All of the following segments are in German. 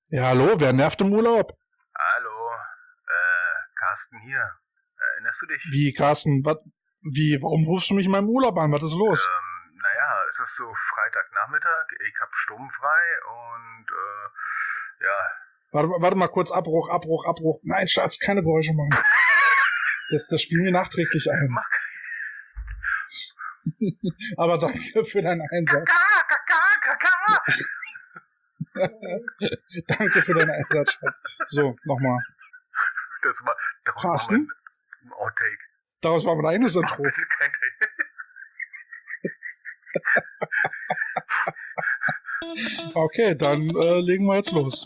Ja, hallo, wer nervt im Urlaub? Hallo, Carsten hier. Erinnerst du dich? Wie, Carsten, warum rufst du mich in meinem Urlaub an? Was ist los? Naja, es ist so Freitagnachmittag, ich hab sturmfrei und ja. Warte mal kurz, Abbruch. Nein, Schatz, keine Geräusche machen. Das spielen wir nachträglich ein. Mach Aber danke für deinen Einsatz. Kaka! Danke für deinen Einsatz, Schatz. So, nochmal. Daraus Carsten? Ein Outtake. Daraus war mein eigenes Intro. Bitte kein Take. Okay, dann legen wir jetzt los.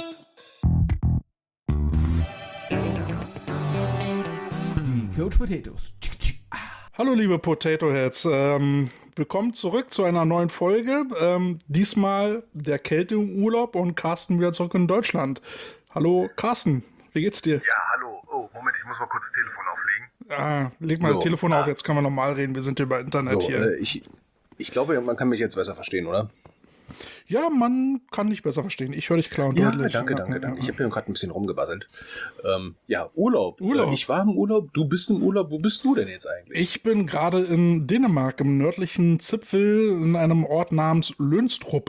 Die Coach Potatoes. Hallo liebe Potato Heads, willkommen zurück zu einer neuen Folge. Diesmal der Kälte im Urlaub und Carsten wieder zurück in Deutschland. Hallo Carsten, wie geht's dir? Ja, hallo. Oh, Moment, ich muss mal kurz das Telefon auflegen. Leg mal das Telefon auf, jetzt können wir normal reden, wir sind über Internet hier. Ich glaube, man kann mich jetzt besser verstehen, oder? Ja, man kann dich besser verstehen. Ich höre dich klar und deutlich. Danke. Ich habe hier gerade ein bisschen rumgebasselt. Urlaub. Urlaub. Ich war im Urlaub, du bist im Urlaub. Wo bist du denn jetzt eigentlich? Ich bin gerade in Dänemark, im nördlichen Zipfel, in einem Ort namens Lønstrup.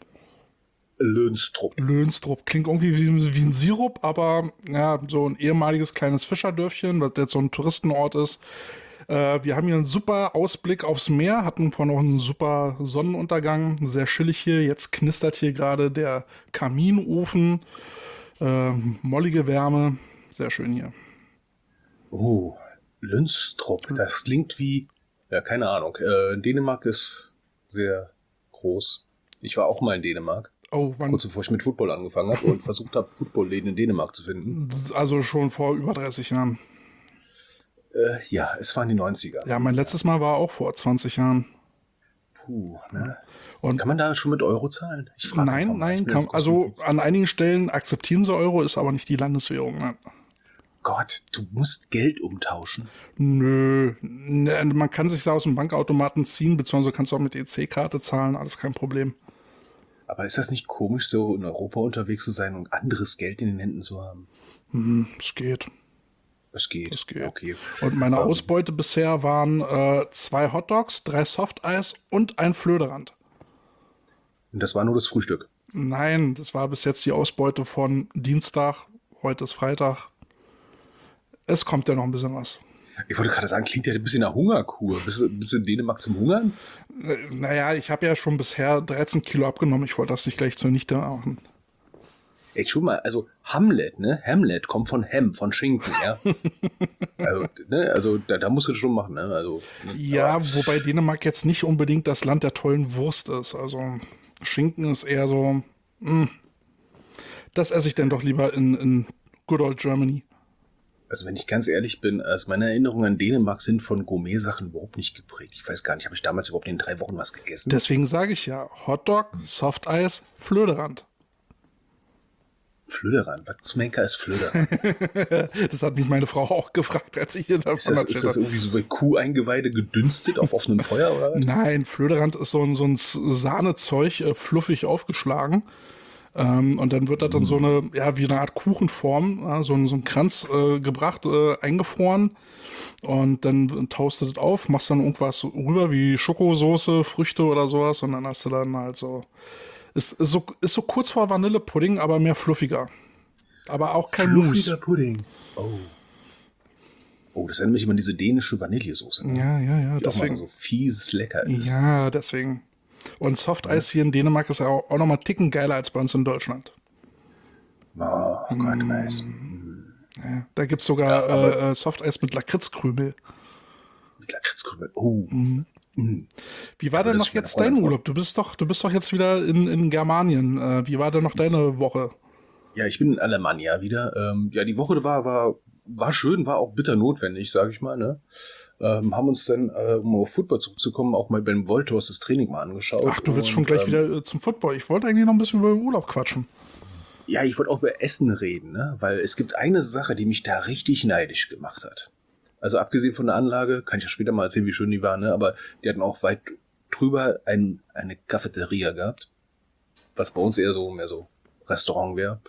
Lønstrup klingt irgendwie wie ein Sirup, aber ja, so ein ehemaliges kleines Fischerdörfchen, was jetzt so ein Touristenort ist. Wir haben hier einen super Ausblick aufs Meer, hatten vorhin noch einen super Sonnenuntergang, sehr chillig hier. Jetzt knistert hier gerade der Kaminofen, mollige Wärme, sehr schön hier. Oh, Lønstrup, das klingt wie, ja, keine Ahnung. Dänemark ist sehr groß. Ich war auch mal in Dänemark. Oh, wann? Kurz bevor ich mit Football angefangen habe und versucht habe, Footballläden in Dänemark zu finden. Also schon vor über 30 Jahren. Ja, es waren die 90er. Ja, mein letztes Mal war auch vor 20 Jahren. Puh, ne? Und kann man da schon mit Euro zahlen? Ich frage Nein, also an einigen Stellen akzeptieren sie Euro, ist aber nicht die Landeswährung. Ne? Gott, du musst Geld umtauschen. Nö, man kann sich da aus dem Bankautomaten ziehen, beziehungsweise kannst du auch mit EC-Karte zahlen, alles kein Problem. Aber ist das nicht komisch, so in Europa unterwegs zu sein und anderes Geld in den Händen zu haben? Es geht. Es geht. Okay. Und meine Ausbeute bisher waren 2 Hotdogs, 3 Softeis und ein Flöderand. Und das war nur das Frühstück? Nein, das war bis jetzt die Ausbeute von Dienstag. Heute ist Freitag. Es kommt ja noch ein bisschen was. Ich wollte gerade sagen, klingt ja ein bisschen nach Hungerkur. Bist du in Dänemark zum Hungern? Naja, ich habe ja schon bisher 13 Kilo abgenommen. Ich wollte das nicht gleich zunichte machen. Ey, schon mal, also Hamlet, ne? Hamlet kommt von Ham, von Schinken, ja? Da musst du das schon machen, ne? Also, ja, wobei Dänemark jetzt nicht unbedingt das Land der tollen Wurst ist. Also Schinken ist eher so, das esse ich dann doch lieber in good old Germany. Also wenn ich ganz ehrlich bin, also meine Erinnerungen an Dänemark sind von Gourmet-Sachen überhaupt nicht geprägt. Ich weiß gar nicht, habe ich damals überhaupt in 3 Wochen was gegessen? Deswegen sage ich ja, Hotdog, Softeis, Flöderand. Flöderand? Was zum Henker ist Flöderand? Das hat mich meine Frau auch gefragt, als ich ihr davon erzählt habe. Ist das irgendwie so wie Kuheingeweide gedünstet auf offenem Feuer, oder? Nein, Flöderand ist so ein Sahnezeug, fluffig aufgeschlagen. Und dann wird das dann so eine, ja, wie eine Art Kuchenform, so ein Kranz gebracht, eingefroren. Und dann taust du das auf, machst dann irgendwas rüber wie Schokosoße, Früchte oder sowas. Und dann hast du dann halt so, ist so kurz vor Vanillepudding, aber mehr fluffiger. Aber auch kein Fluffiger Mousse. Pudding. Oh, das erinnert mich immer an diese dänische Vanillesoße. Ne? Ja, die deswegen. auch mal so fies lecker ist. Ja, deswegen. Und Softeis hier in Dänemark ist ja auch noch mal einen Ticken geiler als bei uns in Deutschland. Oh Gott, weiß. Ja, da gibt es sogar Softeis mit Lakritzkrümel. Mit Lakritzkrümel. Oh. Wie war denn noch jetzt dein Urlaub? Du bist doch jetzt wieder in Germanien. Wie war denn noch deine Woche? Ja, ich bin in Alemannia wieder. Ja, die Woche war schön, war auch bitter notwendig, sage ich mal. Ne? Haben uns dann, um auf Football zurückzukommen, auch mal beim Voltors das Training mal angeschaut. Ach, du willst schon gleich wieder zum Football. Ich wollte eigentlich noch ein bisschen über den Urlaub quatschen. Ja, ich wollte auch über Essen reden, ne? Weil es gibt eine Sache, die mich da richtig neidisch gemacht hat. Also abgesehen von der Anlage, kann ich ja später mal erzählen, wie schön die war, ne? Aber die hatten auch weit drüber eine Cafeteria gehabt, was bei uns eher so mehr so Restaurant wäre.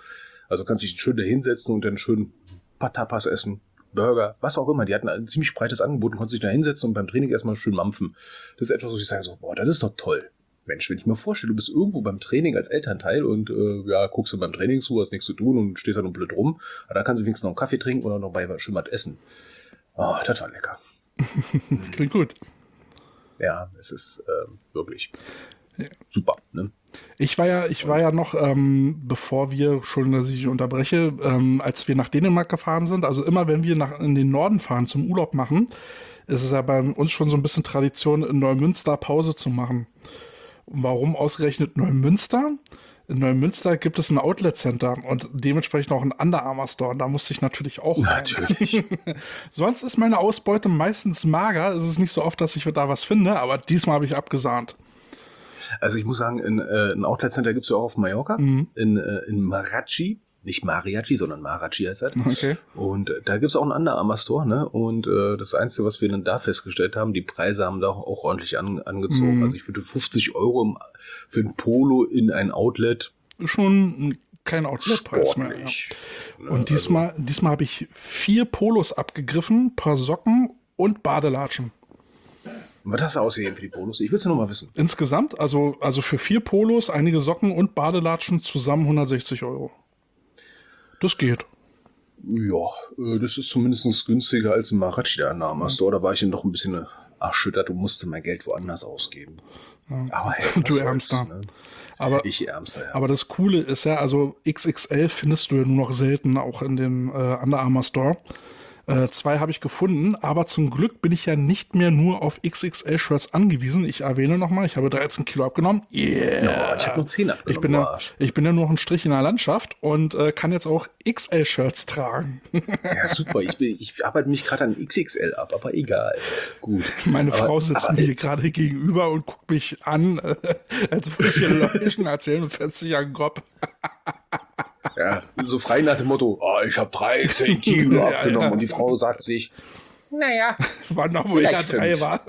Also kannst dich schön da hinsetzen und dann schön ein paar Tapas essen, Burger, was auch immer. Die hatten ein ziemlich breites Angebot und konntest dich da hinsetzen und beim Training erstmal schön mampfen. Das ist etwas, wo ich sage so, boah, das ist doch toll. Mensch, wenn ich mir vorstelle, du bist irgendwo beim Training als Elternteil und guckst du beim Training zu, hast nichts zu tun und stehst da nur blöd rum, aber da kannst du wenigstens noch einen Kaffee trinken oder noch bei schön was essen. Oh, das war lecker. Klingt gut. Ja, es ist wirklich super. Ne? Ich war ja noch, bevor wir, schon, dass ich unterbreche, als wir nach Dänemark gefahren sind, also immer wenn wir in den Norden fahren zum Urlaub machen, ist es ja bei uns schon so ein bisschen Tradition, in Neumünster Pause zu machen. Warum ausgerechnet Neumünster? In Neumünster gibt es ein Outlet-Center und dementsprechend auch ein Under Armour Store. Und da musste ich natürlich auch rein. Natürlich. Sonst ist meine Ausbeute meistens mager. Es ist nicht so oft, dass ich da was finde, aber diesmal habe ich abgesahnt. Also ich muss sagen, ein Outlet-Center gibt es ja auch auf Mallorca, in Marachi. Nicht Mariachi, sondern Marachi heißt das. Okay. Und da gibt es auch einen Under Armour Store, ne? Und das Einzige, was wir dann da festgestellt haben, die Preise haben da auch ordentlich angezogen. Also ich würde 50 € für ein Polo in ein Outlet. Schon kein Outlet-Preis mehr. Ja. Ne? Und diesmal habe ich 4 Polos abgegriffen, paar Socken und Badelatschen. Was hast du ausgegeben für die Polos? Ich will es nur mal wissen. Insgesamt, also für 4 Polos, einige Socken und Badelatschen zusammen 160 €. Das geht. Ja, das ist zumindest günstiger als im Marachi da in Armour Store. Da war ich dann doch ein bisschen erschüttert und musste mein Geld woanders ausgeben. Ja. Aber hey, Du Ärmster. Ne? Aber, ich Ärmster, ja. aber das Coole ist ja, also XXL findest du ja nur noch selten, auch in dem Under Armour Store. 2 habe ich gefunden, aber zum Glück bin ich ja nicht mehr nur auf XXL-Shirts angewiesen. Ich erwähne nochmal, ich habe 13 Kilo abgenommen. Yeah. Ja, ich habe nur 10 abgenommen. Ich bin ja nur noch ein Strich in der Landschaft und kann jetzt auch XL-Shirts tragen. Ja, super. Ich arbeite mich gerade an XXL ab, aber egal. Gut. Meine Frau sitzt mir gerade gegenüber und guckt mich an, als würde ich hier Leuten erzählen und fässt sich an den Kopf. Ja, so frei nach dem Motto, ich habe 13 Kilo abgenommen. Und die Frau sagt sich, naja. Wann noch, wo ich ja 3 war.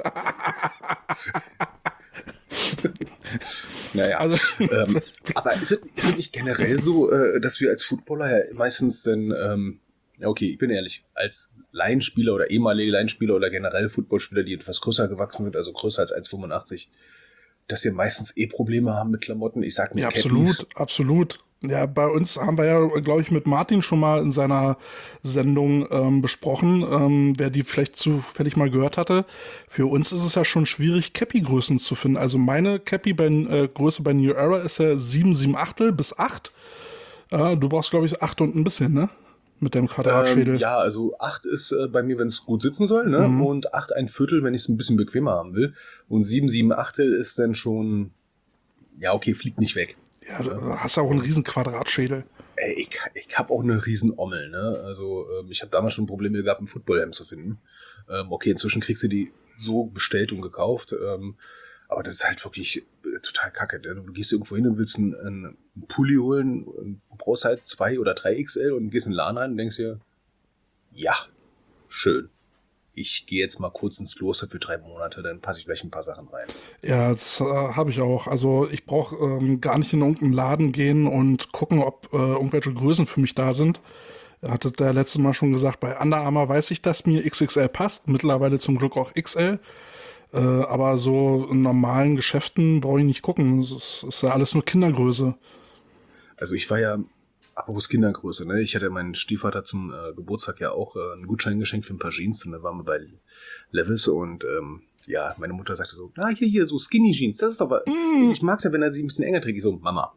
Naja, also, aber ist es nicht generell so, dass wir als Footballer ja meistens dann, okay, ich bin ehrlich, als Laienspieler oder ehemalige Laienspieler oder generell Footballspieler, die etwas größer gewachsen sind, also größer als 1,85, dass wir meistens Probleme haben mit Klamotten. Ich sag mir, ja, Cappies. absolut. Ja, bei uns haben wir ja, glaube ich, mit Martin schon mal in seiner Sendung besprochen, wer die vielleicht zufällig mal gehört hatte. Für uns ist es ja schon schwierig, Cappy-Größen zu finden. Also meine Cappy-Größe bei New Era ist ja 7,7 bis 8. Du brauchst, glaube ich, 8 und ein bisschen, ne? Mit dem Quadratschädel. Ja, also 8 ist bei mir, wenn es gut sitzen soll, ne? Und 8 1/4, wenn ich es ein bisschen bequemer haben will. Und 7,7 ist dann schon, ja, okay, fliegt nicht weg. Ja, du hast auch einen riesen Quadratschädel. Ey, ich habe auch eine riesen Ommel, ne? Also ich habe damals schon Probleme gehabt, einen Footballhelm zu finden. Okay, inzwischen kriegst du die so bestellt und gekauft. Aber das ist halt wirklich total kacke. Ne? Du gehst irgendwo hin und willst einen Pulli holen und brauchst halt 2 oder 3 XL und gehst in den Laden rein und denkst dir, ja, schön. Ich gehe jetzt mal kurz ins Kloster für 3 Monate, dann passe ich gleich ein paar Sachen rein. Ja, das habe ich auch. Also ich brauche gar nicht in irgendeinen Laden gehen und gucken, ob irgendwelche Größen für mich da sind. Hatte der letzte Mal schon gesagt, bei Under Armour weiß ich, dass mir XXL passt. Mittlerweile zum Glück auch XL. Aber so in normalen Geschäften brauche ich nicht gucken. Es ist ja alles nur Kindergröße. Also ich war ja, apropos Kindergröße, ne? Ich hatte meinen Stiefvater zum Geburtstag ja auch einen Gutschein geschenkt für ein paar Jeans. Und dann waren wir bei Levis und ja, meine Mutter sagte so, hier, so Skinny Jeans, das ist aber, ich mag es ja, wenn er sie ein bisschen enger trägt. Ich so, Mama,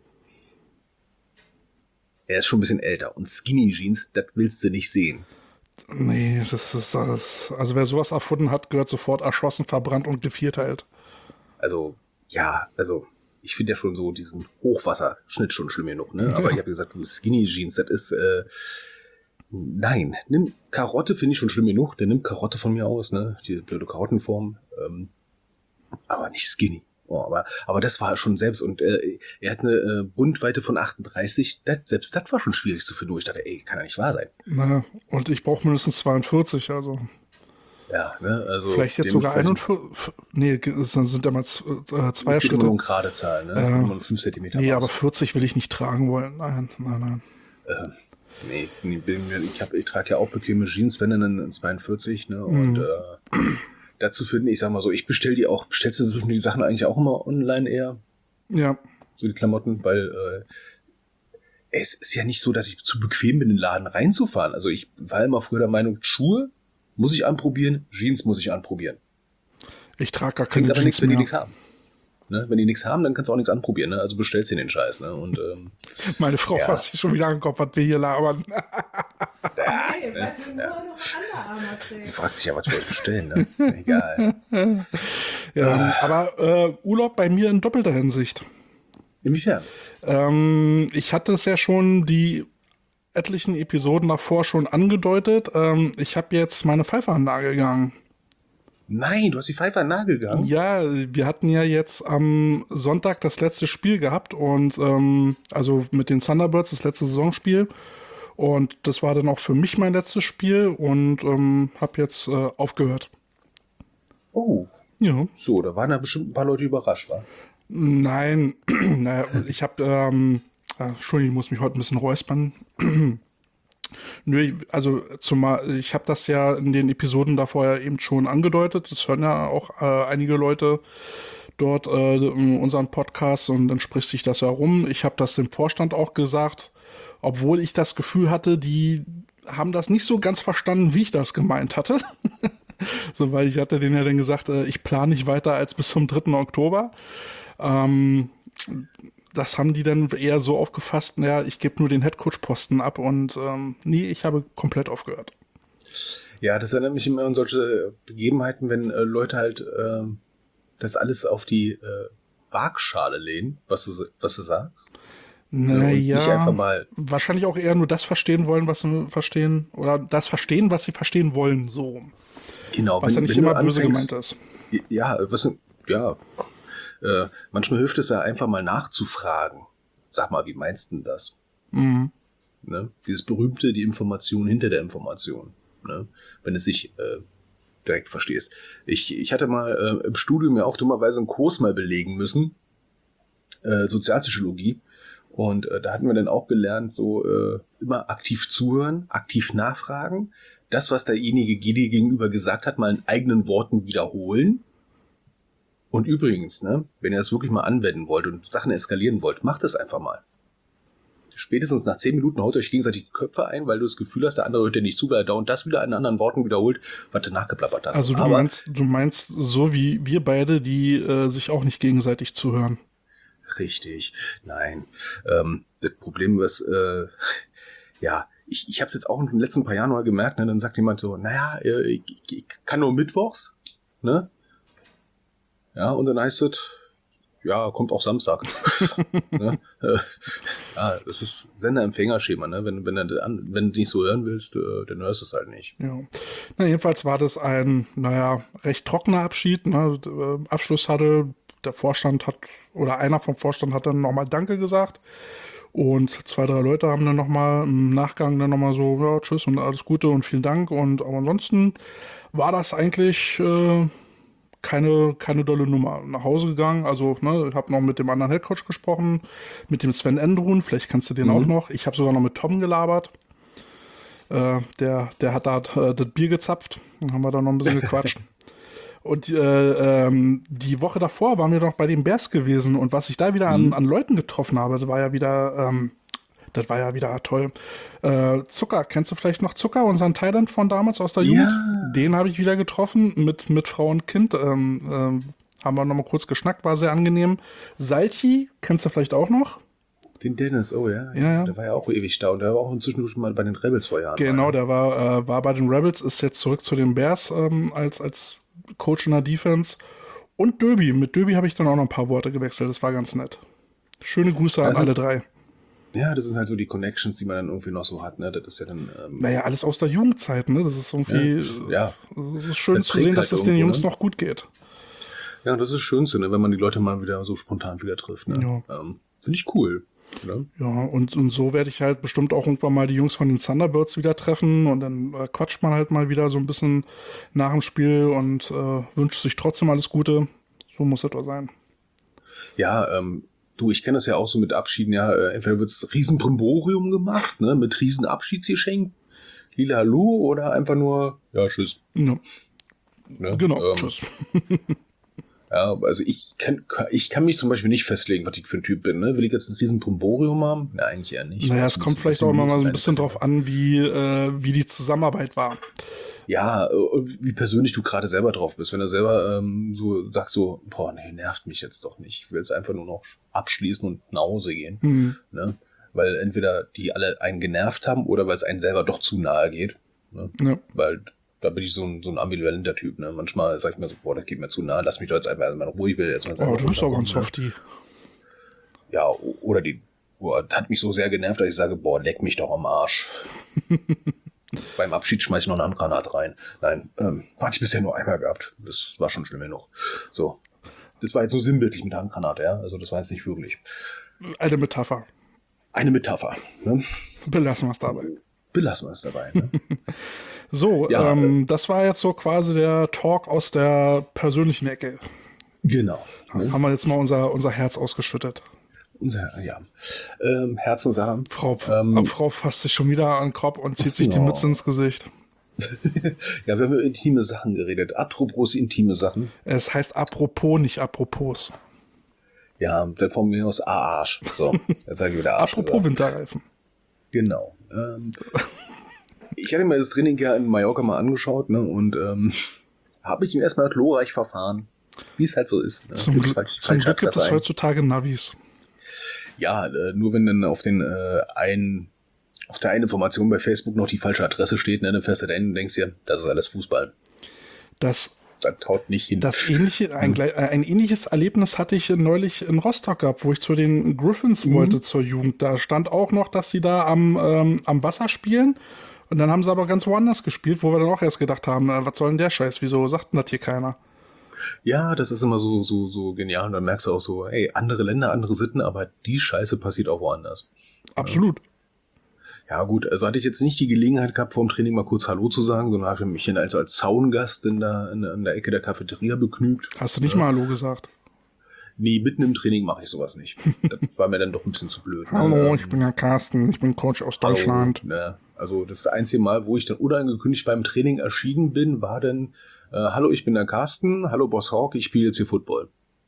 er ist schon ein bisschen älter und Skinny Jeans, das willst du nicht sehen. Nee, das ist alles. Also wer sowas erfunden hat, gehört sofort erschossen, verbrannt und gevierteilt. Also, ja, ich finde ja schon so diesen Hochwasserschnitt schon schlimm genug, ne? Aber ich habe gesagt, du Skinny Jeans, das ist, nein, nimm Karotte, finde ich schon schlimm genug, der nimmt Karotte von mir aus, ne? Diese blöde Karottenform, aber nicht Skinny. Oh, aber das war schon selbst, und er hat eine Bundweite von 38, selbst das war schon schwierig zu finden, wo ich dachte, kann ja nicht wahr sein. Na, und ich brauche mindestens 42, also. Ja, ne, also. Vielleicht jetzt sogar 41, nee, das sind ja mal 2 Schritte. Schritte. Nur um gerade Zahlen, ne? Das sind nur 5 Zentimeter. Nee, aber 40 will ich nicht tragen wollen, nein. Nee, ich trage ja auch bequeme Jeans, wenn dann in 42, ne? Und dazu finde ich, sag mal so, ich bestelle die auch, bestellst du die Sachen eigentlich auch immer online eher? Ja. So die Klamotten, weil es ist ja nicht so, dass ich zu bequem bin, in den Laden reinzufahren. Also ich war immer früher der Meinung, Schuhe muss ich anprobieren, Jeans muss ich anprobieren. Ich trage gar keine Bringt aber Jeans nichts, wenn die mehr. nichts haben. Ne? Wenn die nichts haben, dann kannst du auch nichts anprobieren. Ne? Also bestellst du den Scheiß. Ne? Und Meine Frau Ja. fasst sich schon wieder an den Kopf, was wir hier labern. Nee, weil wir nur noch Underarm sie erzählen. fragt sich ja, was wir bestellen. Ne? Egal. Ja, aber Urlaub bei mir in doppelter Hinsicht. Inwiefern? Ich hatte es ja schon die etlichen Episoden davor schon angedeutet. Ich habe jetzt meine Pfeife an den Nagel gegangen. Nein, du hast die Pfeife an den Nagel gegangen? Ja, wir hatten ja jetzt am Sonntag das letzte Spiel gehabt und also mit den Thunderbirds das letzte Saisonspiel. Und das war dann auch für mich mein letztes Spiel und habe jetzt aufgehört. Oh, Ja. so, da waren da bestimmt ein paar Leute überrascht, wa? Nein, naja, ich habe, Entschuldigung, ich muss mich heute ein bisschen räuspern. Nö, also zumal, ich habe das ja in den Episoden davor ja eben schon angedeutet. Das hören ja auch einige Leute dort unseren Podcast und dann spricht sich das ja rum. Ich habe das dem Vorstand auch gesagt, obwohl ich das Gefühl hatte, die haben das nicht so ganz verstanden, wie ich das gemeint hatte. So, weil ich hatte denen ja dann gesagt, ich plane nicht weiter als bis zum 3. Oktober. Das haben die dann eher so aufgefasst, naja, ich gebe nur den Headcoach-Posten ab und nee, ich habe komplett aufgehört. Ja, das erinnert mich immer an solche Begebenheiten, wenn Leute halt das alles auf die Waagschale lehnen, was du sagst. Und nicht einfach Naja, mal. wahrscheinlich auch eher nur das verstehen wollen, was sie verstehen, oder das verstehen, was sie verstehen wollen, so. Genau, Was ja nicht wenn du immer böse anfängst- gemeint ist. Ja, manchmal hilft es ja einfach mal nachzufragen. Sag mal, wie meinst du denn das? Mhm. Ne? Dieses berühmte, die Information hinter der Information. Ne? Wenn es sich direkt verstehst. Ich hatte mal im Studium ja auch dummerweise einen Kurs mal belegen müssen. Sozialpsychologie. Und da hatten wir dann auch gelernt, so immer aktiv zuhören, aktiv nachfragen. Das, was derjenige dir gegenüber gesagt hat, mal in eigenen Worten wiederholen. Und übrigens, ne, wenn ihr das wirklich mal anwenden wollt und Sachen eskalieren wollt, macht das einfach mal. Spätestens nach 10 Minuten haut euch gegenseitig die Köpfe ein, weil du das Gefühl hast, der andere hört dir nicht zu, weil er dauernd das wieder in anderen Worten wiederholt, was du nachgeplappert hast. Also du meinst so wie wir beide, die sich auch nicht gegenseitig zuhören. Richtig, nein. Das Problem ist, ich habe es jetzt auch in den letzten paar Jahren mal gemerkt, ne, dann sagt jemand so, naja, ich kann nur mittwochs, ne? Ja, und dann heißt es, ja, kommt auch Samstag. Ne? Ja, das ist Sender-Empfänger-Schema, ne? Wenn du nicht so hören willst, dann hörst du es halt nicht. Ja. Na, jedenfalls war das ein, recht trockener Abschied. Ne? Abschluss hatte der Vorstand oder einer vom Vorstand hat dann nochmal Danke gesagt. Und 2, 3 Leute haben dann nochmal im Nachgang dann nochmal so, ja, tschüss und alles Gute und vielen Dank. Aber ansonsten war das eigentlich keine dolle Nummer. Nach Hause gegangen, also ich habe noch mit dem anderen Headcoach gesprochen, mit dem Sven Endrun, vielleicht kennst du den auch noch. Ich habe sogar noch mit Tom gelabert. Der hat da das Bier gezapft. Dann haben wir da noch ein bisschen gequatscht. Und die Woche davor waren wir noch bei den Bears gewesen und was ich da wieder an Leuten getroffen habe, das war ja wieder toll. Zucker, kennst du vielleicht noch Zucker, unseren Thailand von damals aus der Jugend? Den habe ich wieder getroffen mit Frau und Kind. Haben wir noch mal kurz geschnackt, war sehr angenehm. Salchi, kennst du vielleicht auch noch? Den Dennis, oh ja. Ja. Der war ja auch ewig da und der war auch inzwischen schon mal bei den Rebels vor Jahren. Genau, der war bei den Rebels, ist jetzt zurück zu den Bears als Coach in der Defense. Und Döbi, mit Döbi habe ich dann auch noch ein paar Worte gewechselt, das war ganz nett. Schöne Grüße an alle 3. Ja, das sind halt so die Connections, die man dann irgendwie noch so hat, ne? Das ist ja dann. Alles aus der Jugendzeit, ne? Das ist irgendwie. Es ist schön zu sehen, dass es den Jungs noch gut geht. Ja, das ist das Schönste, ne? Wenn man die Leute mal wieder so spontan wieder trifft. Ne? Ja. Finde ich cool. Ne? Ja, und so werde ich halt bestimmt auch irgendwann mal die Jungs von den Thunderbirds wieder treffen und dann quatscht man halt mal wieder so ein bisschen nach dem Spiel und wünscht sich trotzdem alles Gute. So muss etwa sein. Ja, Du, ich kenne das ja auch so mit Abschieden, ja, entweder wird's Riesenbrimborium gemacht, ne, mit riesen Abschiedsgeschenk, Lila Hallo, oder einfach nur, ja, tschüss. Ja, Ne? genau, tschüss. Ja, also ich kann mich zum Beispiel nicht festlegen, was ich für ein Typ bin, ne? Will ich jetzt ein riesen Brimborium haben? Na, eigentlich eher nicht. Naja, es kommt vielleicht auch immer mal so ein bisschen drauf an, wie die Zusammenarbeit war. Ja, wie persönlich du gerade selber drauf bist. Wenn du selber so sagst, so, boah, nee, nervt mich jetzt doch nicht. Ich will jetzt einfach nur noch abschließen und nach Hause gehen. Mhm. Ne? Weil entweder die alle einen genervt haben oder weil es einen selber doch zu nahe geht. Ne? Ja. Weil da bin ich so ein ambivalenter Typ. Ne? Manchmal sage ich mir so, boah, das geht mir zu nahe, lass mich doch jetzt einfach mal in Ruhe, ich will jetzt mal selber. Oh, du bist aber ein runterkommen, Softie. Ja, oder das hat mich so sehr genervt, dass ich sage, boah, leck mich doch am Arsch. Beim Abschied schmeiß ich noch eine Handgranate rein. Nein, hatte ich bisher nur einmal gehabt. Das war schon schlimm genug. So. Das war jetzt so sinnbildlich mit der Handgranate, ja. Also das war jetzt nicht wirklich. Eine Metapher. Eine Metapher. Ne? Belassen wir es dabei. Belassen wir es dabei. Ne? So, Ja, das war jetzt so quasi der Talk aus der persönlichen Ecke. Genau. Ne? Haben wir jetzt mal unser Herz ausgeschüttet. Ja. Herzenssache. Frau fasst sich schon wieder an den Kopf und zieht sich die Mütze ins Gesicht. Ja, wir haben über intime Sachen geredet. Apropos intime Sachen. Es heißt apropos, nicht apropos. Ja, dann von mir aus Arsch. So, jetzt sage ich wieder Arsch. Apropos gesagt. Winterreifen. Genau. Ich hatte mir das Training ja in Mallorca mal angeschaut, ne, und habe mich erstmal glorreich verfahren. Wie es halt so ist. Ne? Zum Glück gibt es heutzutage Navis. Ja, nur wenn dann auf der einen Information bei Facebook noch die falsche Adresse steht, ne, dann fährst du da hin und denkst dir, das ist alles Fußball. Das haut nicht hin. Ein ähnliches Erlebnis hatte ich neulich in Rostock gehabt, wo ich zu den Griffins wollte zur Jugend. Da stand auch noch, dass sie da am Wasser spielen. Und dann haben sie aber ganz woanders gespielt, wo wir dann auch erst gedacht haben, was soll denn der Scheiß? Wieso sagt denn das hier keiner? Ja, das ist immer so genial. Und dann merkst du auch so, hey, andere Länder, andere Sitten, aber die Scheiße passiert auch woanders. Absolut. Ja gut, also hatte ich jetzt nicht die Gelegenheit gehabt, vor dem Training mal kurz Hallo zu sagen, sondern habe mich hier als Zaungast in der Ecke der Cafeteria begnügt. Hast du nicht mal Hallo gesagt? Nee, mitten im Training mache ich sowas nicht. Das war mir dann doch ein bisschen zu blöd. Hallo, ich bin der Carsten, ich bin Coach aus Deutschland. Ja, also das einzige Mal, wo ich dann unangekündigt beim Training erschienen bin, war dann, hallo, ich bin der Carsten, hallo Boss Hawk, ich spiele jetzt hier Football.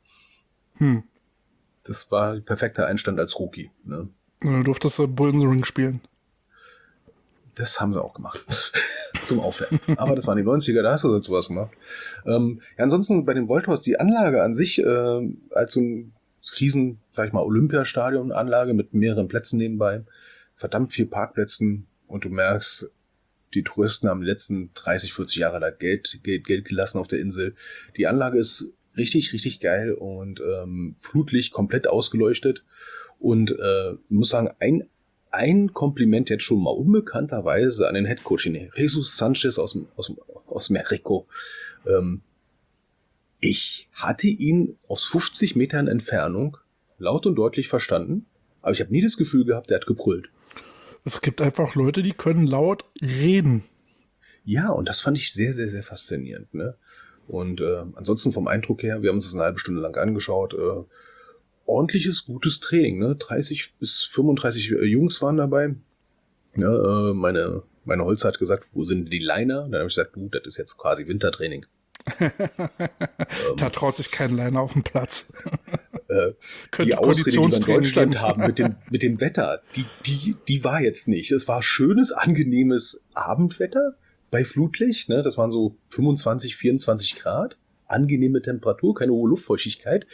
Das war ein perfekter Einstand als Rookie. Ne? Du durftest Bull in the Ring spielen. Das haben sie auch gemacht. Zum Aufwärmen. Aber das waren die 90er, da hast du sowas gemacht. Ja, ansonsten bei den Voltors, die Anlage an sich, als so ein riesen, sag ich mal, Olympiastadion-Anlage mit mehreren Plätzen nebenbei, verdammt viel Parkplätzen, und du merkst, die Touristen haben die letzten 30, 40 Jahre da Geld gelassen auf der Insel. Die Anlage ist richtig, richtig geil und Flutlicht komplett ausgeleuchtet. Und ich muss sagen, ein Kompliment jetzt schon mal unbekannterweise an den Headcoach, den Jesus Sanchez aus Mexiko. Ich hatte ihn aus 50 Metern Entfernung laut und deutlich verstanden, aber ich habe nie das Gefühl gehabt, der hat gebrüllt. Es gibt einfach Leute, die können laut reden. Ja, und das fand ich sehr, sehr, sehr faszinierend. Ne? Und ansonsten vom Eindruck her, wir haben uns das eine halbe Stunde lang angeschaut, ordentliches, gutes Training, ne? 30 bis 35 Jungs waren dabei. Ja, meine Holzer hat gesagt, wo sind die Liner? Dann habe ich gesagt, das ist jetzt quasi Wintertraining. Da traut sich kein Liner auf den Platz. Die Ausrede, die wir in Deutschland haben mit dem Wetter, die war jetzt nicht. Es war schönes, angenehmes Abendwetter bei Flutlicht. Ne? Das waren so 25, 24 Grad. Angenehme Temperatur, keine hohe Luftfeuchtigkeit.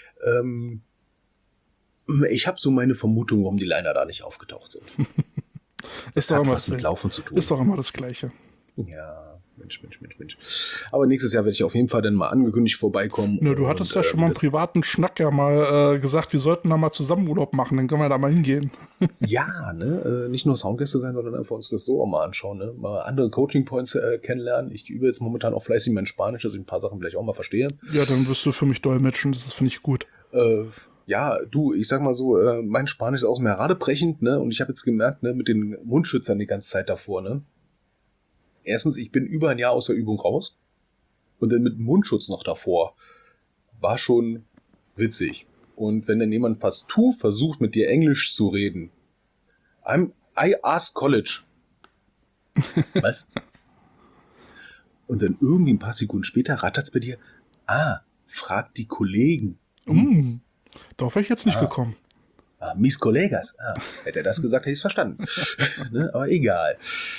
Ich habe so meine Vermutung, warum die Liner da nicht aufgetaucht sind. Das hat was mit Laufen zu tun. Ist doch immer das Gleiche. Ja, Mensch. Aber nächstes Jahr werde ich auf jeden Fall dann mal angekündigt vorbeikommen. Ne, du hattest ja schon mal einen privaten Schnack mal gesagt, wir sollten da mal zusammen Urlaub machen, dann können wir da mal hingehen. Ja, ne, nicht nur Soundgäste sein, sondern einfach uns das so auch mal anschauen, ne, mal andere Coaching-Points kennenlernen. Ich übe jetzt momentan auch fleißig mein Spanisch, dass ich ein paar Sachen vielleicht auch mal verstehe. Ja, dann wirst du für mich dolmetschen, das finde ich gut. Ja, du, ich sag mal so, mein Spanisch ist auch mehr radebrechend, ne, und ich habe jetzt gemerkt, ne, mit den Mundschützern die ganze Zeit davor, ne. Erstens, ich bin über ein Jahr aus der Übung raus und dann mit dem Mundschutz noch davor. War schon witzig. Und wenn dann jemand partout versucht, mit dir Englisch zu reden, I ask college. Was? Und dann irgendwie ein paar Sekunden später rattert's bei dir, frag die Kollegen. Darauf wäre ich jetzt nicht gekommen. Mis Colegas. Hätte er das gesagt, hätte ich es verstanden. Ne? Aber egal.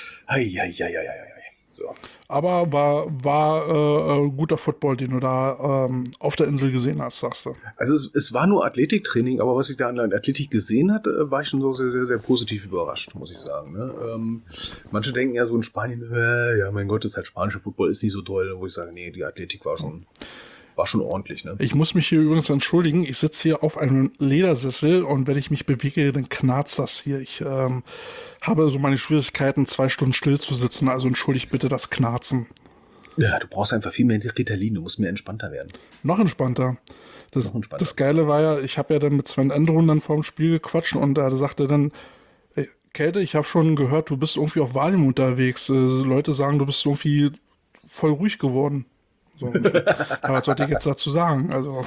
So. Aber war guter Football, den du da auf der Insel gesehen hast, sagst du. Also es war nur Athletiktraining, aber was ich da an der Athletik gesehen hatte, war ich schon so sehr, sehr, sehr positiv überrascht, muss ich sagen. Ne? Manche denken ja so in Spanien, ja mein Gott, das ist halt spanischer Football, ist nicht so toll, wo ich sage, nee, die Athletik war schon ordentlich. Ne? Ich muss mich hier übrigens entschuldigen, ich sitze hier auf einem Ledersessel und wenn ich mich bewege, dann knarzt das hier. Ich habe so meine Schwierigkeiten, 2 Stunden still zu sitzen, also entschuldigt bitte das Knarzen. Ja, du brauchst einfach viel mehr Ritalin, du musst mehr entspannter werden. Noch entspannter. Das Geile war ja, ich habe ja dann mit Sven Endrun dann vorm Spiel gequatscht und da sagte dann, ey, Kälte, ich habe schon gehört, du bist irgendwie auf Valium unterwegs. Leute sagen, du bist irgendwie voll ruhig geworden. So. Aber was sollte ich jetzt dazu sagen? Also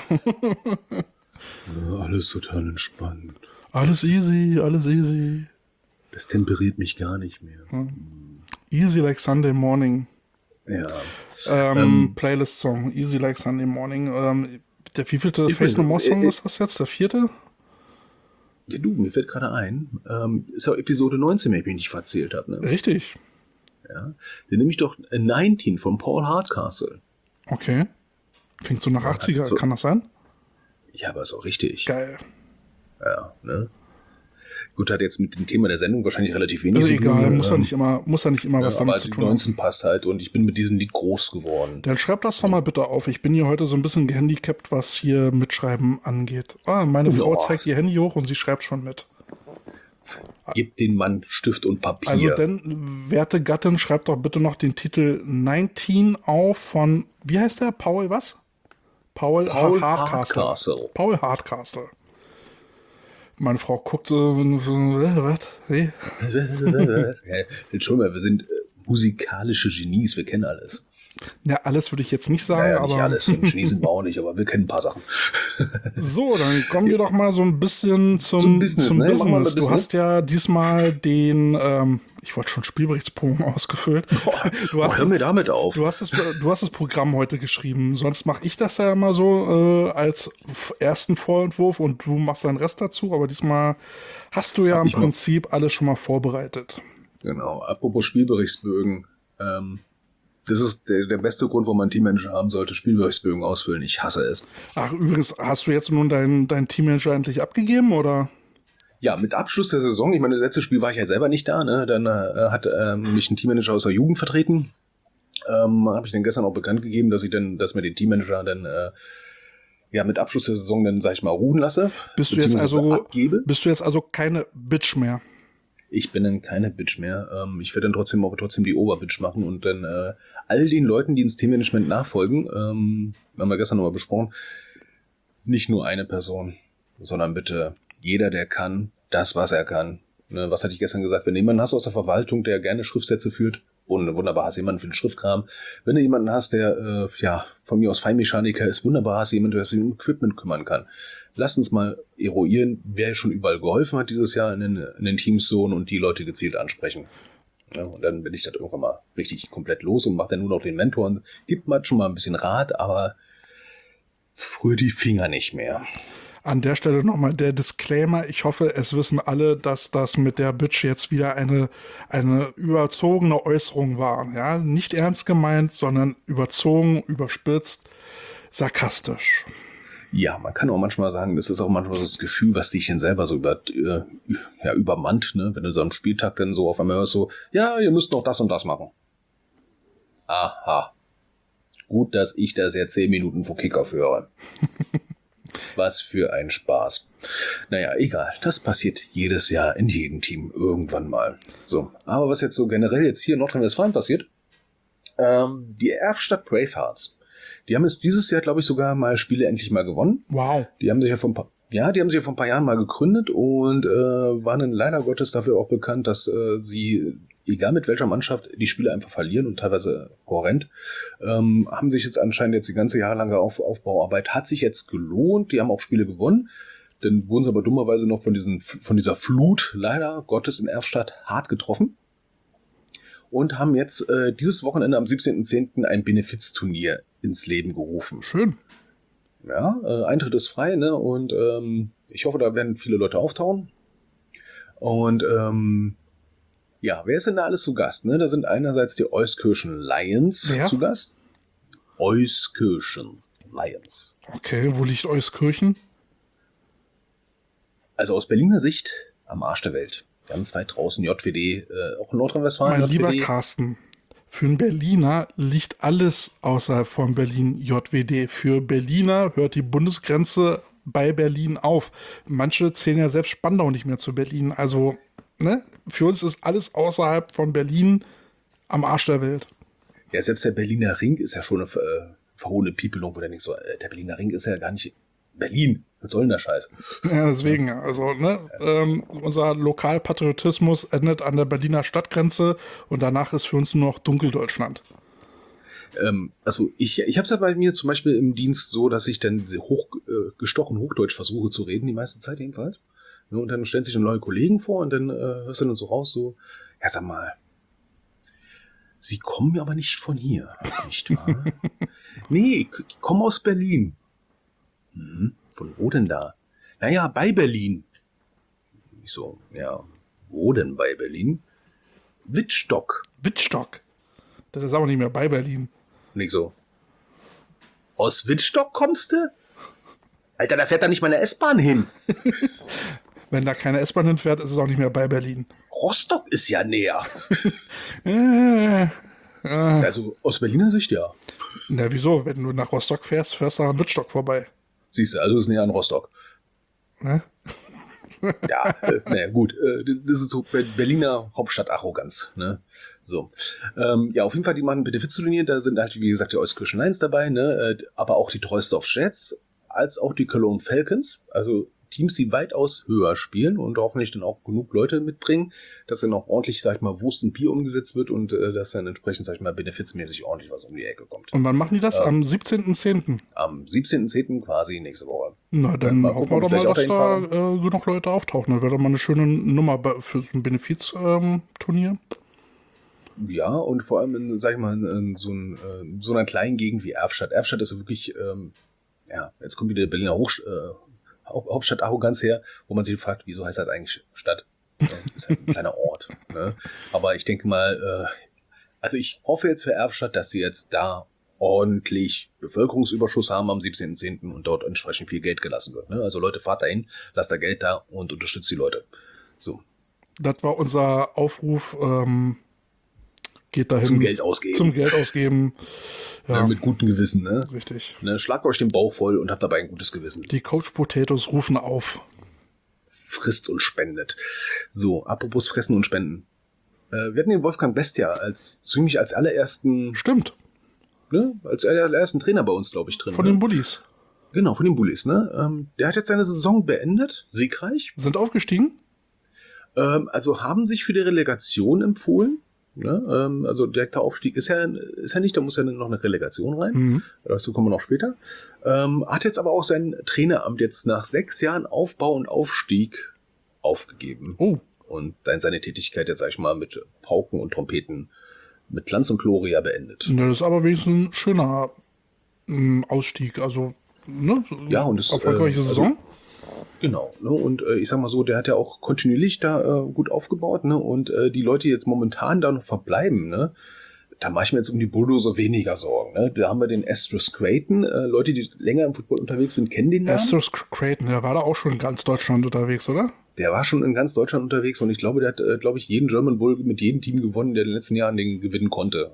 ja, alles total entspannt. Alles easy, alles easy. Das temperiert mich gar nicht mehr. Easy like Sunday morning. Ja. Playlist-Song, Easy like Sunday morning. Der wievielte Face No More Song ist das jetzt? Der 4.? Ja, du, mir fällt gerade ein, ist ja Episode 19, wenn ich mich nicht verzählt habe. Ne? Richtig. Ja. Den nehme ich doch 19 von Paul Hardcastle. Okay. Klingt so nach 80er, kann das sein? Ja, aber ist auch richtig. Geil. Ja, ne? Gut, hat jetzt mit dem Thema der Sendung wahrscheinlich relativ wenig also zu tun. Egal, muss ja nicht immer was damit zu tun haben. 19 passt halt und ich bin mit diesem Lied groß geworden. Dann schreib das doch mal bitte auf. Ich bin hier heute so ein bisschen gehandicapt, was hier Mitschreiben angeht. Meine Frau zeigt ihr Handy hoch und sie schreibt schon mit. Gib den Mann Stift und Papier. Also dann, werte Gattin, schreib doch bitte noch den Titel 19 auf von, wie heißt der? Paul was? Paul Hardcastle. Paul Hardcastle. Meine Frau guckt so, was? Hey. Entschuldigung, wir sind musikalische Genies, wir kennen alles. Ja, alles würde ich jetzt nicht sagen, naja, aber... nicht alles, Genies sind wir auch nicht, aber wir kennen ein paar Sachen. So, dann kommen wir doch mal so ein bisschen zum Business. Ne? Business. Du hast ja diesmal den, ich wollte schon Spielberichtsbogen ausgefüllt. Hör mir damit auf. Du hast das Programm heute geschrieben. Sonst mache ich das ja immer so als ersten Vorentwurf und du machst den Rest dazu. Aber diesmal hast du ja im Prinzip alles schon mal vorbereitet. Genau. Apropos Spielberichtsbögen. Das ist der beste Grund, warum man einen Teammanager haben sollte. Spielberichtsbögen ausfüllen. Ich hasse es. Ach, übrigens, hast du jetzt nun deinen Teammanager endlich abgegeben, oder? Ja, mit Abschluss der Saison, ich meine, das letzte Spiel war ich ja selber nicht da, ne? Dann hat mich ein Teammanager aus der Jugend vertreten. Habe ich dann gestern auch bekannt gegeben, dass mir den Teammanager dann mit Abschluss der Saison dann, sag ich mal, ruhen lasse. Bist du jetzt also keine Bitch mehr? Ich bin dann keine Bitch mehr. Ich werde dann trotzdem die Oberbitch machen und dann all den Leuten, die ins Teammanagement nachfolgen, haben wir gestern nochmal besprochen, nicht nur eine Person, sondern bitte jeder, der kann, das, was er kann. Ne, was hatte ich gestern gesagt? Wenn du jemanden hast aus der Verwaltung, der gerne Schriftsätze führt, wunderbar hast du jemanden für den Schriftkram. Wenn du jemanden hast, der von mir aus Feinmechaniker ist, wunderbar hast du jemanden, der sich um Equipment kümmern kann. Lass uns mal eruieren, wer schon überall geholfen hat dieses Jahr in den Teams so und die Leute gezielt ansprechen. Ja, und dann bin ich das irgendwann mal richtig komplett los und mache dann nur noch den Mentor und gibt mal schon mal ein bisschen Rat, aber früher die Finger nicht mehr. An der Stelle nochmal der Disclaimer. Ich hoffe, es wissen alle, dass das mit der Bitch jetzt wieder eine überzogene Äußerung war. Ja, nicht ernst gemeint, sondern überzogen, überspitzt, sarkastisch. Ja, man kann auch manchmal sagen, das ist auch manchmal so das Gefühl, was dich denn selber so übermannt, ne? Wenn du so am Spieltag dann so auf einmal hörst, so, ja, ihr müsst noch das und das machen. Aha. Gut, dass ich das ja 10 Minuten vor Kickoff höre. Was für ein Spaß. Naja, egal. Das passiert jedes Jahr in jedem Team irgendwann mal. So, aber was jetzt so generell jetzt hier in Nordrhein-Westfalen passiert, die Erfstadt Bravehearts, die haben jetzt dieses Jahr, glaube ich, sogar mal Spiele endlich mal gewonnen. Wow. Die haben sich ja vor ein paar Jahren mal gegründet und waren dann leider Gottes dafür auch bekannt, dass sie egal mit welcher Mannschaft, die Spiele einfach verlieren und teilweise horrend. Haben sich jetzt anscheinend die ganze jahrelange Aufbauarbeit hat sich jetzt gelohnt. Die haben auch Spiele gewonnen. Dann wurden sie aber dummerweise noch von dieser Flut, leider Gottes in Erftstadt, hart getroffen. Und haben jetzt dieses Wochenende am 17.10. ein Benefizturnier ins Leben gerufen. Schön. Ja, Eintritt ist frei, ne? Und ich hoffe, da werden viele Leute auftauchen. Und ja, wer ist denn da alles zu Gast? Ne? Da sind einerseits die Euskirchen Lions zu Gast. Euskirchen Lions. Okay, wo liegt Euskirchen? Also aus Berliner Sicht am Arsch der Welt. Ganz weit draußen, JWD, auch in Nordrhein-Westfalen. Mein lieber Carsten, für einen Berliner liegt alles außerhalb von Berlin JWD. Für Berliner hört die Bundesgrenze bei Berlin auf. Manche zählen ja selbst Spandau nicht mehr zu Berlin. Also, ne? Für uns ist alles außerhalb von Berlin am Arsch der Welt. Ja, selbst der Berliner Ring ist ja schon eine verhohene Piepelung, wo der nicht so, der Berliner Ring ist ja gar nicht Berlin. Was soll denn der Scheiß? Ja, deswegen, also, ne, unser Lokalpatriotismus endet an der Berliner Stadtgrenze und danach ist für uns nur noch Dunkeldeutschland. Also ich habe es ja bei mir zum Beispiel im Dienst so, dass ich dann gestochen Hochdeutsch versuche zu reden, die meiste Zeit jedenfalls. Ja, und dann stellen sich dann neue Kollegen vor und dann hörst du dann so raus, so, ja, sag mal, Sie kommen ja aber nicht von hier, nicht wahr? Nee, ich komme aus Berlin. Von wo denn da? Naja, bei Berlin. Ich so, ja, wo denn bei Berlin? Wittstock. Wittstock? Das ist aber nicht mehr bei Berlin. Und ich so, aus Wittstock kommst du? Alter, da fährt da nicht mal eine S-Bahn hin. Wenn da keine S-Bahn hinfährt, ist es auch nicht mehr bei Berlin. Rostock ist ja näher. äh, Also aus Berliner Sicht ja. Na, wieso? Wenn du nach Rostock fährst, fährst du an Wittstock vorbei. Siehst du, also ist näher an Rostock. Ne? Ja, naja, gut. Das ist so Berliner Hauptstadt-Arroganz. Ne? So. Ja, auf jeden Fall, die machen Benefizturnier. Da sind halt, wie gesagt, die Euskirchen Lions dabei, ne? Aber auch die Troisdorf Jets, als auch die Cologne Falcons. Also Teams, die weitaus höher spielen und hoffentlich dann auch genug Leute mitbringen, dass dann auch ordentlich, sag ich mal, Wurst und Bier umgesetzt wird und dass dann entsprechend, sag ich mal, benefizmäßig ordentlich was um die Ecke kommt. Und wann machen die das? Am 17.10.? Am 17.10. quasi nächste Woche. Na, dann hoffen wir doch mal, dass da genug Leute auftauchen. Das wäre doch mal eine schöne Nummer für so ein Benefizturnier. Ja, und vor allem, sag ich mal, in so einer kleinen Gegend wie Erftstadt. Erftstadt ist wirklich, ja, jetzt kommt wieder der Berliner Hauptstadt-Arroganz her, wo man sich fragt, wieso heißt das eigentlich Stadt? Das ist ein kleiner Ort. Ne? Aber ich denke mal, also ich hoffe jetzt für Erftstadt, dass sie jetzt da ordentlich Bevölkerungsüberschuss haben am 17.10. und dort entsprechend viel Geld gelassen wird. Ne? Also Leute, fahrt dahin, lasst da Geld da und unterstützt die Leute. So. Das war unser Aufruf, geht dahin. Zum Geld ausgeben. Zum Geld ausgeben. Ja. Mit gutem Gewissen, ne? Richtig. Ne, schlagt euch den Bauch voll und habt dabei ein gutes Gewissen. Die Coach Potatoes rufen auf. Frisst und spendet. So, apropos Fressen und Spenden. Wir hatten den Wolfgang Bestia als allerersten. Stimmt. Ne, als allerersten Trainer bei uns, glaube ich, drin. Von den Bullies. Genau, von den Bullies, ne? Der hat jetzt seine Saison beendet, siegreich. Sind aufgestiegen? Also haben sich für die Relegation empfohlen. Ne? Also direkter Aufstieg ist ja nicht, da muss ja noch eine Relegation rein. Mhm. Dazu kommen wir noch später. Hat jetzt aber auch sein Traineramt jetzt nach 6 Jahren Aufbau und Aufstieg aufgegeben. Oh. Und dann seine Tätigkeit jetzt, sag ich mal, mit Pauken und Trompeten mit Glanz und Gloria beendet. Das ist aber wenigstens ein schöner Ausstieg. Also, ne? Ja, und das erfolgreiche Saison. Genau, ne? Und ich sag mal so, der hat ja auch kontinuierlich da gut aufgebaut, ne? Und die Leute, die jetzt momentan da noch verbleiben, ne? Da mache ich mir jetzt um die Bulldozer weniger Sorgen, ne? Da haben wir den Astros Creighton, Leute, die länger im Football unterwegs sind, kennen den Namen. Astros Creighton, der war da auch schon in ganz Deutschland unterwegs, oder? Der war schon in ganz Deutschland unterwegs und ich glaube, der hat, glaube ich, jeden German Bowl mit jedem Team gewonnen, der in den letzten Jahren den gewinnen konnte.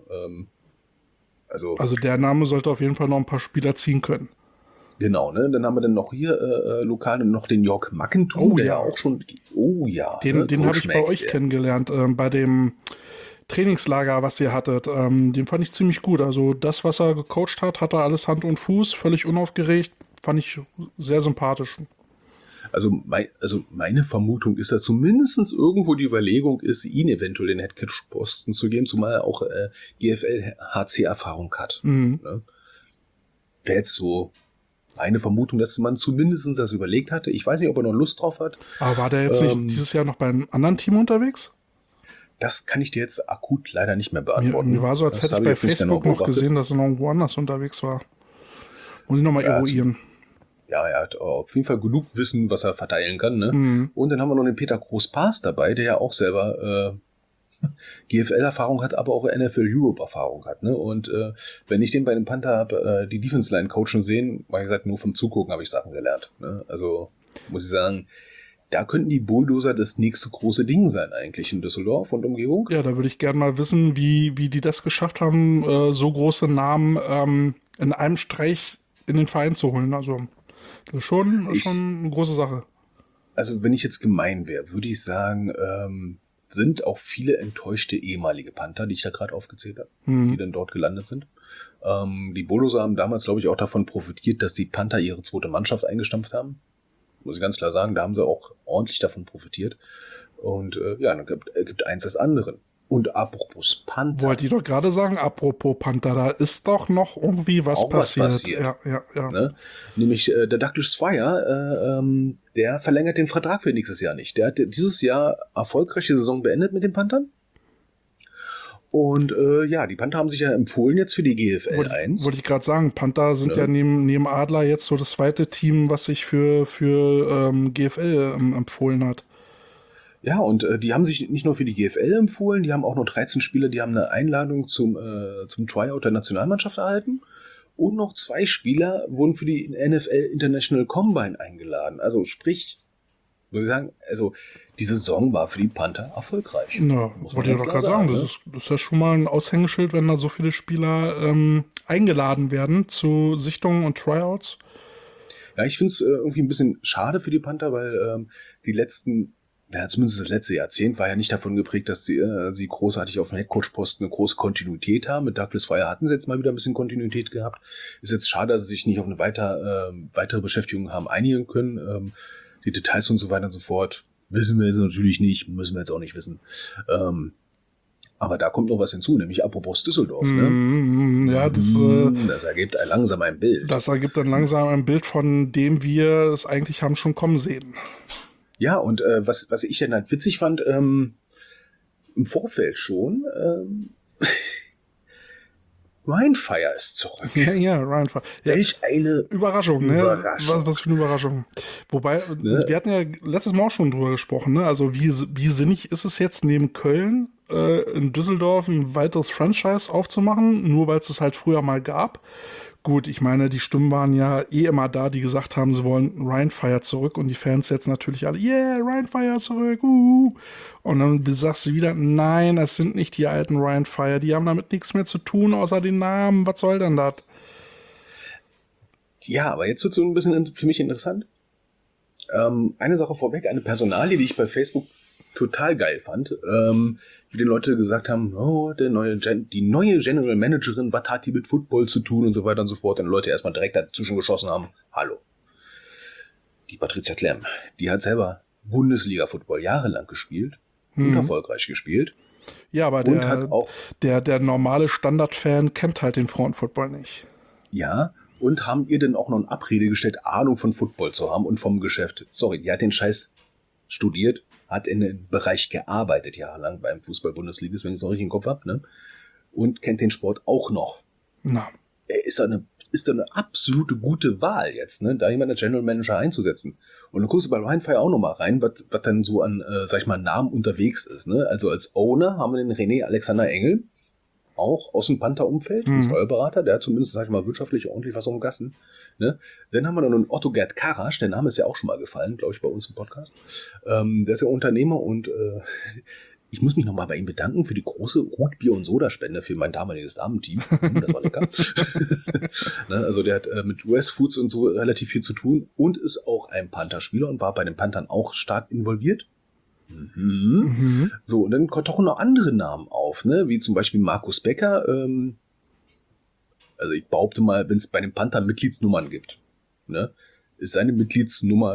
Also der Name sollte auf jeden Fall noch ein paar Spieler ziehen können. Genau, ne? Dann haben wir dann noch hier lokal noch den Jörg Mackentum, der ja auch schon. Oh ja. Den habe ich bei euch kennengelernt, bei dem Trainingslager, was ihr hattet. Den fand ich ziemlich gut. Also das, was er gecoacht hat, hat er alles Hand und Fuß, völlig unaufgeregt. Fand ich sehr sympathisch. Also meine Vermutung ist, dass zumindest irgendwo die Überlegung ist, ihn eventuell den Headcoach-Posten zu geben, zumal er auch GFL-HC-Erfahrung hat. Mhm. Ne? Wäre jetzt so eine Vermutung, dass man zumindest das überlegt hatte. Ich weiß nicht, ob er noch Lust drauf hat. Aber war der jetzt nicht dieses Jahr noch beim anderen Team unterwegs? Das kann ich dir jetzt akut leider nicht mehr beantworten. Mir war so, als Das hätte ich habe bei jetzt nicht genau Facebook noch beobachtet. gesehen, dass er noch woanders unterwegs war. Muss ich nochmal eruieren. Ja, er hat auf jeden Fall genug Wissen, was er verteilen kann. Ne? Mhm. Und dann haben wir noch den Peter Groß-Paas dabei, der ja auch selber GFL-Erfahrung hat, aber auch NFL-Europe-Erfahrung hat. Ne? Und wenn ich den bei dem Panther habe, die Defense-Line coachen sehen, weil ich gesagt, nur vom Zugucken habe ich Sachen gelernt. Ne? Also muss ich sagen, da könnten die Bulldozer das nächste große Ding sein eigentlich in Düsseldorf und Umgebung. Ja, da würde ich gerne mal wissen, wie die das geschafft haben, so große Namen in einem Streich in den Verein zu holen. Also das ist schon eine große Sache. Also wenn ich jetzt gemein wäre, würde ich sagen, sind auch viele enttäuschte ehemalige Panther, die ich da gerade aufgezählt habe, die dann dort gelandet sind. Die Bulldozer haben damals, glaube ich, auch davon profitiert, dass die Panther ihre zweite Mannschaft eingestampft haben. Muss ich ganz klar sagen, da haben sie auch ordentlich davon profitiert. Und dann gibt eins des anderen. Und apropos Panther. Wollte ich doch gerade sagen, apropos Panther, da ist doch noch irgendwie was passiert. Ja. Ne? Nämlich der Douglas Fire, der verlängert den Vertrag für nächstes Jahr nicht. Der hat dieses Jahr erfolgreiche Saison beendet mit den Panthern. Und die Panther haben sich ja empfohlen jetzt für die GFL 1. Wollte ich gerade sagen, Panther sind ja neben Adler jetzt so das zweite Team, was sich für GFL empfohlen hat. Ja, und die haben sich nicht nur für die GFL empfohlen, die haben auch noch 13 Spieler, die haben eine Einladung zum Tryout der Nationalmannschaft erhalten. Und noch 2 Spieler wurden für die NFL International Combine eingeladen. Also sprich, würde ich sagen, also die Saison war für die Panther erfolgreich. Ja, wollte ich doch gerade sagen, das ist ja schon mal ein Aushängeschild, wenn da so viele Spieler eingeladen werden zu Sichtungen und Tryouts. Ja, ich finde es irgendwie ein bisschen schade für die Panther, weil zumindest das letzte Jahrzehnt war ja nicht davon geprägt, dass sie großartig auf dem Headcoach-Posten eine große Kontinuität haben. Mit Douglas Fire hatten sie jetzt mal wieder ein bisschen Kontinuität gehabt. Ist jetzt schade, dass sie sich nicht auf eine weitere Beschäftigung haben einigen können. Die Details und so weiter und so fort wissen wir jetzt natürlich nicht, müssen wir jetzt auch nicht wissen. Aber da kommt noch was hinzu, nämlich apropos Düsseldorf. Ne? Ja, das ergibt langsam ein Bild. Das ergibt dann langsam ein Bild, von dem wir es eigentlich haben schon kommen sehen. Ja, und was ich dann halt witzig fand, im Vorfeld schon, Ryan Fire ist zurück. Ja, Ryan Fire. Welch eine Überraschung, ne? Was für eine Überraschung. Wobei, wir hatten ja letztes Mal auch schon drüber gesprochen, ne? Also wie sinnig ist es jetzt, neben Köln in Düsseldorf ein weiteres Franchise aufzumachen, nur weil es es halt früher mal gab. Gut, ich meine, die Stimmen waren ja immer da, die gesagt haben, sie wollen Ryan Fire zurück, und die Fans jetzt natürlich alle, yeah, Ryan Fire zurück, Und dann sagst du wieder, nein, es sind nicht die alten Ryan Fire, die haben damit nichts mehr zu tun, außer den Namen, was soll denn das? Ja, aber jetzt wird es so ein bisschen für mich interessant. Eine Sache vorweg, eine Personalie, die ich bei Facebook total geil fand, wie die Leute gesagt haben, oh, die neue General Managerin, was hat die mit Football zu tun und so weiter und so fort, und Leute erstmal direkt dazwischen geschossen haben, hallo. Die Patricia Klemm, die hat selber Bundesliga-Football jahrelang gespielt und erfolgreich gespielt. Ja, aber der normale Standardfan kennt halt den Frauenfootball nicht. Ja, und haben ihr dann auch noch eine Abrede gestellt, Ahnung von Football zu haben und vom Geschäft. Sorry, die hat den Scheiß studiert, hat in einem Bereich gearbeitet jahrelang beim Fußball-Bundesliga, wenn ich es noch richtig im Kopf habe, ne? Und kennt den Sport auch noch. Na. Ist da eine absolute gute Wahl jetzt, ne? Da jemanden als General Manager einzusetzen. Und dann guckst du bei Ryan Fire auch noch mal rein, was dann so an, Namen unterwegs ist, ne? Also als Owner haben wir den René Alexander Engel, auch aus dem Panther-Umfeld, ein Steuerberater, der hat zumindest, wirtschaftlich ordentlich was am Gassen. Ne? Dann haben wir noch einen Otto Gerd Karasch, der Name ist ja auch schon mal gefallen, glaube ich, bei uns im Podcast. Der ist ja Unternehmer, und ich muss mich nochmal bei ihm bedanken für die große Rotbier- und Sodaspende für mein damaliges Damenteam. Das war lecker. Ne? Also der hat mit US Foods und so relativ viel zu tun und ist auch ein Panther-Spieler und war bei den Panthern auch stark involviert. So, und dann tauchen noch andere Namen auf, ne? Wie zum Beispiel Markus Becker. Also ich behaupte mal, wenn es bei den Panther Mitgliedsnummern gibt, ne, ist seine Mitgliedsnummer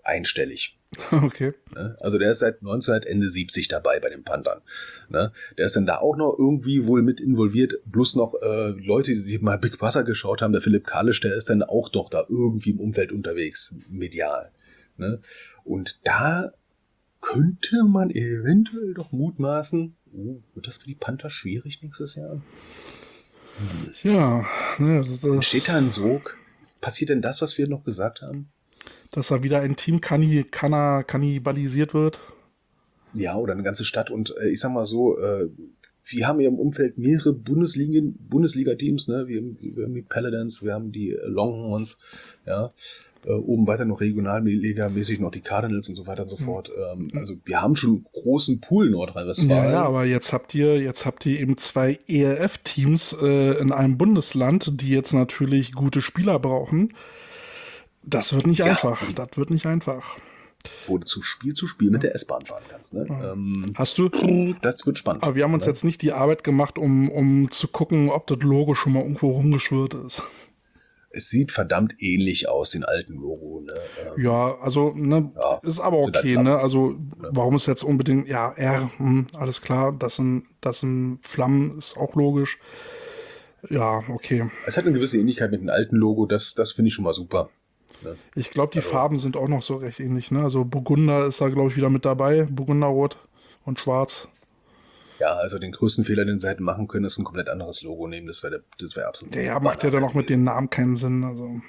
einstellig. Okay. Ne? Also der ist seit 1970 70 dabei bei den Panthern. Ne? Der ist dann da auch noch irgendwie wohl mit involviert, bloß noch Leute, die sich mal Big Brother geschaut haben, der Philipp Kalisch, der ist dann auch doch da irgendwie im Umfeld unterwegs, medial. Ne? Und da könnte man eventuell doch mutmaßen, wird das für die Panther schwierig nächstes Jahr? Ja, ne, Entsteht da ein Sog? Passiert denn das, was wir noch gesagt haben? dass da wieder ein Team kannibalisiert wird. Ja, oder eine ganze Stadt. Und ich sag mal so, wir haben ja im Umfeld mehrere Bundesliga-Teams, ne? Wir haben die Paladins, wir haben die Longhorns, ja. Oben weiter noch regionalligamäßig noch die Cardinals und so weiter und so fort. Also wir haben schon einen großen Pool Nordrhein-Westfalen. Ja, aber jetzt habt ihr eben 2 ELF-Teams in einem Bundesland, die jetzt natürlich gute Spieler brauchen. Das wird nicht einfach. Das wird nicht einfach. Wo du zu Spiel mit der S-Bahn fahren kannst. Ne? Ja. Hast du? Das wird spannend. Aber wir haben uns jetzt nicht die Arbeit gemacht, um zu gucken, ob das Logo schon mal irgendwo rumgeschwirrt ist. Es sieht verdammt ähnlich aus, den alten Logo. Ne? Ja, also, ne, ja, ist aber okay, ne? Also, warum ist jetzt unbedingt, ja, R, alles klar, das sind Flammen, ist auch logisch. Ja, okay. Es hat eine gewisse Ähnlichkeit mit dem alten Logo, das finde ich schon mal super. Ne? Ich glaube, die Farben sind auch noch so recht ähnlich, ne? Also Burgunder ist da, glaube ich, wieder mit dabei, Burgunderrot und Schwarz. Ja, also den größten Fehler, den sie hätten machen können, ist ein komplett anderes Logo nehmen. Das wäre absolut. Ja, macht ja dann auch mit den Namen keinen Sinn. Also,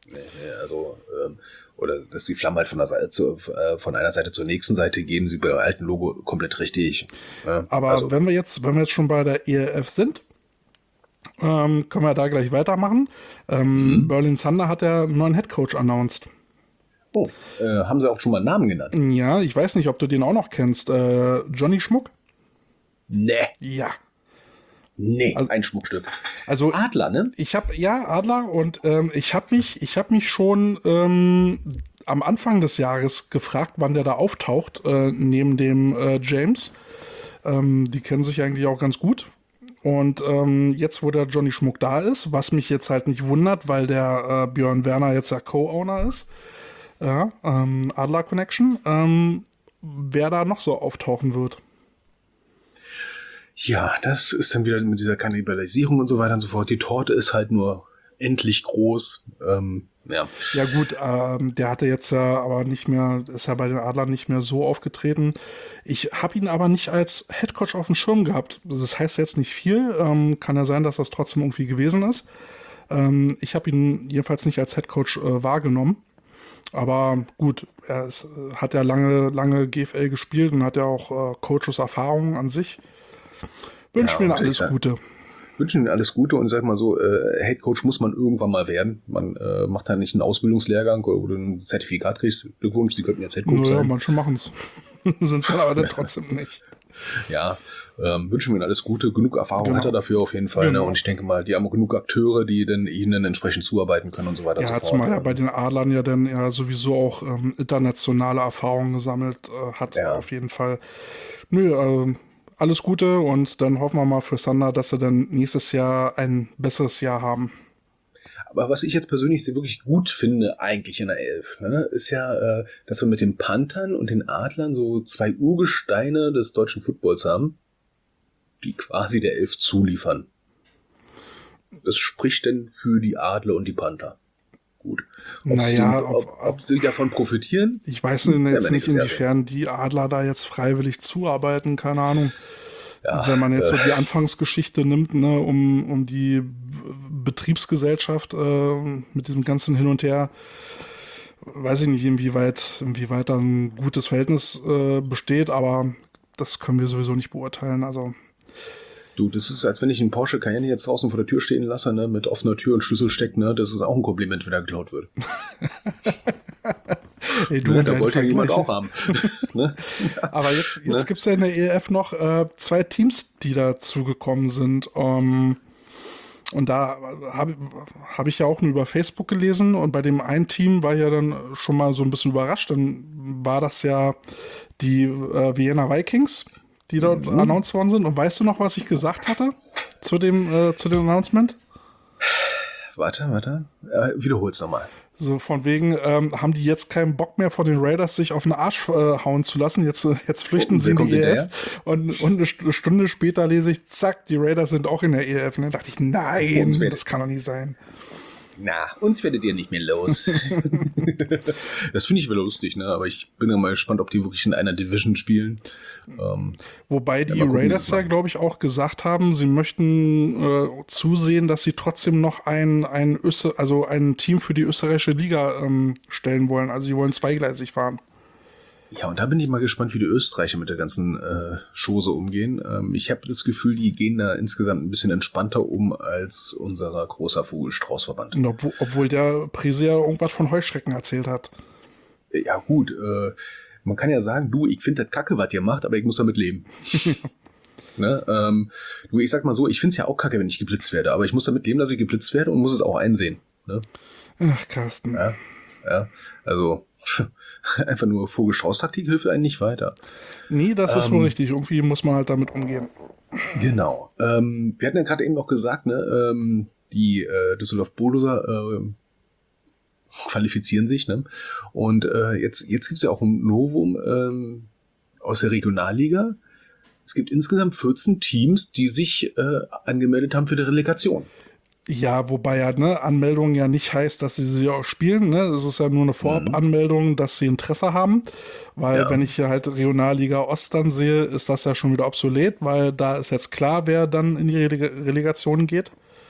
oder dass die Flammen halt von einer Seite zur nächsten Seite gehen, sie beim alten Logo komplett richtig. Ja, aber also, wenn wir jetzt schon bei der ELF sind, können wir da gleich weitermachen. Berlin Thunder hat ja einen neuen Headcoach announced. Oh, haben sie auch schon mal einen Namen genannt? Ja, ich weiß nicht, ob du den auch noch kennst. Johnny Schmuck? Nee. Ja. Nee, also, ein Schmuckstück. Also Adler, ne? Adler und ich habe mich schon am Anfang des Jahres gefragt, wann der da auftaucht, neben dem James. Die kennen sich eigentlich auch ganz gut. Und jetzt, wo der Johnny Schmuck da ist, was mich jetzt halt nicht wundert, weil der Björn Werner jetzt der Co-Owner ist, ja, Adler Connection, wer da noch so auftauchen wird. Ja, das ist dann wieder mit dieser Kannibalisierung und so weiter und so fort. Die Torte ist halt nur endlich groß. Ja. Ja gut, der hatte jetzt ja aber nicht mehr, ist ja bei den Adlern nicht mehr so aufgetreten. Ich habe ihn aber nicht als Headcoach auf dem Schirm gehabt. Das heißt jetzt nicht viel. Kann ja sein, dass das trotzdem irgendwie gewesen ist. Ich habe ihn jedenfalls nicht als Headcoach wahrgenommen. Aber gut, hat ja lange GFL gespielt und hat ja auch Coaches Erfahrung an sich. Wünschen wir alles Gute. Wünschen Ihnen alles Gute und sag mal so, Headcoach muss man irgendwann mal werden. Man macht da nicht einen Ausbildungslehrgang oder ein Zertifikat kriegst. Glückwunsch, Sie könnten jetzt Headcoach sein. Ja, manche machen es. Sind es dann aber dann trotzdem nicht. Ja, wünschen wir Ihnen alles Gute. Genug Erfahrung hat er dafür auf jeden Fall. Genau. Ne? Und ich denke mal, die haben auch genug Akteure, die dann ihnen entsprechend zuarbeiten können und so weiter und so fort. Zumal ja bei den Adlern ja dann ja sowieso auch internationale Erfahrungen gesammelt hat. Ja. Auf jeden Fall. Alles Gute und dann hoffen wir mal für Thunder, dass sie dann nächstes Jahr ein besseres Jahr haben. Aber was ich jetzt persönlich wirklich gut finde, eigentlich in der Elf, ne, ist ja, dass wir mit den Panthern und den Adlern so 2 Urgesteine des deutschen Footballs haben, die quasi der Elf zuliefern. Das spricht denn für die Adler und die Panther. Gut. Ob sie davon profitieren? Ich weiß jetzt nicht, inwiefern die Adler da jetzt freiwillig zuarbeiten, keine Ahnung. Ja, wenn man jetzt so die Anfangsgeschichte nimmt, ne, um die Betriebsgesellschaft mit diesem ganzen Hin und Her, weiß ich nicht, inwieweit da ein gutes Verhältnis besteht, aber das können wir sowieso nicht beurteilen. Also du, das ist, als wenn ich einen Porsche Cayenne jetzt draußen vor der Tür stehen lasse, ne, mit offener Tür und Schlüssel steckt, ne, das ist auch ein Kompliment, wenn er geklaut wird. Hey, du, da wollte ja jemand auch haben. Ne? Aber jetzt gibt es ja in der ELF noch 2 Teams, die dazugekommen sind. Und da habe ich ja auch nur über Facebook gelesen und bei dem einen Team war ich ja dann schon mal so ein bisschen überrascht. Dann war das ja die Vienna Vikings, die dort announced worden sind. Und weißt du noch, was ich gesagt hatte zu dem Announcement? Warte. Wiederhol's nochmal. So von wegen, haben die jetzt keinen Bock mehr von den Raiders, sich auf den Arsch hauen zu lassen. Jetzt flüchten sie in die ELF. Und eine Stunde später lese ich, zack, die Raiders sind auch in der ELF. Und dann dachte ich, nein, das kann doch nicht sein. Na, uns werdet ihr nicht mehr los. Das finde ich wieder lustig, ne? Aber ich bin ja mal gespannt, ob die wirklich in einer Division spielen. Wobei die Raiders ja, glaube ich, auch gesagt haben, sie möchten zusehen, dass sie trotzdem noch ein Team für die österreichische Liga stellen wollen. Also sie wollen zweigleisig fahren. Ja, und da bin ich mal gespannt, wie die Österreicher mit der ganzen Chose umgehen. Ich habe das Gefühl, die gehen da insgesamt ein bisschen entspannter um als unser großer Vogelstraußverband. Obwohl der Prese ja irgendwas von Heuschrecken erzählt hat. Ja gut, man kann ja sagen, du, ich finde das kacke, was ihr macht, aber ich muss damit leben. Ne? Du, ich sag mal so, ich finde es ja auch kacke, wenn ich geblitzt werde, aber ich muss damit leben, dass ich geblitzt werde und muss es auch einsehen. Ne? Ach, Carsten. Ja, also einfach nur Vogelstrauß-Taktik hilft einem nicht weiter. Nee, das ist wohl richtig. Irgendwie muss man halt damit umgehen. Genau. Wir hatten ja gerade eben noch gesagt, ne, die Düsseldorf Bulldozer qualifizieren sich, ne? Und jetzt gibt es ja auch ein Novum aus der Regionalliga. Es gibt insgesamt 14 Teams, die sich angemeldet haben für die Relegation. Ja, wobei ja Anmeldung ja nicht heißt, dass sie auch spielen. Ne? Es ist ja nur eine Vorabanmeldung, dass sie Interesse haben. Weil wenn ich hier halt Regionalliga Ost dann sehe, ist das ja schon wieder obsolet, weil da ist jetzt klar, wer dann in die Relegation geht.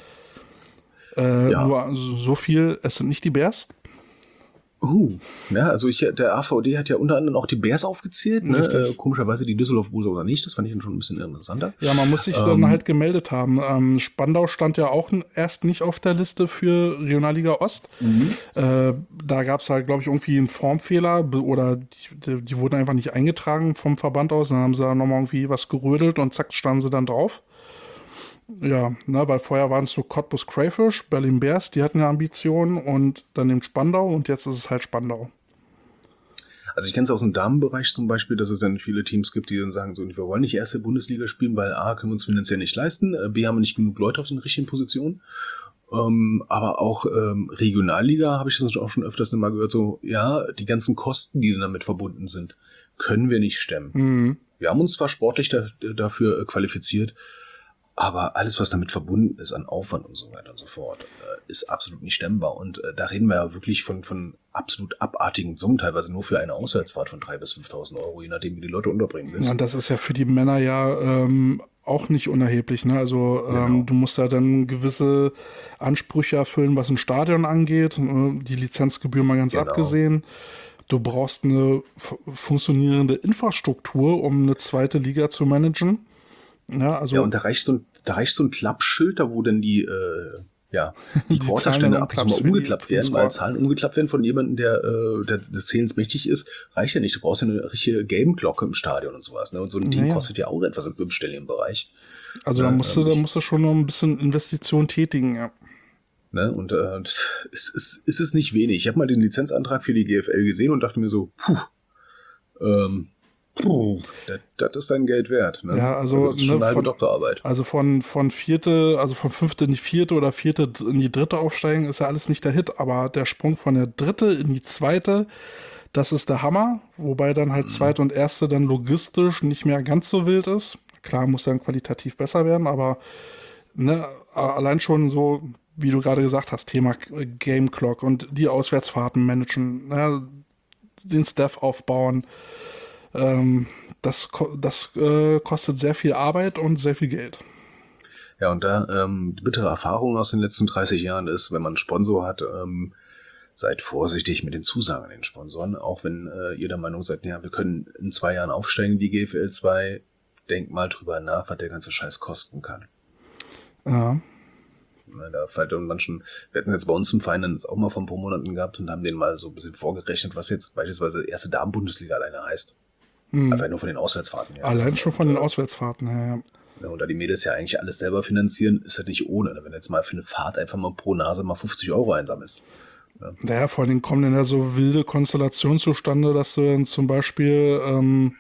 Nur so viel, es sind nicht die Bears. Ja, also der AVD hat ja unter anderem auch die Bears aufgezählt, ne? Komischerweise die Düsseldorf Bulldozer nicht, das fand ich dann schon ein bisschen interessanter. Ja, man muss sich dann halt gemeldet haben. Spandau stand ja auch erst nicht auf der Liste für Regionalliga Ost. Da gab es halt, glaube ich, irgendwie einen Formfehler oder die wurden einfach nicht eingetragen vom Verband aus. Dann haben sie da nochmal irgendwie was gerödelt und zack, standen sie dann drauf. Ja, weil vorher waren es so Cottbus Crayfish, Berlin Bears, die hatten ja Ambitionen und dann eben Spandau und jetzt ist es halt Spandau. Also ich kenne es aus dem Damenbereich zum Beispiel, dass es dann viele Teams gibt, die dann sagen, so, wir wollen nicht erste Bundesliga spielen, weil A, können wir uns finanziell nicht leisten, B, haben wir nicht genug Leute auf den richtigen Positionen. Aber auch Regionalliga habe ich das auch schon öfters mal gehört, so, ja, die ganzen Kosten, die dann damit verbunden sind, können wir nicht stemmen. Wir haben uns zwar sportlich dafür qualifiziert, aber alles, was damit verbunden ist an Aufwand und so weiter und so fort, ist absolut nicht stemmbar. Und da reden wir ja wirklich von absolut abartigen Summen, teilweise nur für eine Auswärtsfahrt von 3.000 bis 5.000 Euro, je nachdem, wie die Leute unterbringen willst. Ja, und das ist ja für die Männer ja auch nicht unerheblich. Ne? Also du musst ja dann gewisse Ansprüche erfüllen, was ein Stadion angeht, die Lizenzgebühr mal ganz abgesehen. Du brauchst eine funktionierende Infrastruktur, um eine zweite Liga zu managen. Ja, und da reicht so ein Klappschild, da wo dann die Quarterstände ab und zu mal umgeklappt werden, weil Zahlen umgeklappt werden von jemandem, der des Zählens mächtig ist, reicht ja nicht. Du brauchst ja eine richtige Game-Glocke im Stadion und sowas. Ne? Und so ein Ding kostet ja auch etwas im fünfstelligen Bereich. Also da musst du schon noch ein bisschen Investition tätigen, ja. Ne? Und das ist es nicht wenig. Ich habe mal den Lizenzantrag für die GFL gesehen und dachte mir so, das ist sein Geld wert. Ne? Ja, also das ist schon eine halbe Doktorarbeit. Also von fünfte in die vierte oder vierte in die dritte aufsteigen, ist ja alles nicht der Hit, aber der Sprung von der dritte in die zweite, das ist der Hammer, wobei dann halt zweite und erste dann logistisch nicht mehr ganz so wild ist. Klar, muss dann qualitativ besser werden, aber allein schon so, wie du gerade gesagt hast, Thema Game Clock und die Auswärtsfahrten managen, den Staff aufbauen, das kostet sehr viel Arbeit und sehr viel Geld. Ja, und da die bittere Erfahrung aus den letzten 30 Jahren ist, wenn man einen Sponsor hat, seid vorsichtig mit den Zusagen an den Sponsoren, auch wenn ihr der Meinung seid, ja, wir können in 2 Jahren aufsteigen, die GFL 2, denkt mal drüber nach, was der ganze Scheiß kosten kann. Ja. Da fällt manchen, wir hatten jetzt bei uns im Verein das auch mal vor ein paar Monaten gehabt und haben denen mal so ein bisschen vorgerechnet, was jetzt beispielsweise erste Damen-Bundesliga alleine heißt. Einfach nur von den Auswärtsfahrten. Ja. Allein schon von den Auswärtsfahrten, ja. Und da die Mädels ja eigentlich alles selber finanzieren, ist das nicht ohne. Wenn du jetzt mal für eine Fahrt einfach mal pro Nase mal 50 Euro einsammelst. Ja. Naja, vor allem kommen dann ja so wilde Konstellationen zustande, dass du dann zum Beispiel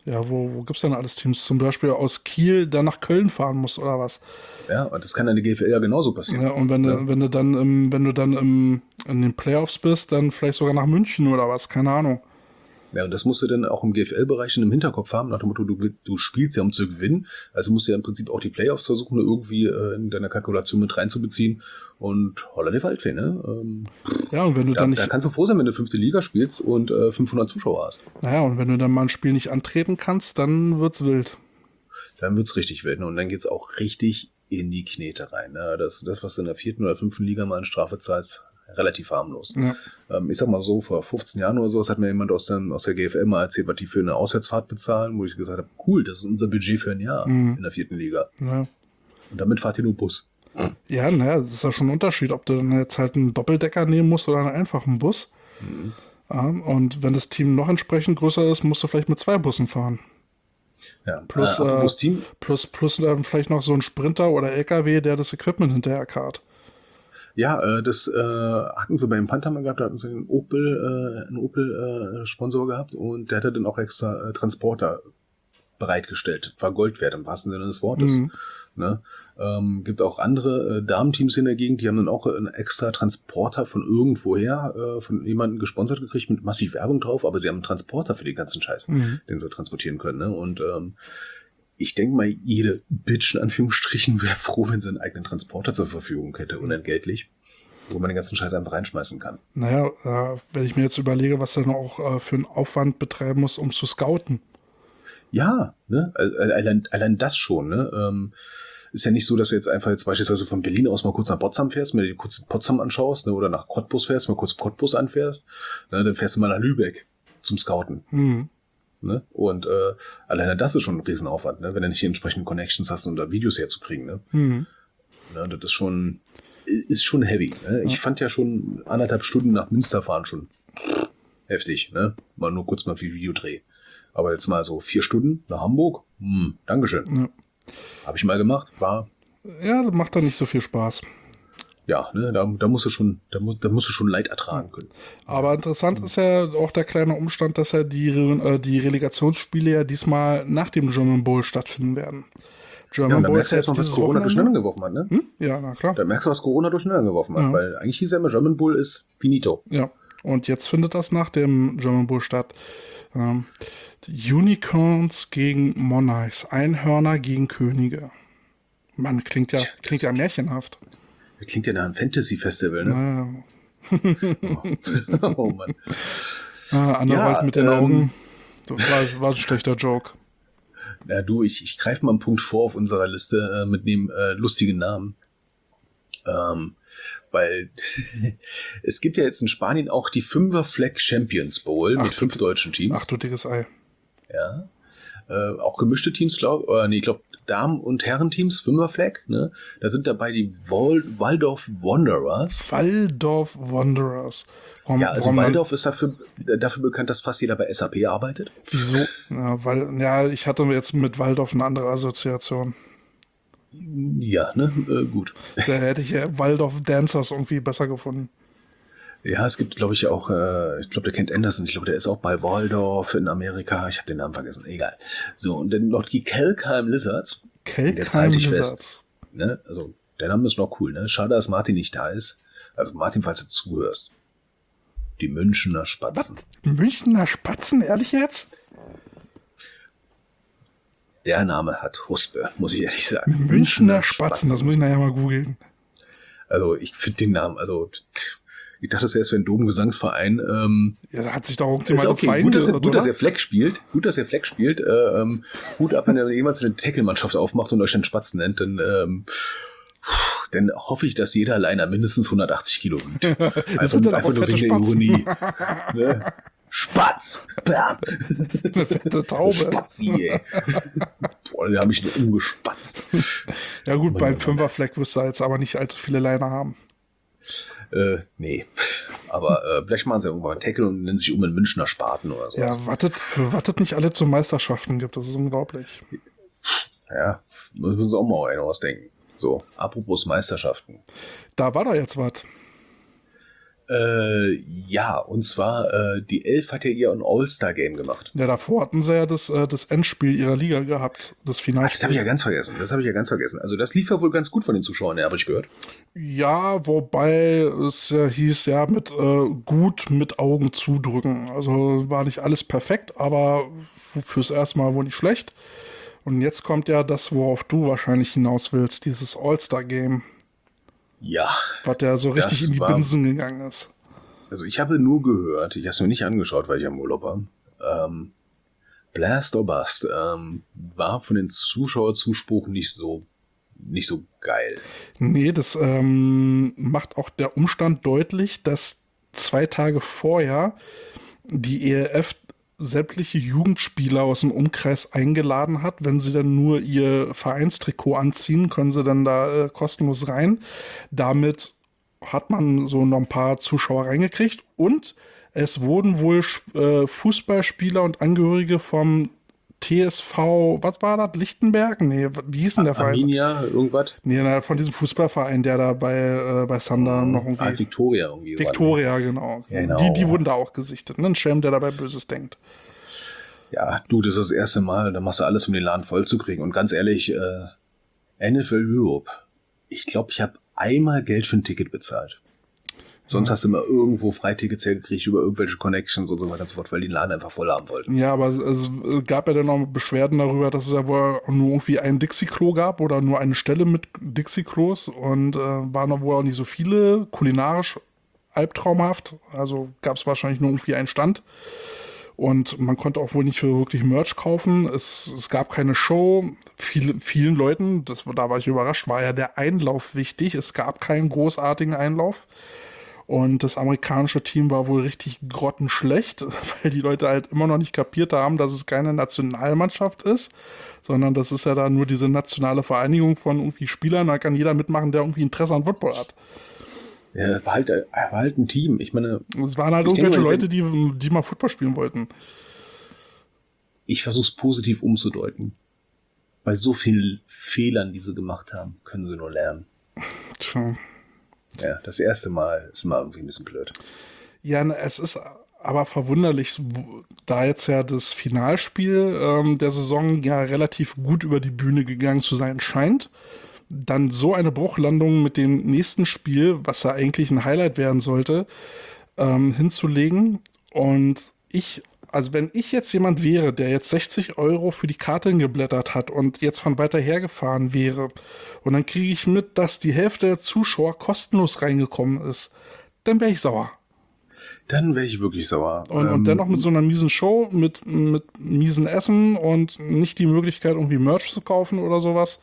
Ja, wo gibt's denn alles Teams? Zum Beispiel aus Kiel, der nach Köln fahren muss oder was? Ja, und das kann in der GFL ja genauso passieren. Ja, und wenn du dann in den Playoffs bist, dann vielleicht sogar nach München oder was, keine Ahnung. Ja, und das musst du dann auch im GFL-Bereich im Hinterkopf haben, nach dem Motto, du spielst ja, um zu gewinnen, also musst du ja im Prinzip auch die Playoffs versuchen, irgendwie in deiner Kalkulation mit reinzubeziehen und holla die Waldfee, ne? Ja, und wenn du dann nicht... Da kannst du froh sein, wenn du 5. Liga spielst und 500 Zuschauer hast. Naja, und wenn du dann mal ein Spiel nicht antreten kannst, dann wird's wild. Dann wird's richtig wild, ne? Und dann geht's auch richtig in die Knete rein, ne? Das, was du in der 4. oder 5. Liga mal in Strafe zahlst, relativ harmlos. Ja. Ich sag mal so, vor 15 Jahren oder so, das hat mir jemand aus der GFL mal erzählt, was die für eine Auswärtsfahrt bezahlen, wo ich gesagt habe, cool, das ist unser Budget für ein Jahr in der 4. Liga. Ja. Und damit fahrt ihr nur Bus. Ja, naja, das ist ja schon ein Unterschied, ob du dann jetzt halt einen Doppeldecker nehmen musst oder einen einfachen Bus. Ja, und wenn das Team noch entsprechend größer ist, musst du vielleicht mit 2 Bussen fahren. Ja, Plus, Team. plus vielleicht noch so ein Sprinter oder LKW, der das Equipment hinterher karrt. Ja, das hatten sie beim Panther mal gehabt, da hatten sie einen Opel-Sponsor gehabt und der hatte dann auch extra Transporter bereitgestellt. War Gold wert im wahrsten Sinne des Wortes. Ne? Gibt auch andere Damenteams in der Gegend, die haben dann auch einen extra Transporter von irgendwoher von jemandem gesponsert gekriegt mit massiv Werbung drauf, aber sie haben einen Transporter für den ganzen Scheiß, den sie transportieren können. Ne? Und ich denke mal, jede Bitch in Anführungsstrichen wäre froh, wenn sie einen eigenen Transporter zur Verfügung hätte, unentgeltlich, wo man den ganzen Scheiß einfach reinschmeißen kann. Naja, wenn ich mir jetzt überlege, was dann auch für einen Aufwand betreiben muss, um zu scouten. Ja, ne? Allein das schon, ne? Ist ja nicht so, dass du jetzt einfach beispielsweise von Berlin aus mal kurz nach Potsdam fährst, mir dir kurz Potsdam anschaust, ne? Oder nach Cottbus fährst, mal kurz Cottbus anfährst, ne? Dann fährst du mal nach Lübeck zum Scouten. Ne? Und alleine das ist schon ein Riesenaufwand, ne? Wenn du nicht die entsprechenden Connections hast, um da Videos herzukriegen. Ne? Ne? Das ist schon heavy. Ne? Ich fand ja schon 1,5 Stunden nach Münster fahren schon heftig. Ne? Mal nur kurz mal viel Videodreh. Aber jetzt mal so 4 Stunden nach Hamburg, Dankeschön. Ja. Habe ich mal gemacht, war... Ja, das macht dann nicht so viel Spaß. Ja, ne, da musst du schon Leid ertragen können. Aber interessant ist ja auch der kleine Umstand, dass ja die Relegationsspiele ja diesmal nach dem German Bowl stattfinden werden. German Bowl ist ja jetzt was Corona durcheinander geworfen hat, ne? Ja, na klar. Da merkst du, was Corona durcheinander geworfen hat, weil eigentlich hieß ja immer, German Bowl ist finito. Ja, und jetzt findet das nach dem German Bowl statt. Unicorns gegen Monarchs, Einhörner gegen Könige. Mann, klingt ja märchenhaft. Das klingt ja nach einem Fantasy-Festival, ne? Oh Mann. Anna rollt mit den Augen. Das war ein schlechter Joke. Ja, du, ich greife mal einen Punkt vor auf unserer Liste mit dem lustigen Namen. Weil es gibt ja jetzt in Spanien auch die 5er Flag Champions Bowl mit 5 deutschen Teams. Ach du dickes Ei. Ja. Auch gemischte Teams, glaube ich. Damen- und Herrenteams, 5er Flag. Ne? Da sind dabei die Waldorf Wanderers. Waldorf Wanderers. Waldorf ist dafür bekannt, dass fast jeder bei SAP arbeitet. Wieso? Ja, ich hatte jetzt mit Waldorf eine andere Assoziation. Ja, ne? Gut. Da hätte ich ja Waldorf Dancers irgendwie besser gefunden. Ja, es gibt, glaube ich, auch, ich glaube, der kennt Anderson. Ich glaube, der ist auch bei Waldorf in Amerika. Ich habe den Namen vergessen. Egal. So, und dann noch die Kelkheim Lizards. Kelkheim Lizards. Ne? Also, der Name ist noch cool, ne? Schade, dass Martin nicht da ist. Also, Martin, falls du zuhörst. Die Münchner Spatzen. Was? Münchner Spatzen? Ehrlich jetzt? Der Name hat Huspe, muss ich ehrlich sagen. Münchner Spatzen, das muss ich nachher mal googeln. Also, ich finde den Namen, ich dachte, das wäre ein Domgesangsverein. Ja, da hat sich doch irgendjemand okay. Gut, dass ihr Fleck spielt. Gut ab, wenn ihr jemals eine Tackle-Mannschaft aufmacht und euch den Spatzen nennt, dann hoffe ich, dass jeder Liner mindestens 180 Kilo wiegt. Einfach nur wegen der Ironie. Ne? Spatz! Bam. Eine fette Taube. Spatzi, ey. Boah, da habe ich nur umgespatzt. Ja gut, beim 5er Fleck wirst du jetzt aber nicht allzu viele Liner haben. Nee. Aber vielleicht machen sie irgendwann Tackle und nennen sich in Münchner Spaten oder so. Ja, wartet nicht alle zu Meisterschaften gibt, das ist unglaublich. Ja, müssen sie auch mal einer ausdenken. So, apropos Meisterschaften. Da war doch jetzt was. Ja, und zwar, die Elf hat ja ihr ein All-Star-Game gemacht. Ja, davor hatten sie ja das Endspiel ihrer Liga gehabt, das Finalspiel. Das habe ich ja ganz vergessen. Also das lief ja wohl ganz gut von den Zuschauern, habe ich gehört. Ja, wobei es ja hieß, ja, gut mit Augen zudrücken. Also war nicht alles perfekt, aber fürs erste Mal wohl nicht schlecht. Und jetzt kommt ja das, worauf du wahrscheinlich hinaus willst, dieses All-Star-Game. Ja. Was ja so richtig in die Binsen gegangen ist. Also ich habe nur gehört, ich habe es mir nicht angeschaut, weil ich am Urlaub war. Blast or Bust war von den Zuschauerzuspruch nicht so geil. Nee, das macht auch der Umstand deutlich, dass 2 Tage vorher die ELF sämtliche Jugendspieler aus dem Umkreis eingeladen hat. Wenn sie dann nur ihr Vereinstrikot anziehen, können sie dann da kostenlos rein. Damit hat man so noch ein paar Zuschauer reingekriegt und es wurden wohl Fußballspieler und Angehörige vom TSV, was war das? Lichtenberg? Nee, wie hieß denn der Verein? Arminia, irgendwas? Nee, von diesem Fußballverein, der da bei Sander noch irgendwie... Victoria irgendwie. Victoria, genau. Ja, genau. Die wurden da auch gesichtet. Ne? Ein Schelm, der dabei Böses denkt. Ja, du, das ist das erste Mal, da machst du alles, um den Laden voll zu kriegen. Und ganz ehrlich, NFL Europe, ich glaube, ich habe einmal Geld für ein Ticket bezahlt. Sonst hast du immer irgendwo Freitickets hergekriegt über irgendwelche Connections und so weiter und so fort, weil die den Laden einfach voll haben wollten. Ja, aber es gab ja dann noch Beschwerden darüber, dass es ja wohl nur irgendwie ein Dixie-Klo gab oder nur eine Stelle mit Dixie-Klos und waren da wohl auch nicht so viele, kulinarisch albtraumhaft. Also gab es wahrscheinlich nur irgendwie einen Stand. Und man konnte auch wohl nicht für wirklich Merch kaufen. Es gab keine Show. Vielen Leuten, da war ich überrascht, war ja der Einlauf wichtig. Es gab keinen großartigen Einlauf. Und das amerikanische Team war wohl richtig grottenschlecht, weil die Leute halt immer noch nicht kapiert haben, dass es keine Nationalmannschaft ist, sondern das ist ja da nur diese nationale Vereinigung von irgendwie Spielern. Da kann jeder mitmachen, der irgendwie Interesse an Football hat. Ja, war halt ein Team. Ich meine, es waren halt irgendwelche Leute, die mal Football spielen wollten. Ich versuche es positiv umzudeuten. Bei so vielen Fehlern, die sie gemacht haben, können sie nur lernen. Tja. Ja, das erste Mal ist mal irgendwie ein bisschen blöd. Ja, es ist aber verwunderlich, da jetzt ja das Finalspiel der Saison ja relativ gut über die Bühne gegangen zu sein scheint, dann so eine Bruchlandung mit dem nächsten Spiel, was ja eigentlich ein Highlight werden sollte, hinzulegen. Und also wenn ich jetzt jemand wäre, der jetzt 60 € für die Karte geblättert hat und jetzt von weiter her gefahren wäre und dann kriege ich mit, dass die Hälfte der Zuschauer kostenlos reingekommen ist, dann wäre ich sauer. Dann wäre ich wirklich sauer. Und dennoch mit so einer miesen Show, mit miesen Essen und nicht die Möglichkeit, irgendwie Merch zu kaufen oder sowas.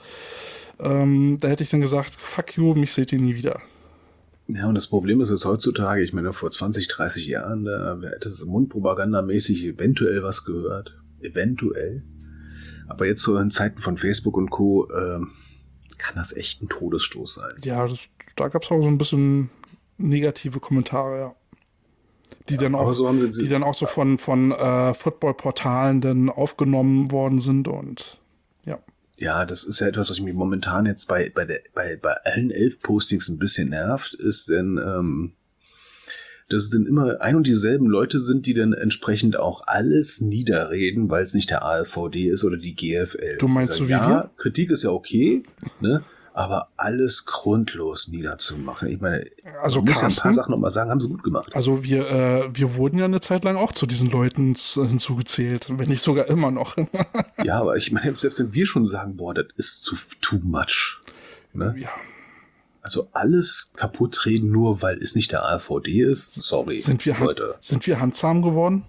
Da hätte ich dann gesagt, fuck you, mich seht ihr nie wieder. Ja, und das Problem ist jetzt heutzutage, ich meine, vor 20, 30 Jahren, da hätte es mundpropagandamäßig eventuell was gehört. Eventuell. Aber jetzt so in Zeiten von Facebook und Co. Kann das echt ein Todesstoß sein. Ja, da gab es auch so ein bisschen negative Kommentare, ja. Die dann auch so von Football-Portalen dann aufgenommen worden sind und ja. Ja, das ist ja etwas, was mich momentan jetzt bei allen 11 Postings ein bisschen nervt, ist denn, dass es dann immer ein und dieselben Leute sind, die dann entsprechend auch alles niederreden, weil es nicht der ALVD ist oder die GFL. Du meinst so wie ja, wir? Kritik ist ja okay, ne? Aber alles grundlos niederzumachen. Ich meine, also man muss ja ein paar Sachen nochmal sagen, haben sie gut gemacht. Also wir wurden ja eine Zeit lang auch zu diesen Leuten hinzugezählt, wenn nicht sogar immer noch. Ja, aber ich meine, selbst wenn wir schon sagen, boah, das ist too much. Ne? Ja. Also alles kaputt reden, nur weil es nicht der AVD ist. Sorry, Leute. Sind wir handsam geworden?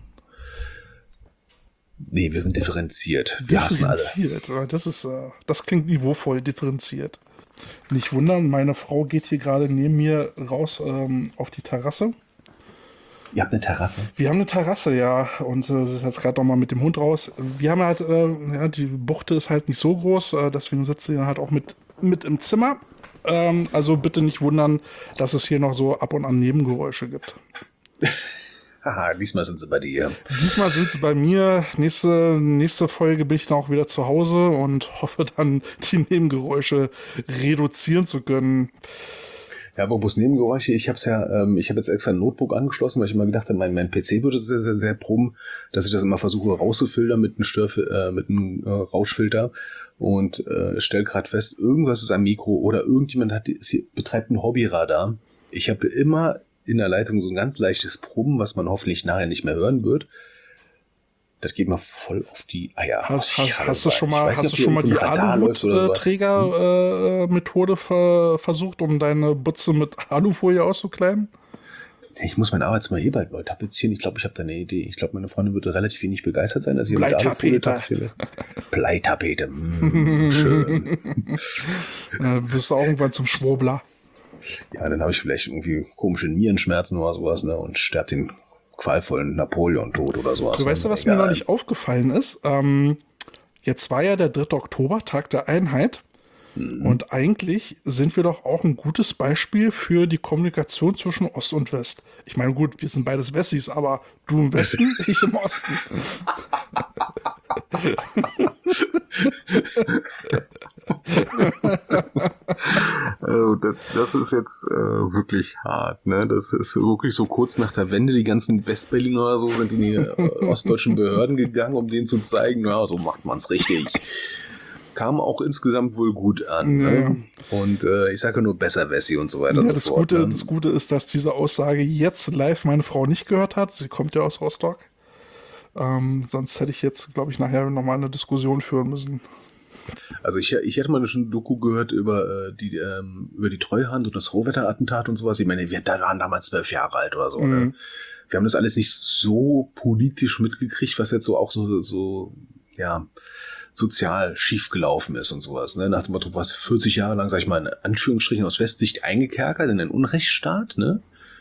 Nee, wir sind differenziert. Wir hassen alle. Das klingt niveauvoll, differenziert. Nicht wundern, meine Frau geht hier gerade neben mir raus auf die Terrasse. Ihr habt eine Terrasse? Wir haben eine Terrasse, ja. Und sie ist jetzt gerade noch mal mit dem Hund raus. Wir haben halt, die Buchte ist halt nicht so groß, deswegen sitzt sie dann halt auch mit im Zimmer. Also bitte nicht wundern, dass es hier noch so ab und an Nebengeräusche gibt. Haha, diesmal sind sie bei dir. Diesmal sind sie bei mir. Nächste Folge bin ich dann auch wieder zu Hause und hoffe dann, die Nebengeräusche reduzieren zu können. Ja, aber bloß Nebengeräusche, ich habe jetzt extra ein Notebook angeschlossen, weil ich immer gedacht habe, mein PC würde sehr, sehr, sehr brummen, dass ich das immer versuche rauszufiltern mit einem Rauschfilter und stelle gerade fest, irgendwas ist am Mikro oder irgendjemand betreibt ein Hobbyradar. Ich habe immer in der Leitung so ein ganz leichtes Brummen, was man hoffentlich nachher nicht mehr hören wird. Das geht mir voll auf die Eier. Hast du schon mal die Aluhutträger-Methode versucht, um deine Butze mit Alufolie auszukleiden? Ich muss mein Arbeitszimmer bald neu tapezieren. Ich glaube, ich habe da eine Idee. Ich glaube, meine Freundin würde relativ wenig begeistert sein, dass ich mit Alufolie tapeziere. Bleitapete. Schön. Wirst du auch irgendwann zum Schwurbler. Ja, dann habe ich vielleicht irgendwie komische Nierenschmerzen oder sowas, ne, und sterbe den qualvollen Napoleon-Tod oder sowas. Du weißt ja, was mir neulich aufgefallen ist? Jetzt war ja der 3. Oktober, Tag der Einheit. Und eigentlich sind wir doch auch ein gutes Beispiel für die Kommunikation zwischen Ost und West. Ich meine, gut, wir sind beides Wessis, aber du im Westen, ich im Osten. Also das ist jetzt wirklich hart, ne? Das ist wirklich so kurz nach der Wende, die ganzen Westberliner oder so sind in die ostdeutschen Behörden gegangen, um denen zu zeigen, ja, so macht man's richtig. Kam auch insgesamt wohl gut an. Ja. Ne? Und ich sage nur besser Wessi und so weiter. Ja, und das so fort, Gute, ne? das Gute ist, dass diese Aussage jetzt live meine Frau nicht gehört hat. Sie kommt ja aus Rostock. Sonst hätte ich jetzt, glaube ich, nachher nochmal eine Diskussion führen müssen. Also ich hätte mal schon ein Doku gehört über die Treuhand und das Rohwetterattentat und sowas. Ich meine, wir waren damals 12 Jahre alt oder so. Ne? Wir haben das alles nicht so politisch mitgekriegt, was jetzt so auch so sozial schiefgelaufen ist und sowas. Ne? Nach dem Motto, was 40 Jahre lang, sag ich mal, in Anführungsstrichen aus Westsicht eingekerkert in einen Unrechtsstaat, ne?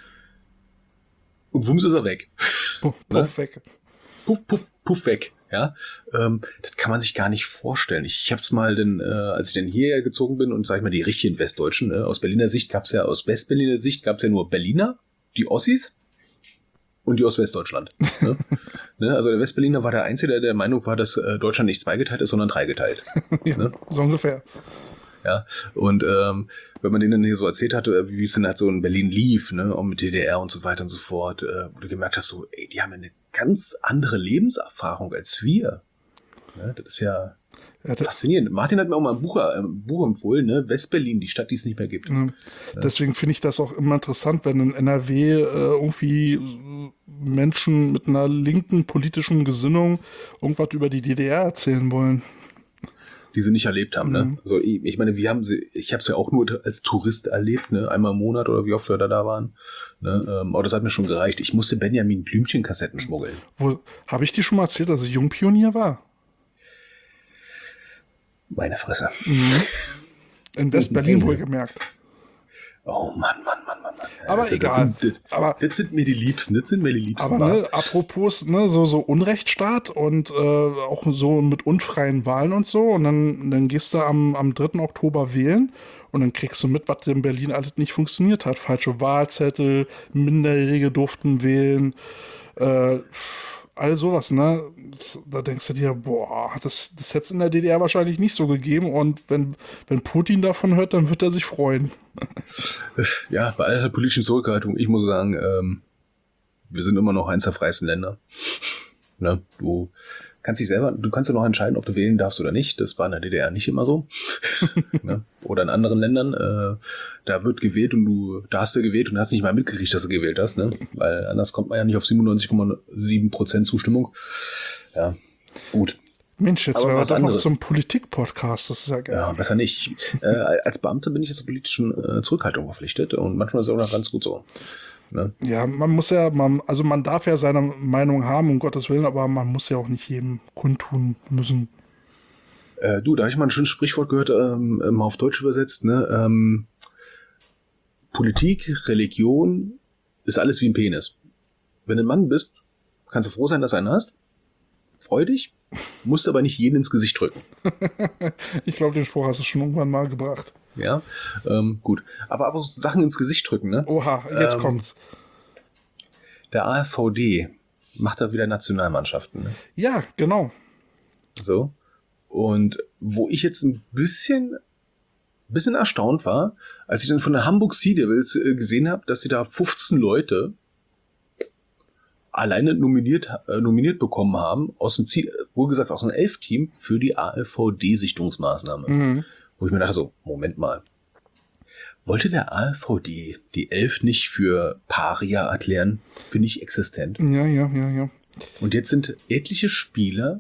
Und wumms ist er weg. Puff, weg. Puff weg. Ja, das kann man sich gar nicht vorstellen. Ich habe es mal, als ich dann hierher gezogen bin und sag ich mal die richtigen Westdeutschen, aus Berliner Sicht aus Westberliner Sicht gab es ja nur Berliner, die Ossis und die aus Westdeutschland. Ne? Also der Westberliner war der Einzige, der der Meinung war, dass Deutschland nicht zweigeteilt ist, sondern dreigeteilt. Ja, ne? So ungefähr. Ja, und wenn man denen dann hier so erzählt hatte, wie es denn halt so in Berlin lief, ne, auch mit DDR und so weiter und so fort, wo du gemerkt hast, so, ey, die haben ja eine ganz andere Lebenserfahrung als wir. Ne, das ist ja faszinierend. Martin hat mir auch mal ein Buch empfohlen, ne, Westberlin, die Stadt, die es nicht mehr gibt. Ja. Deswegen finde ich das auch immer interessant, wenn in NRW irgendwie Menschen mit einer linken politischen Gesinnung irgendwas über die DDR erzählen wollen. Die sie nicht erlebt haben, ne? Also ich meine, ich habe es ja auch nur als Tourist erlebt, ne? Einmal im Monat oder wie oft wir da waren. Ne? Aber das hat mir schon gereicht. Ich musste Benjamin Blümchen-Kassetten schmuggeln. Habe ich dir schon mal erzählt, dass ich Jungpionier war? Meine Fresse. In West-Berlin wohlgemerkt. Oh Mann. Aber egal. Das sind mir die Liebsten. Aber ne, apropos ne, so Unrechtsstaat und auch so mit unfreien Wahlen und so. Und dann gehst du am 3. Oktober wählen und dann kriegst du mit, was in Berlin alles nicht funktioniert hat. Falsche Wahlzettel, Minderjährige durften wählen, all sowas, ne? Da denkst du dir, boah, das hätte es in der DDR wahrscheinlich nicht so gegeben und wenn Putin davon hört, dann wird er sich freuen. Ja, bei aller politischen Zurückhaltung, ich muss sagen, wir sind immer noch eins der freiesten Länder. Ne? Du kannst ja noch entscheiden, ob du wählen darfst oder nicht. Das war in der DDR nicht immer so. Ne? Oder in anderen Ländern, da wird gewählt und da hast du gewählt und hast nicht mal mitgekriegt, dass du gewählt hast, ne? Weil anders kommt man ja nicht auf 97,7% Zustimmung. Ja, gut. Mensch, jetzt Aber wäre was das noch anderes. so ein Politik-Podcast, das ist ja geil. Ja, besser nicht. Als Beamter bin ich jetzt zur politischen Zurückhaltung verpflichtet und manchmal ist es auch noch ganz gut so. Ne? Ja, man darf ja seine Meinung haben, um Gottes Willen, aber man muss ja auch nicht jedem kundtun müssen. Da habe ich mal ein schönes Sprichwort gehört, mal auf Deutsch übersetzt, ne? Politik, Religion ist alles wie ein Penis. Wenn du ein Mann bist, kannst du froh sein, dass du einen hast. Freu dich, musst aber nicht jeden ins Gesicht drücken. Ich glaube, den Spruch hast du schon irgendwann mal gebracht. Ja, gut. Aber auch Sachen ins Gesicht drücken, ne? Oha, jetzt kommt's. Der AfVD macht da wieder Nationalmannschaften, ne? Ja, genau. So. Und wo ich jetzt ein bisschen ein bisschen erstaunt war, als ich dann von der Hamburg Sea Devils gesehen habe, dass sie da 15 Leute alleine nominiert bekommen haben, aus dem Ziel, wohl gesagt aus einem 11-Team für die ALVD-Sichtungsmaßnahme. Mhm. Wo ich mir dachte so, Moment mal. Wollte der ALVD die 11 nicht für Paria erklären? Finde ich existent. Ja. Und jetzt sind etliche Spieler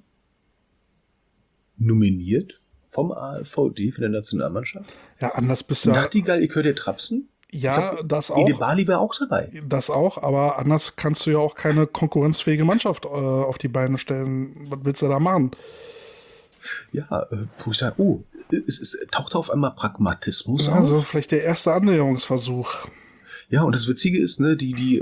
nominiert vom ALVD für die Nationalmannschaft. Ja, anders bist du ja. Nachtigall, ihr hört ihr Trapsen? Ja, das auch. Edebali wäre auch dabei. Das auch, aber anders kannst du ja auch keine konkurrenzfähige Mannschaft auf die Beine stellen. Was willst du da machen? Ja, wo ich sage, es taucht auf einmal Pragmatismus auf. Also vielleicht der erste Annäherungsversuch. Ja, und das Witzige ist, ne,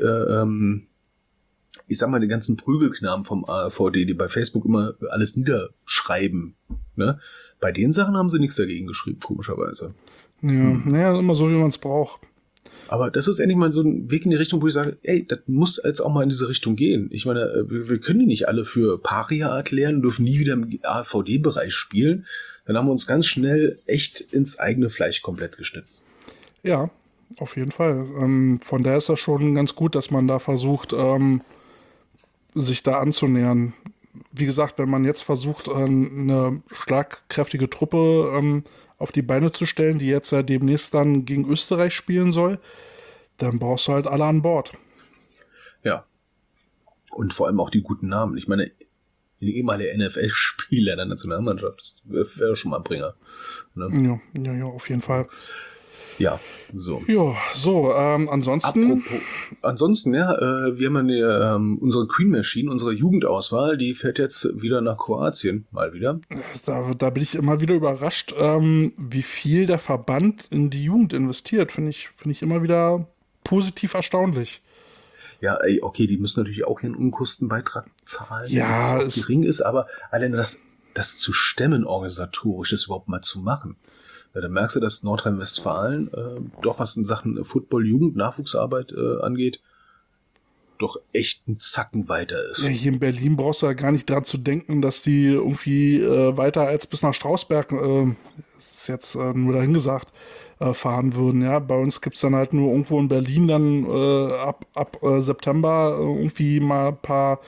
ich sag mal, die ganzen Prügelknaben vom AVD, die bei Facebook immer alles niederschreiben, ne, bei den Sachen haben sie nichts dagegen geschrieben, komischerweise. Ja, naja, immer so, wie man es braucht. Aber das ist endlich mal so ein Weg in die Richtung, wo ich sage, ey, das muss jetzt auch mal in diese Richtung gehen. Ich meine, wir können die nicht alle für Paria erklären, dürfen nie wieder im AVD-Bereich spielen. Dann haben wir uns ganz schnell echt ins eigene Fleisch komplett geschnitten. Ja, auf jeden Fall. Von daher ist das schon ganz gut, dass man da versucht, sich da anzunähern. Wie gesagt, wenn man jetzt versucht, eine schlagkräftige Truppe auf die Beine zu stellen, die jetzt ja demnächst dann gegen Österreich spielen soll, dann brauchst du halt alle an Bord. Ja. Und vor allem auch die guten Namen. Ich meine, die ehemalige NFL-Spieler der Nationalmannschaft, das wäre schon mal ein Bringer. Ne? Ja, auf jeden Fall. Ja, so. Ja, so, ansonsten... Ansonsten, ja, wir haben ja unsere Queen Machine, unsere Jugendauswahl, die fährt jetzt wieder nach Kroatien, mal wieder. Da bin ich immer wieder überrascht, wie viel der Verband in die Jugend investiert. Finde ich immer wieder positiv erstaunlich. Ja, ey, okay, die müssen natürlich auch ihren Unkostenbeitrag zahlen, ja, der gering ist, aber allein das zu stemmen organisatorisch, das überhaupt mal zu machen. Ja, da merkst du, dass Nordrhein-Westfalen doch, was in Sachen Football, Jugend, Nachwuchsarbeit angeht, doch echt einen Zacken weiter ist. Ja, hier in Berlin brauchst du ja gar nicht dran zu denken, dass die irgendwie weiter als bis nach Strausberg, ist jetzt nur dahingesagt, fahren würden. Ja, bei uns gibt es dann halt nur irgendwo in Berlin dann ab September irgendwie mal ein paar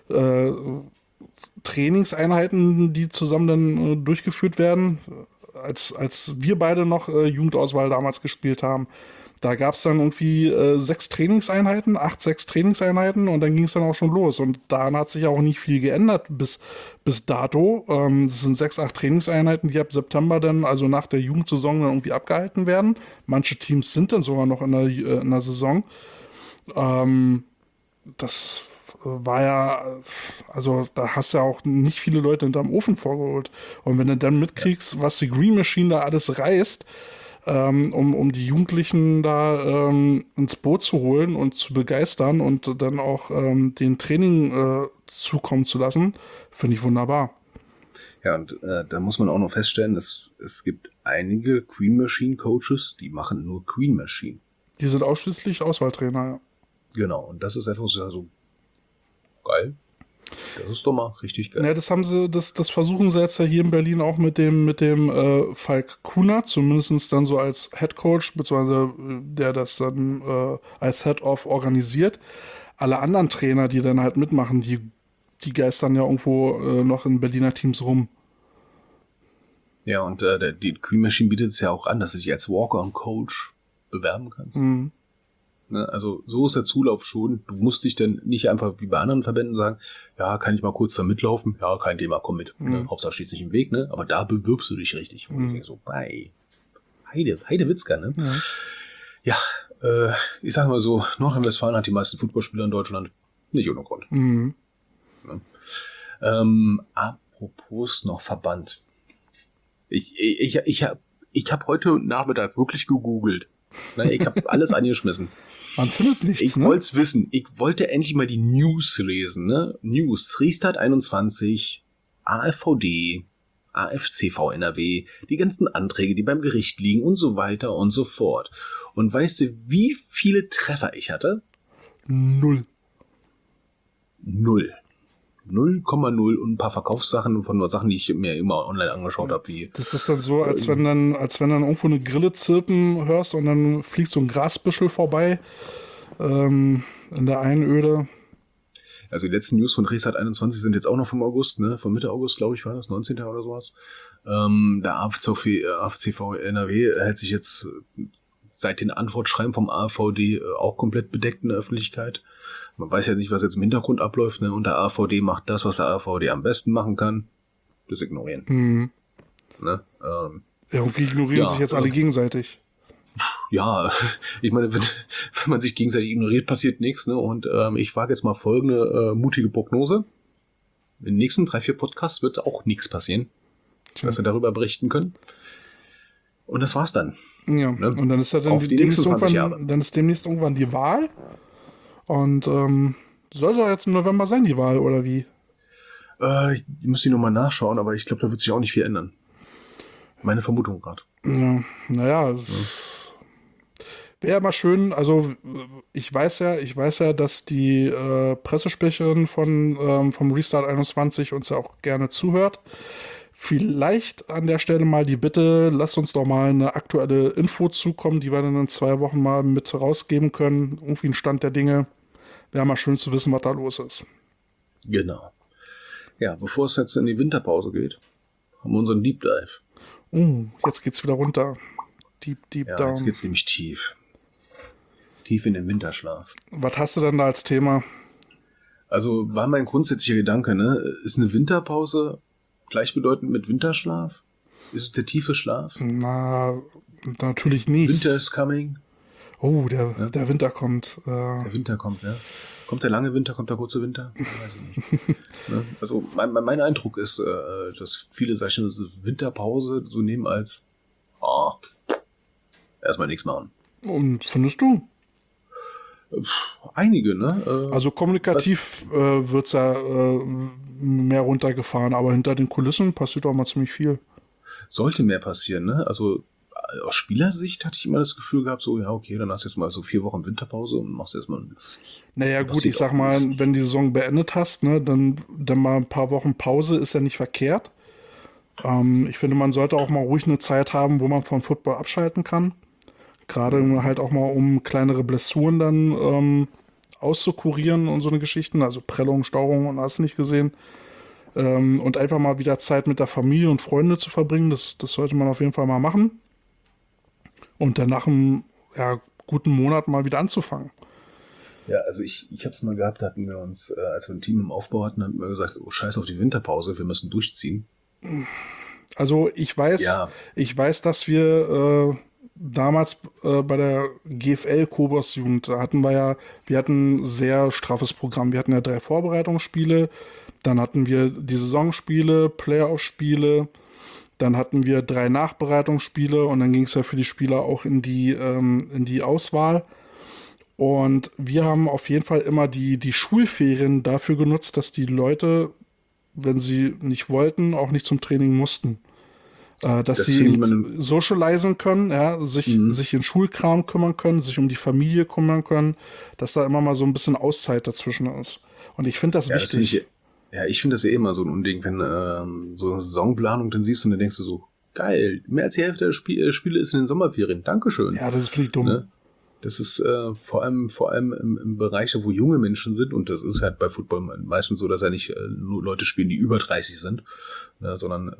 Trainingseinheiten, die zusammen dann durchgeführt werden. Als wir beide noch Jugendauswahl damals gespielt haben, da gab es dann irgendwie 6 Trainingseinheiten und dann ging es dann auch schon los. Und daran hat sich auch nicht viel geändert bis dato. Es sind 6, 8 Trainingseinheiten, die ab September dann, also nach der Jugendsaison, dann irgendwie abgehalten werden. Manche Teams sind dann sogar noch in der Saison. Das war ja, also da hast du ja auch nicht viele Leute hinterm Ofen vorgeholt. Und wenn du dann mitkriegst, was die Green Machine da alles reißt, um die Jugendlichen da ins Boot zu holen und zu begeistern und dann auch den Training zukommen zu lassen, finde ich wunderbar. Ja, und da muss man auch noch feststellen, dass es gibt einige Queen Machine Coaches, die machen nur Queen Machine. Die sind ausschließlich Auswahltrainer, ja. Genau, und das ist etwas so geil. Das ist doch mal richtig geil. Ja, das versuchen sie jetzt ja hier in Berlin auch mit dem Falk Kunert, zumindest dann so als Head Coach, beziehungsweise der das dann als Head-Off organisiert. Alle anderen Trainer, die dann halt mitmachen, die geistern ja irgendwo noch in Berliner Teams rum. Ja, und die Queen Machine bietet es ja auch an, dass du dich als Walker und Coach bewerben kannst. Mhm. Ne, also so ist der Zulauf schon. Du musst dich dann nicht einfach wie bei anderen Verbänden sagen, ja, kann ich mal kurz da mitlaufen? Ja, kein Thema, komm mit. Mhm. Ne? Hauptsache steht sich im Weg, ne? Aber da bewirbst du dich richtig. Und ich denke so, bei Heidewitzka, ne? Ja, ich sage mal so, Nordrhein-Westfalen hat die meisten Fußballspieler in Deutschland. Nicht ohne Grund. Mhm. Ne? Apropos noch Verband. Ich hab heute Nachmittag wirklich gegoogelt. Ne, ich habe alles angeschmissen. Man findet nichts, ich wollte es wissen. Ich wollte endlich mal die News lesen. Ne? News. Restart 21, AfVD, AFCV NRW, die ganzen Anträge, die beim Gericht liegen und so weiter und so fort. Und weißt du, wie viele Treffer ich hatte? 0. 0,0 und ein paar Verkaufssachen von nur Sachen, die ich mir immer online angeschaut habe, wie. Das ist dann so, als wenn dann irgendwo eine Grille zirpen hörst und dann fliegt so ein Grasbüschel vorbei in der Einöde. Also die letzten News von Restart 21 sind jetzt auch noch vom August, ne? Von Mitte August, glaube ich, war das, 19. oder sowas. Der AFCV NRW hält sich jetzt seit den Antwortschreiben vom AVD auch komplett bedeckt in der Öffentlichkeit. Man weiß ja nicht, was jetzt im Hintergrund abläuft, ne? Und der AVD macht das, was der AVD am besten machen kann. Das ignorieren. Mhm. Ne? Irgendwie ignorieren sich jetzt alle gegenseitig. Ja, ich meine, wenn man sich gegenseitig ignoriert, passiert nichts. Ne? Und ich wage jetzt mal folgende mutige Prognose. In den nächsten 3-4 Podcasts wird auch nichts passieren, dass wir darüber berichten können. Und das war's dann. Ja, ne? Und dann ist ja dann demnächst irgendwann die Wahl. Und sollte doch jetzt im November sein, die Wahl, oder wie? Ich müsste nochmal nachschauen, aber ich glaube, da wird sich auch nicht viel ändern. Meine Vermutung gerade. Ja, naja. Wäre ja mal schön, also ich weiß ja, dass die Pressesprecherin vom Restart 21 uns ja auch gerne zuhört. Vielleicht an der Stelle mal die Bitte, lasst uns doch mal eine aktuelle Info zukommen, die wir dann in 2 Wochen mal mit rausgeben können. Irgendwie ein Stand der Dinge. Wäre mal schön zu wissen, was da los ist. Genau. Ja, bevor es jetzt in die Winterpause geht, haben wir unseren Deep Dive. Jetzt geht's wieder runter. Deep down. Jetzt geht's nämlich tief. Tief in den Winterschlaf. Was hast du denn da als Thema? Also war mein grundsätzlicher Gedanke, ne? Ist eine Winterpause gleichbedeutend mit Winterschlaf? Ist es der tiefe Schlaf? Na, natürlich nicht. Winter is coming. Oh, der Winter kommt. Der Winter kommt, ja. Kommt der lange Winter, kommt der kurze Winter? Ich weiß es nicht. Ne? Also mein Eindruck ist, dass viele solche Winterpause so nehmen als erstmal nichts machen. Und findest du? Einige, ne? Also kommunikativ wird's ja mehr runtergefahren, aber hinter den Kulissen passiert auch mal ziemlich viel. Sollte mehr passieren, ne? Also aus Spielersicht hatte ich immer das Gefühl gehabt, so, ja, okay, dann hast du jetzt mal so 4 Wochen Winterpause und machst erstmal Naja, gut, ich sag mal, wenn die Saison beendet hast, ne, dann mal ein paar Wochen Pause ist ja nicht verkehrt. Ich finde, man sollte auch mal ruhig eine Zeit haben, wo man vom Football abschalten kann. Gerade halt auch mal, um kleinere Blessuren dann auszukurieren und so eine Geschichten, also Prellung, Stauung und hast nicht gesehen. Und einfach mal wieder Zeit mit der Familie und Freunde zu verbringen, das sollte man auf jeden Fall mal machen. Und dann nach einem guten Monat mal wieder anzufangen. Ja, also ich habe es mal gehabt, da hatten wir uns, als wir ein Team im Aufbau hatten, haben wir gesagt, oh, scheiß auf die Winterpause, wir müssen durchziehen. Also ich weiß, dass wir damals bei der GFL Kobos Jugend, da hatten wir hatten ein sehr straffes Programm. Wir hatten ja 3 Vorbereitungsspiele, dann hatten wir die Saisonspiele, Playoff-Spiele, dann hatten wir 3 Nachbereitungsspiele und dann ging es ja für die Spieler auch in die Auswahl. Und wir haben auf jeden Fall immer die Schulferien dafür genutzt, dass die Leute, wenn sie nicht wollten, auch nicht zum Training mussten. Dass sie socialisen können, ja, sich in Schulkram kümmern können, sich um die Familie kümmern können, dass da immer mal so ein bisschen Auszeit dazwischen ist. Und ich finde das wichtig. Ich finde das ja immer so ein Unding, wenn so eine Saisonplanung dann siehst und dann denkst du so, geil, mehr als die Hälfte der Spiele ist in den Sommerferien. Dankeschön. Ja, das finde ich dumm. Ne? Das ist vor allem im Bereich, wo junge Menschen sind, und das ist halt bei Football meistens so, dass ja nicht nur Leute spielen, die über 30 sind, sondern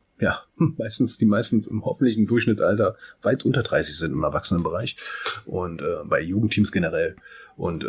die meistens hoffentlich im Durchschnittsalter weit unter 30 sind im Erwachsenenbereich und bei Jugendteams generell. Und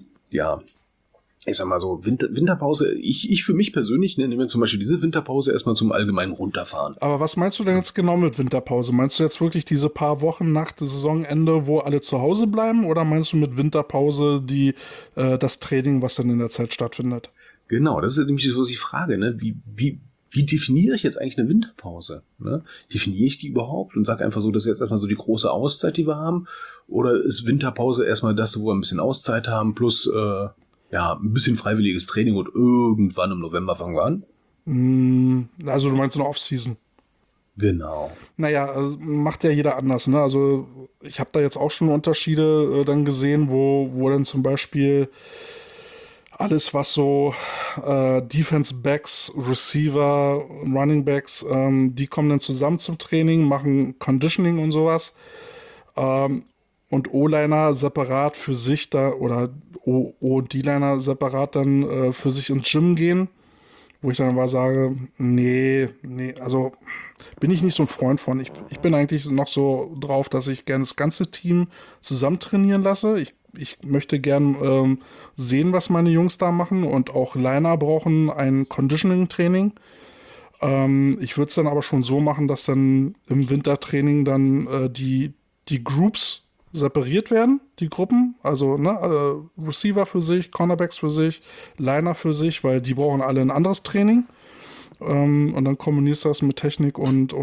ich sag mal so, Winterpause, ich für mich persönlich nehme mir zum Beispiel diese Winterpause erstmal zum allgemeinen Runterfahren. Aber was meinst du denn jetzt genau mit Winterpause? Meinst du jetzt wirklich diese paar Wochen nach dem Saisonende, wo alle zu Hause bleiben? Oder meinst du mit Winterpause das Training, was dann in der Zeit stattfindet? Genau, das ist nämlich so die Frage, ne? Wie definiere ich jetzt eigentlich eine Winterpause? Ne? Definiere ich die überhaupt und sage einfach so, das ist jetzt erstmal so die große Auszeit, die wir haben? Oder ist Winterpause erstmal das, wo wir ein bisschen Auszeit haben, plus ein bisschen freiwilliges Training und irgendwann im November fangen wir an? Also du meinst eine Off-Season? Genau. Naja, also macht ja jeder anders, ne? Also ich habe da jetzt auch schon Unterschiede dann gesehen, wo dann zum Beispiel alles, was so Defense Backs, Receiver, Running Backs, die kommen dann zusammen zum Training, machen Conditioning und sowas. Und O-Liner separat für sich da oder O- und D-Liner separat dann für sich ins Gym gehen, wo ich dann aber sage, nee, also bin ich nicht so ein Freund von. Ich bin eigentlich noch so drauf, dass ich gerne das ganze Team zusammen trainieren lasse. Ich möchte gern sehen, was meine Jungs da machen, und auch Liner brauchen ein Conditioning-Training. Ich würde es dann aber schon so machen, dass dann im Wintertraining dann die Groups separiert werden, die Gruppen, also Receiver für sich, Cornerbacks für sich, Liner für sich, weil die brauchen alle ein anderes Training. Und dann kombinierst du das mit Technik und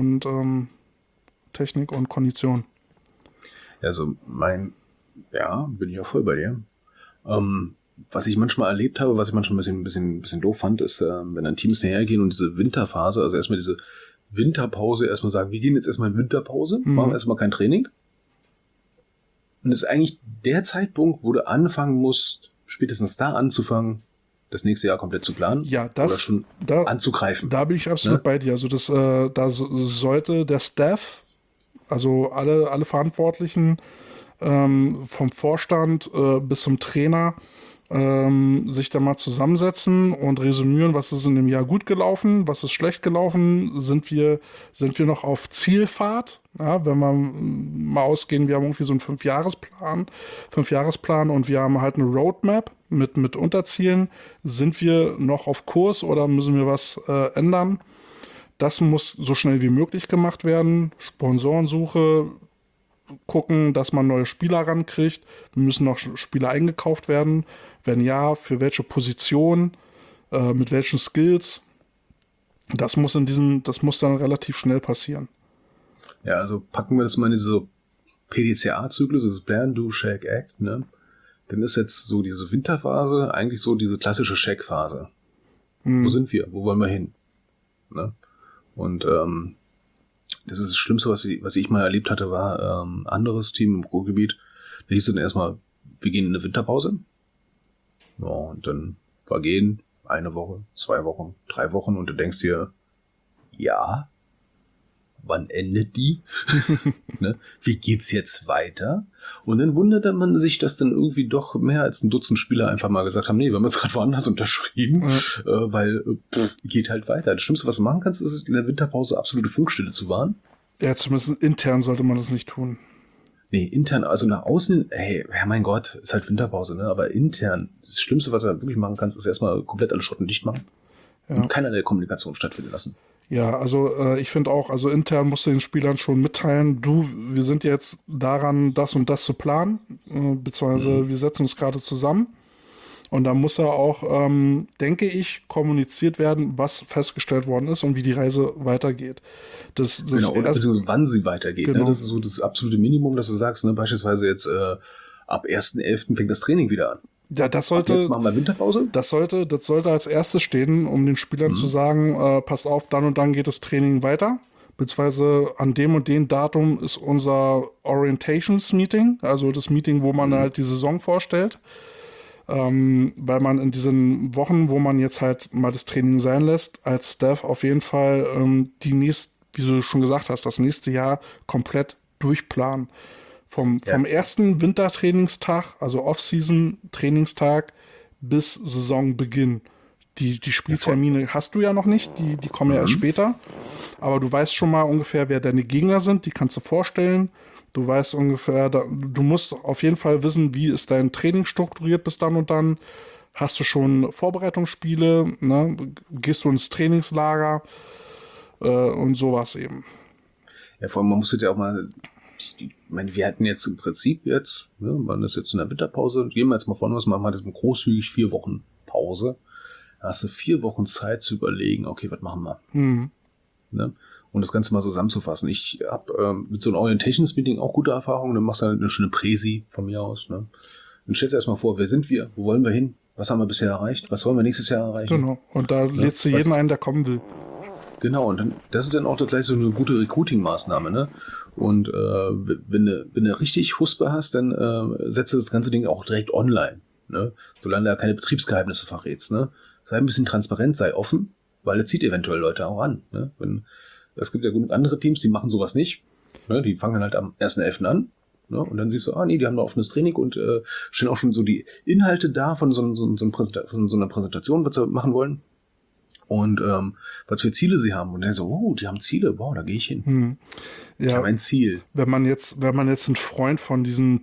Kondition. Also bin ich auch voll bei dir. Was ich manchmal erlebt habe, was ich manchmal ein bisschen doof fand, ist, wenn dann Teams hergehen und diese Winterphase, also erstmal diese Winterpause, erstmal sagen, wir gehen jetzt erstmal in Winterpause, machen erstmal kein Training. Und es ist eigentlich der Zeitpunkt, wo du anfangen musst, spätestens da anzufangen, das nächste Jahr komplett zu planen. Ja, oder schon anzugreifen. Da bin ich absolut bei dir. Also sollte der Staff, also alle Verantwortlichen, vom Vorstand bis zum Trainer, sich da mal zusammensetzen und resümieren, was ist in dem Jahr gut gelaufen, was ist schlecht gelaufen, sind wir noch auf Zielfahrt, ja, wenn wir mal ausgehen, wir haben irgendwie so einen 5-Jahresplan und wir haben halt eine Roadmap mit Unterzielen, sind wir noch auf Kurs oder müssen wir was ändern? Das muss so schnell wie möglich gemacht werden, Sponsorensuche, gucken, dass man neue Spieler rankriegt, müssen noch Spieler eingekauft werden, wenn ja, für welche Position, mit welchen Skills, das muss dann relativ schnell passieren. Ja, also packen wir das mal in diese PDCA-Zyklus, das Plan, Do, Shake, Act, ne? Dann ist jetzt so diese Winterphase eigentlich so diese klassische Shake-Phase. Wo sind wir? Wo wollen wir hin? Ne? Und das ist das Schlimmste, was ich mal erlebt hatte, war ein anderes Team im Ruhrgebiet. Da hieß es dann erstmal, wir gehen in eine Winterpause. Ja, und dann vergehen 1 Woche, 2 Wochen, 3 Wochen und du denkst dir, ja, wann endet die? Ne? Wie geht's jetzt weiter? Und dann wundert man sich, dass dann irgendwie doch mehr als ein Dutzend Spieler einfach mal gesagt haben, nee, wir haben jetzt gerade woanders unterschrieben, weil geht halt weiter. Das Schlimmste, was du machen kannst, ist in der Winterpause absolute Funkstille zu wahren. Ja, zumindest intern sollte man das nicht tun. Nee, intern, also nach außen, hey, ja mein Gott, ist halt Winterpause, ne? Aber intern, das Schlimmste, was du wirklich machen kannst, ist erstmal komplett alle Schotten dicht machen und keinerlei Kommunikation stattfinden lassen. Ja, also ich finde auch, also intern musst du den Spielern schon mitteilen, wir sind jetzt daran, das und das zu planen, beziehungsweise wir setzen uns gerade zusammen. Und da muss ja auch, denke ich, kommuniziert werden, was festgestellt worden ist und wie die Reise weitergeht. Genau, oder beziehungsweise wann sie weitergeht. Genau. Ne? Das ist so das absolute Minimum, dass du sagst, ne? Beispielsweise jetzt ab 1.11. fängt das Training wieder an. Ja, Jetzt machen wir Winterpause. Das sollte als erstes stehen, um den Spielern zu sagen, passt auf, dann und dann geht das Training weiter. Beziehungsweise an dem und dem Datum ist unser Orientations-Meeting, also das Meeting, wo man halt die Saison vorstellt. Weil man in diesen Wochen, wo man jetzt halt mal das Training sein lässt, als Staff auf jeden Fall wie du schon gesagt hast, das nächste Jahr komplett durchplanen. Vom ersten Wintertrainingstag, also Off-Season-Trainingstag bis Saisonbeginn. Die Spieltermine hast du ja noch nicht, die kommen ja erst später. Aber du weißt schon mal ungefähr, wer deine Gegner sind, die kannst du vorstellen. Du weißt ungefähr, du musst auf jeden Fall wissen, wie ist dein Training strukturiert bis dann und dann. Hast du schon Vorbereitungsspiele, ne? Gehst du ins Trainingslager und sowas eben. Ja, vor allem, man muss ja auch mal, ich meine, wir hatten jetzt im Prinzip man ist jetzt in der Winterpause, gehen wir jetzt mal von was, machen wir jetzt mal großzügig 4 Wochen Pause. Da hast du 4 Wochen Zeit zu überlegen, okay, was machen wir? Ne? Und das Ganze mal zusammenzufassen. Ich habe mit so einem Orientations-Meeting auch gute Erfahrungen. Dann machst du halt eine schöne Präsi von mir aus. Ne? Dann stellst du erstmal vor, wer sind wir? Wo wollen wir hin? Was haben wir bisher erreicht? Was wollen wir nächses Jahr erreichen? Genau. Und da lädst du jeden ein, der kommen will. Genau. Und dann, das ist dann auch gleich so eine gute Recruiting-Maßnahme. Ne? Und wenn du richtig Huspe hast, dann setzt du das ganze Ding auch direkt online. Ne? Solange da keine Betriebsgeheimnisse verrätst. Ne? Sei ein bisschen transparent, sei offen, weil es zieht eventuell Leute auch an. Ne? Es gibt ja genug andere Teams, die machen sowas nicht. Ne? Die fangen dann halt am 1.11. an. Ne? Und dann siehst du, die haben da offenes Training und stellen auch schon so die Inhalte da von so einer Präsentation, was sie machen wollen. Und was für Ziele sie haben. Und er so, die haben Ziele, wow, da gehe ich hin. Ja, ich habe ein Ziel. Wenn man jetzt ein Freund von diesen,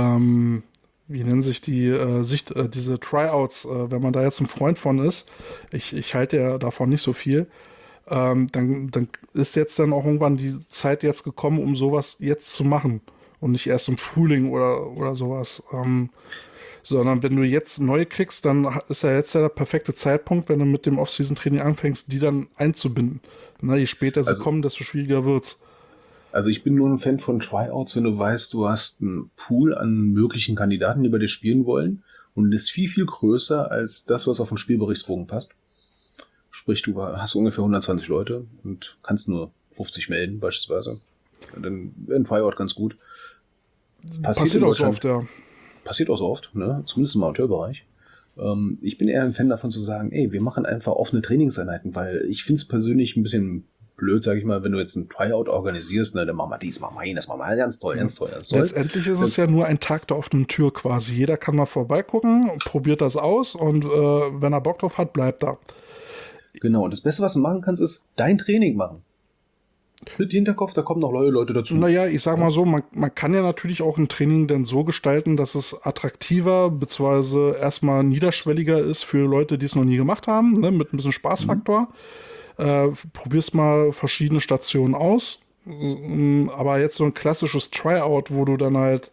wie nennen sich die, diese Tryouts, wenn man da jetzt ein Freund von ist, ich halte ja davon nicht so viel, dann ist jetzt dann auch irgendwann die Zeit jetzt gekommen, um sowas jetzt zu machen. Und nicht erst im Frühling oder sowas. Sondern wenn du jetzt neue kriegst, dann ist ja jetzt der perfekte Zeitpunkt, wenn du mit dem Off-Season-Training anfängst, die dann einzubinden. Na, je später sie kommen, desto schwieriger wird's. Also ich bin nur ein Fan von Tryouts, wenn du weißt, du hast einen Pool an möglichen Kandidaten, die bei dir spielen wollen und ist viel, viel größer als das, was auf den Spielberichtsbogen passt. Sprich, du hast ungefähr 120 Leute und kannst nur 50 melden beispielsweise. Und dann wäre ein Tryout ganz gut. Passiert auch so oft, ja. Passiert auch so oft, ne? Zumindest im Amateurbereich. Ich bin eher ein Fan davon zu sagen, wir machen einfach offene Trainingseinheiten, weil ich finde es persönlich ein bisschen blöd, sag ich mal, wenn du jetzt ein Tryout organisierst, ne, dann machen wir dies, machen wir jenes, machen wir ganz toll, ganz toll, ganz toll. Letztendlich ist es ja nur ein Tag der offenen Tür quasi. Jeder kann mal vorbeigucken, probiert das aus und wenn er Bock drauf hat, bleibt er. Genau, und das Beste, was du machen kannst, ist dein Training machen. Mit Hinterkopf, da kommen noch neue Leute dazu. Naja, ich sag mal so, man kann ja natürlich auch ein Training dann so gestalten, dass es attraktiver bzw. erstmal niederschwelliger ist für Leute, die es noch nie gemacht haben, ne, mit ein bisschen Spaßfaktor. Probierst mal verschiedene Stationen aus. Aber jetzt so ein klassisches Tryout, wo du dann halt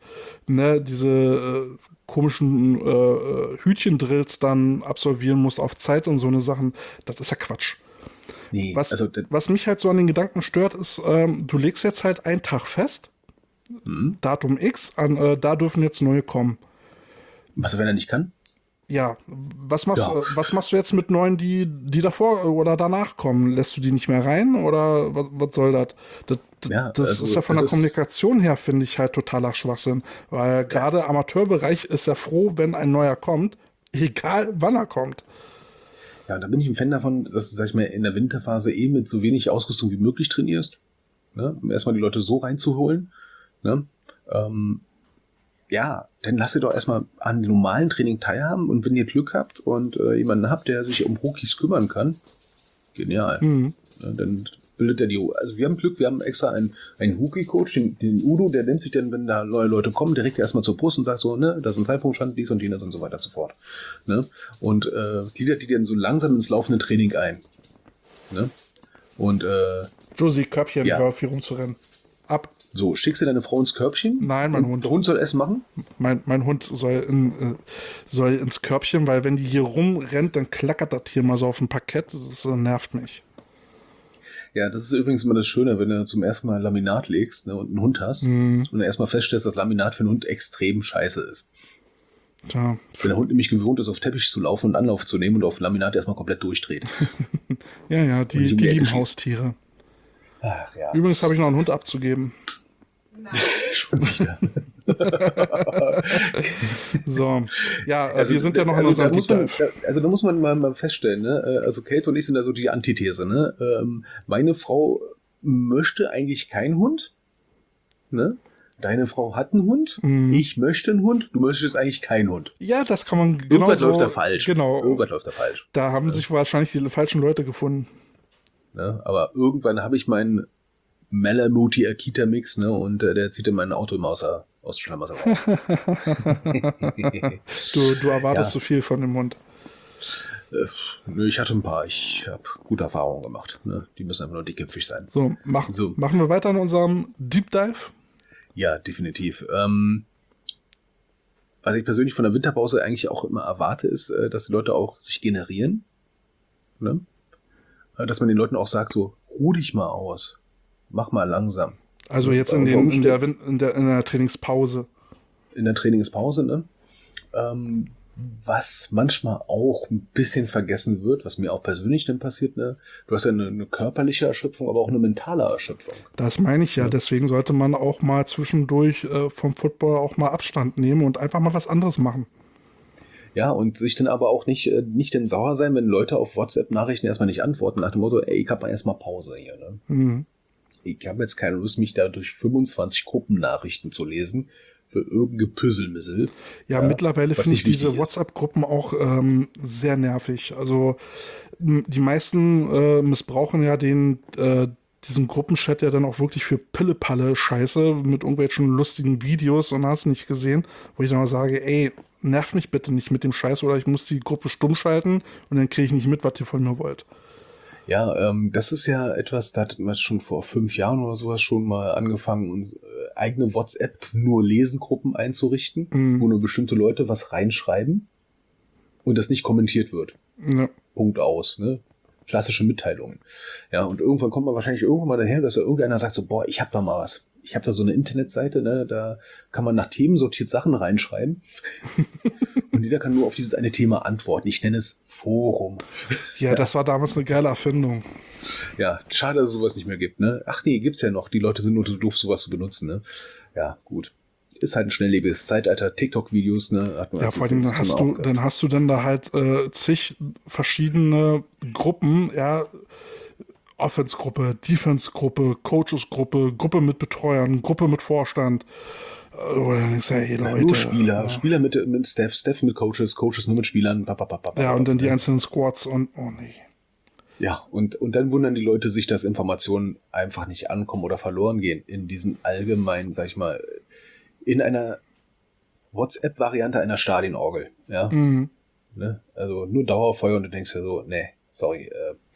diese komischen Hütchendrills dann absolvieren musst auf Zeit und so eine Sachen, das ist ja Quatsch. Nee, was mich halt so an den Gedanken stört, ist, du legst jetzt halt einen Tag fest, Datum X, da dürfen jetzt neue kommen. Was, wenn er nicht kann? Ja, was machst du jetzt mit neuen, die davor oder danach kommen? Lässt du die nicht mehr rein oder was soll das? Das ist ja von der Kommunikation her, finde ich, halt totaler Schwachsinn. Weil gerade Amateurbereich ist ja froh, wenn ein neuer kommt, egal wann er kommt. Ja, da bin ich ein Fan davon, dass du, sag ich mal, in der Winterphase mit so wenig Ausrüstung wie möglich trainierst. Ne? Um erstmal die Leute so reinzuholen. Ne? Dann lasst ihr doch erstmal an dem normalen Training teilhaben und wenn ihr Glück habt und jemanden habt, der sich um Rookies kümmern kann, genial. Dann bildet er also wir haben Glück, wir haben extra einen Rookie-Coach, den Udo, der nimmt sich dann, wenn da neue Leute kommen, direkt erstmal zur Brust und sagt so, ne, da ist ein Zeitpunktstand, dies und jenes und so weiter und so fort. Ne? Und gliedert die dann so langsam ins laufende Training ein. Ne? Und Josie, Körbchen, hör auf hier rumzurennen. Ab. So, schickst du deine Frau ins Körbchen? Nein, mein Hund. Der Hund soll Essen machen? Mein Hund soll ins Körbchen, weil wenn die hier rumrennt, dann klackert das hier mal so auf dem Parkett. Das nervt mich. Ja, das ist übrigens immer das Schöne, wenn du zum ersten Mal Laminat legst, ne, und einen Hund hast, und du erstmal feststellst, dass Laminat für einen Hund extrem scheiße ist. Tja. Wenn der Hund nämlich gewohnt ist, auf Teppich zu laufen und Anlauf zu nehmen und auf Laminat erstmal komplett durchdreht. Ja, die lieben Haustiere. Ach ja. Übrigens habe ich noch einen Hund abzugeben. Nein. Schon wieder. So, ja, wir sind ja noch in unserem Deep Dive. Da muss man mal feststellen, ne? Also Kate und ich sind da so die Antithese, ne? Meine Frau möchte eigentlich keinen Hund, ne? Deine Frau hat einen Hund, ich möchte einen Hund, du möchtest eigentlich keinen Hund. Ja, das kann man genau Irgendwas so. läuft da falsch. Genau. Irgendwas läuft da falsch. Da haben sich wahrscheinlich die falschen Leute gefunden. Ne? Aber irgendwann habe ich meinen Malamuti Akita Mix, ne? Und der zieht in mein Auto immer aus der Schlamassel raus. Du erwartest so viel von dem Hund. Nö, ich hatte ein paar. Ich habe gute Erfahrungen gemacht. Ne? Die müssen einfach nur dickköpfig sein. So, machen wir weiter in unserem Deep Dive? Ja, definitiv. Was ich persönlich von der Winterpause eigentlich auch immer erwarte, ist, dass die Leute auch sich generieren. Ne? Dass man den Leuten auch sagt, so, ruh dich mal aus. Mach mal langsam. Also jetzt in der Trainingspause. In der Trainingspause, ne? Was manchmal auch ein bisschen vergessen wird, was mir auch persönlich dann passiert, ne? Du hast ja eine körperliche Erschöpfung, aber auch eine mentale Erschöpfung. Das meine ich ja. Deswegen sollte man auch mal zwischendurch vom Football auch mal Abstand nehmen und einfach mal was anderes machen. Ja, und sich dann aber auch nicht denn sauer sein, wenn Leute auf WhatsApp-Nachrichten erstmal nicht antworten, nach dem Motto, ey, ich hab mal erstmal Pause hier. Ne? Mhm. Ich habe jetzt keine Lust, mich da durch 25 Gruppennachrichten zu lesen für irgendein Püsselmüssel. Ja, mittlerweile was finde ich nicht wichtig diese ist. WhatsApp-Gruppen auch sehr nervig. Also die meisten missbrauchen ja diesen Gruppenchat ja dann auch wirklich für Pille-Palle-Scheiße mit irgendwelchen lustigen Videos und hast nicht gesehen, wo ich dann mal sage, ey, nerv mich bitte nicht mit dem Scheiß oder ich muss die Gruppe stumm schalten und dann kriege ich nicht mit, was ihr von mir wollt. Ja, das ist ja etwas, da hatten wir schon vor 5 Jahren oder sowas schon mal angefangen, uns eigene WhatsApp-nur-Lesengruppen einzurichten, wo nur bestimmte Leute was reinschreiben und das nicht kommentiert wird. Ja. Punkt aus, ne? Klassische Mitteilungen. Ja, und irgendwann kommt man wahrscheinlich irgendwann mal daher, dass da irgendeiner sagt so, boah, ich hab da mal was. Ich habe da so eine Internetseite, ne, da kann man nach Themen sortiert Sachen reinschreiben und jeder kann nur auf dieses eine Thema antworten. Ich nenne es Forum. Ja, das war damals eine geile Erfindung. Ja, schade, dass es sowas nicht mehr gibt, ne? Ach nee, gibt's ja noch. Die Leute sind nur zu doof, sowas zu benutzen, ne? Ja, gut. Ist halt ein schnelllebiges Zeitalter. TikTok-Videos, ne? Ja, vor allem dann hast du dann da halt zig verschiedene Gruppen, ja, Offense-Gruppe, Defense-Gruppe, Coaches-Gruppe, Gruppe mit Betreuern, Gruppe mit Vorstand. Oder dann denkst du, hey Leute. Nur Spieler, ja. Spieler mit Staff, Staff mit Coaches, Coaches nur mit Spielern. Ja, und dann die einzelnen Squads und oh nee. Ja, und dann wundern die Leute sich, dass Informationen einfach nicht ankommen oder verloren gehen in diesen allgemeinen, sag ich mal, in einer WhatsApp-Variante einer Stadionorgel. Ja, ne? Also nur Dauerfeuer und du denkst ja so, nee, sorry,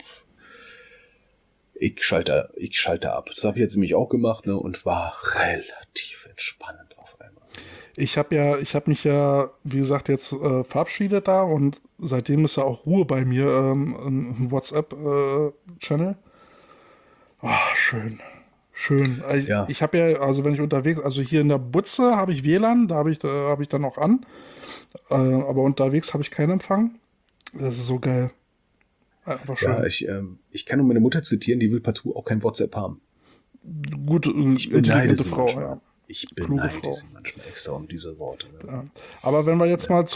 ich schalte ab. Das habe ich jetzt nämlich auch gemacht, ne, und war relativ entspannend auf einmal. Ich habe mich ja, wie gesagt, jetzt verabschiedet da und seitdem ist ja auch Ruhe bei mir im WhatsApp-Channel. Schön. Schön. Ja. Ich habe ja, also wenn ich unterwegs, also hier in der Butze habe ich WLAN, da habe ich dann auch an. Aber unterwegs habe ich keinen Empfang. Das ist so geil. Einfach schön. Ja, ich kann nur meine Mutter zitieren, die will partout auch kein WhatsApp haben. Gut, Ich beneide intelligente sie Frau, manchmal. ja. Ich Kluge beneide Frau. sie manchmal extra um diese Worte. Ne? Ja. Aber wenn wir jetzt mal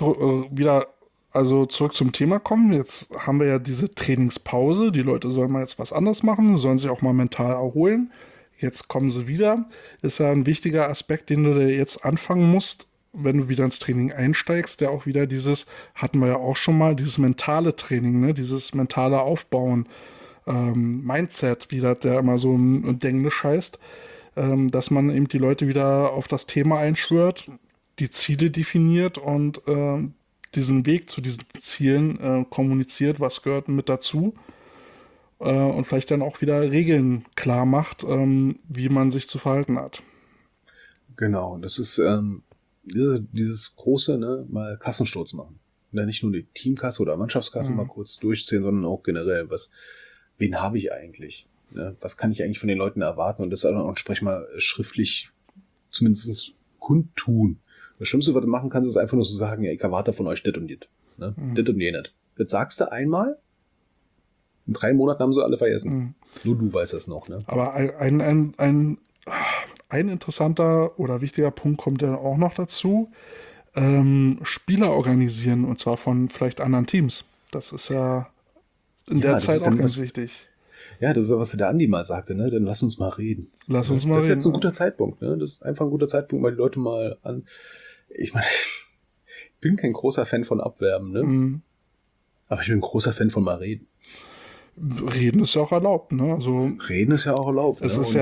zurück zum Thema kommen, jetzt haben wir ja diese Trainingspause, die Leute sollen mal jetzt was anderes machen, sollen sich auch mal mental erholen. Jetzt kommen sie wieder. Ist ja ein wichtiger Aspekt, den du da jetzt anfangen musst, wenn du wieder ins Training einsteigst, der auch wieder hatten wir ja auch schon mal, dieses mentale Training, ne? Dieses mentale Aufbauen, Mindset, wie das ja immer so ein Englisch heißt, dass man eben die Leute wieder auf das Thema einschwört, die Ziele definiert und diesen Weg zu diesen Zielen kommuniziert, was gehört mit dazu und vielleicht dann auch wieder Regeln klar macht, wie man sich zu verhalten hat. Genau, das ist dieses große, ne, mal Kassensturz machen. Ja, nicht nur die Teamkasse oder Mannschaftskasse mal kurz durchziehen, sondern auch generell, wen habe ich eigentlich? Ne? Was kann ich eigentlich von den Leuten erwarten? Und das dann auch entsprechend mal schriftlich zumindest kundtun. Das Schlimmste, was du machen kannst, ist einfach nur zu sagen, ja, ich erwarte von euch das und das. Ne? Das und jenes. Das sagst du einmal, in 3 Monaten haben sie alle vergessen. Nur du weißt es noch. Ne? Aber ein interessanter oder wichtiger Punkt kommt ja auch noch dazu. Spieler organisieren und zwar von vielleicht anderen Teams. Das ist ja in der Zeit auch ganz wichtig. Ja, das ist ja, was der Andi mal sagte, ne? Dann lass uns mal reden. Das ist jetzt ein guter Zeitpunkt, ne? Das ist einfach ein guter Zeitpunkt, mal die Leute mal an. Ich meine, ich bin kein großer Fan von Abwerben, ne? Aber ich bin ein großer Fan von mal reden. Reden ist ja auch erlaubt, ne? Also, reden ist ja auch erlaubt. Es ne? ist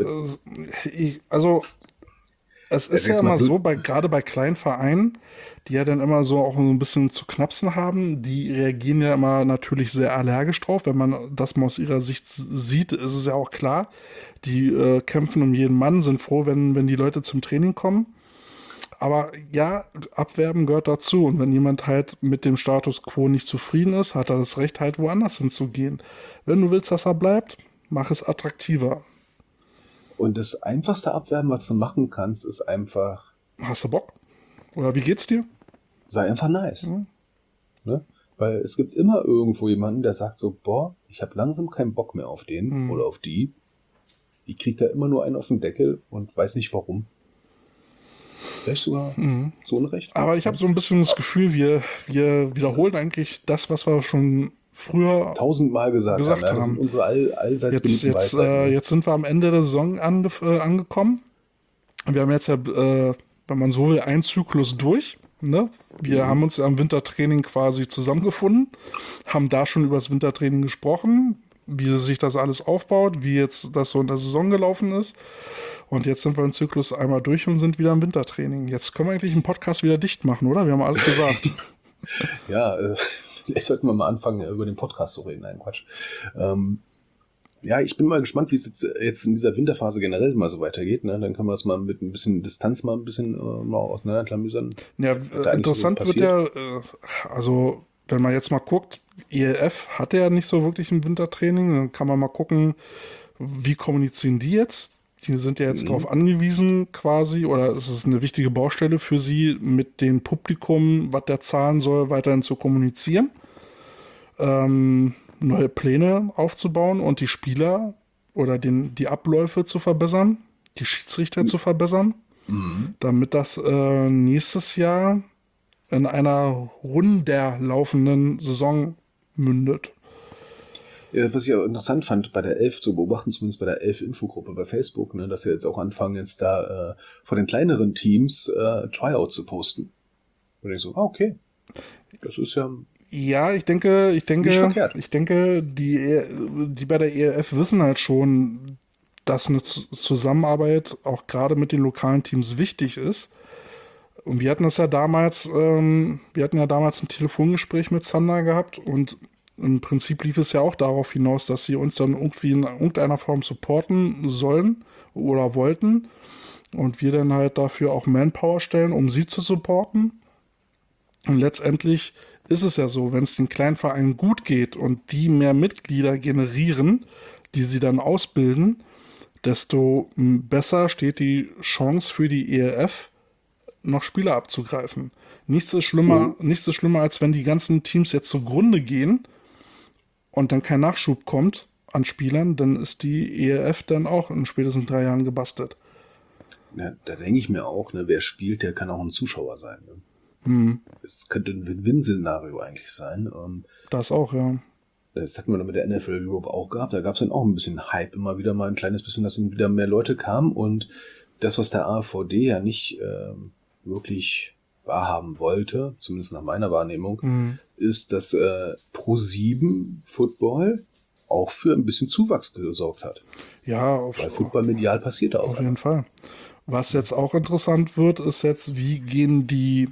es ist ja jetzt immer mal so, gerade bei kleinen Vereinen, die ja dann immer so auch so ein bisschen zu knapsen haben, die reagieren ja immer natürlich sehr allergisch drauf. Wenn man das mal aus ihrer Sicht sieht, ist es ja auch klar. Die kämpfen um jeden Mann, sind froh, wenn die Leute zum Training kommen. Aber ja, Abwerben gehört dazu. Und wenn jemand halt mit dem Status quo nicht zufrieden ist, hat er das Recht, halt woanders hinzugehen. Wenn du willst, dass er bleibt, mach es attraktiver. Und das einfachste Abwerben, was du machen kannst, ist einfach... Hast du Bock? Oder wie geht's dir? Sei einfach nice. Ne? Weil es gibt immer irgendwo jemanden, der sagt so, boah, ich habe langsam keinen Bock mehr auf den oder auf die. Die kriegt da immer nur einen auf den Deckel und weiß nicht warum. Vielleicht sogar so Unrecht. Aber ich habe so ein bisschen das Gefühl, wir wiederholen eigentlich das, was wir schon früher 1000-mal gesagt haben. Ja, das sind unsere allseits beliebten Weisheiten. Jetzt sind wir am Ende der Saison angekommen. Wir haben jetzt ja, wenn man so will, einen Zyklus durch. Ne? Wir haben uns ja am Wintertraining quasi zusammengefunden, haben da schon über das Wintertraining gesprochen, wie sich das alles aufbaut, wie jetzt das so in der Saison gelaufen ist. Und jetzt sind wir im Zyklus einmal durch und sind wieder im Wintertraining. Jetzt können wir eigentlich einen Podcast wieder dicht machen, oder? Wir haben alles gesagt. Ja, vielleicht sollten wir mal anfangen, über den Podcast zu reden. Nein, Quatsch. Ja, ich bin mal gespannt, wie es jetzt in dieser Winterphase generell mal so weitergeht. Ne? Dann können wir es mal mit ein bisschen Distanz mal ein bisschen mal auseinanderklamüsern. Ja, interessant so wird ja, also wenn man jetzt mal guckt, ELF hatte ja nicht so wirklich ein Wintertraining. Dann kann man mal gucken, wie kommunizieren die jetzt? Die sind ja jetzt darauf angewiesen quasi, oder es ist eine wichtige Baustelle für sie, mit dem Publikum, was der zahlen soll, weiterhin zu kommunizieren, neue Pläne aufzubauen und die Spieler oder die Abläufe zu verbessern, die Schiedsrichter zu verbessern, damit das nächstes Jahr in einer runder laufenden Saison mündet. Ja, was ich auch interessant fand, bei der 11 zu beobachten, zumindest bei der 11-Infogruppe bei Facebook, ne, dass sie jetzt auch anfangen, jetzt da von den kleineren Teams Tryouts zu posten. Und ich so, okay, das ist ja... Ja, ich denke, die bei der ELF wissen halt schon, dass eine Zusammenarbeit auch gerade mit den lokalen Teams wichtig ist. Und wir hatten das ja damals, ein Telefongespräch mit Zander gehabt und im Prinzip lief es ja auch darauf hinaus, dass sie uns dann irgendwie in irgendeiner Form supporten sollen oder wollten und wir dann halt dafür auch Manpower stellen, um sie zu supporten. Und letztendlich ist es ja so, wenn es den kleinen Vereinen gut geht und die mehr Mitglieder generieren, die sie dann ausbilden, desto besser steht die Chance für die ELF, noch Spieler abzugreifen. Nichts ist schlimmer, als wenn die ganzen Teams jetzt zugrunde gehen und dann kein Nachschub kommt an Spielern, dann ist die ELF dann auch in spätestens 3 Jahren gebastelt. Ja, da denke ich mir auch, ne, wer spielt, der kann auch ein Zuschauer sein. Ne? Das könnte ein Win-Win-Szenario eigentlich sein. Das auch, ja. Das hatten wir mit der NFL Europe auch gehabt. Da gab es dann auch ein bisschen Hype, immer wieder mal ein kleines bisschen, dass dann wieder mehr Leute kamen. Und das, was der AVD ja nicht wirklich wahrhaben wollte, zumindest nach meiner Wahrnehmung, ist, dass Pro7 Football auch für ein bisschen Zuwachs gesorgt hat. Ja, weil Football medial passiert auch. Auf jeden Fall. Was jetzt auch interessant wird, ist jetzt, wie gehen die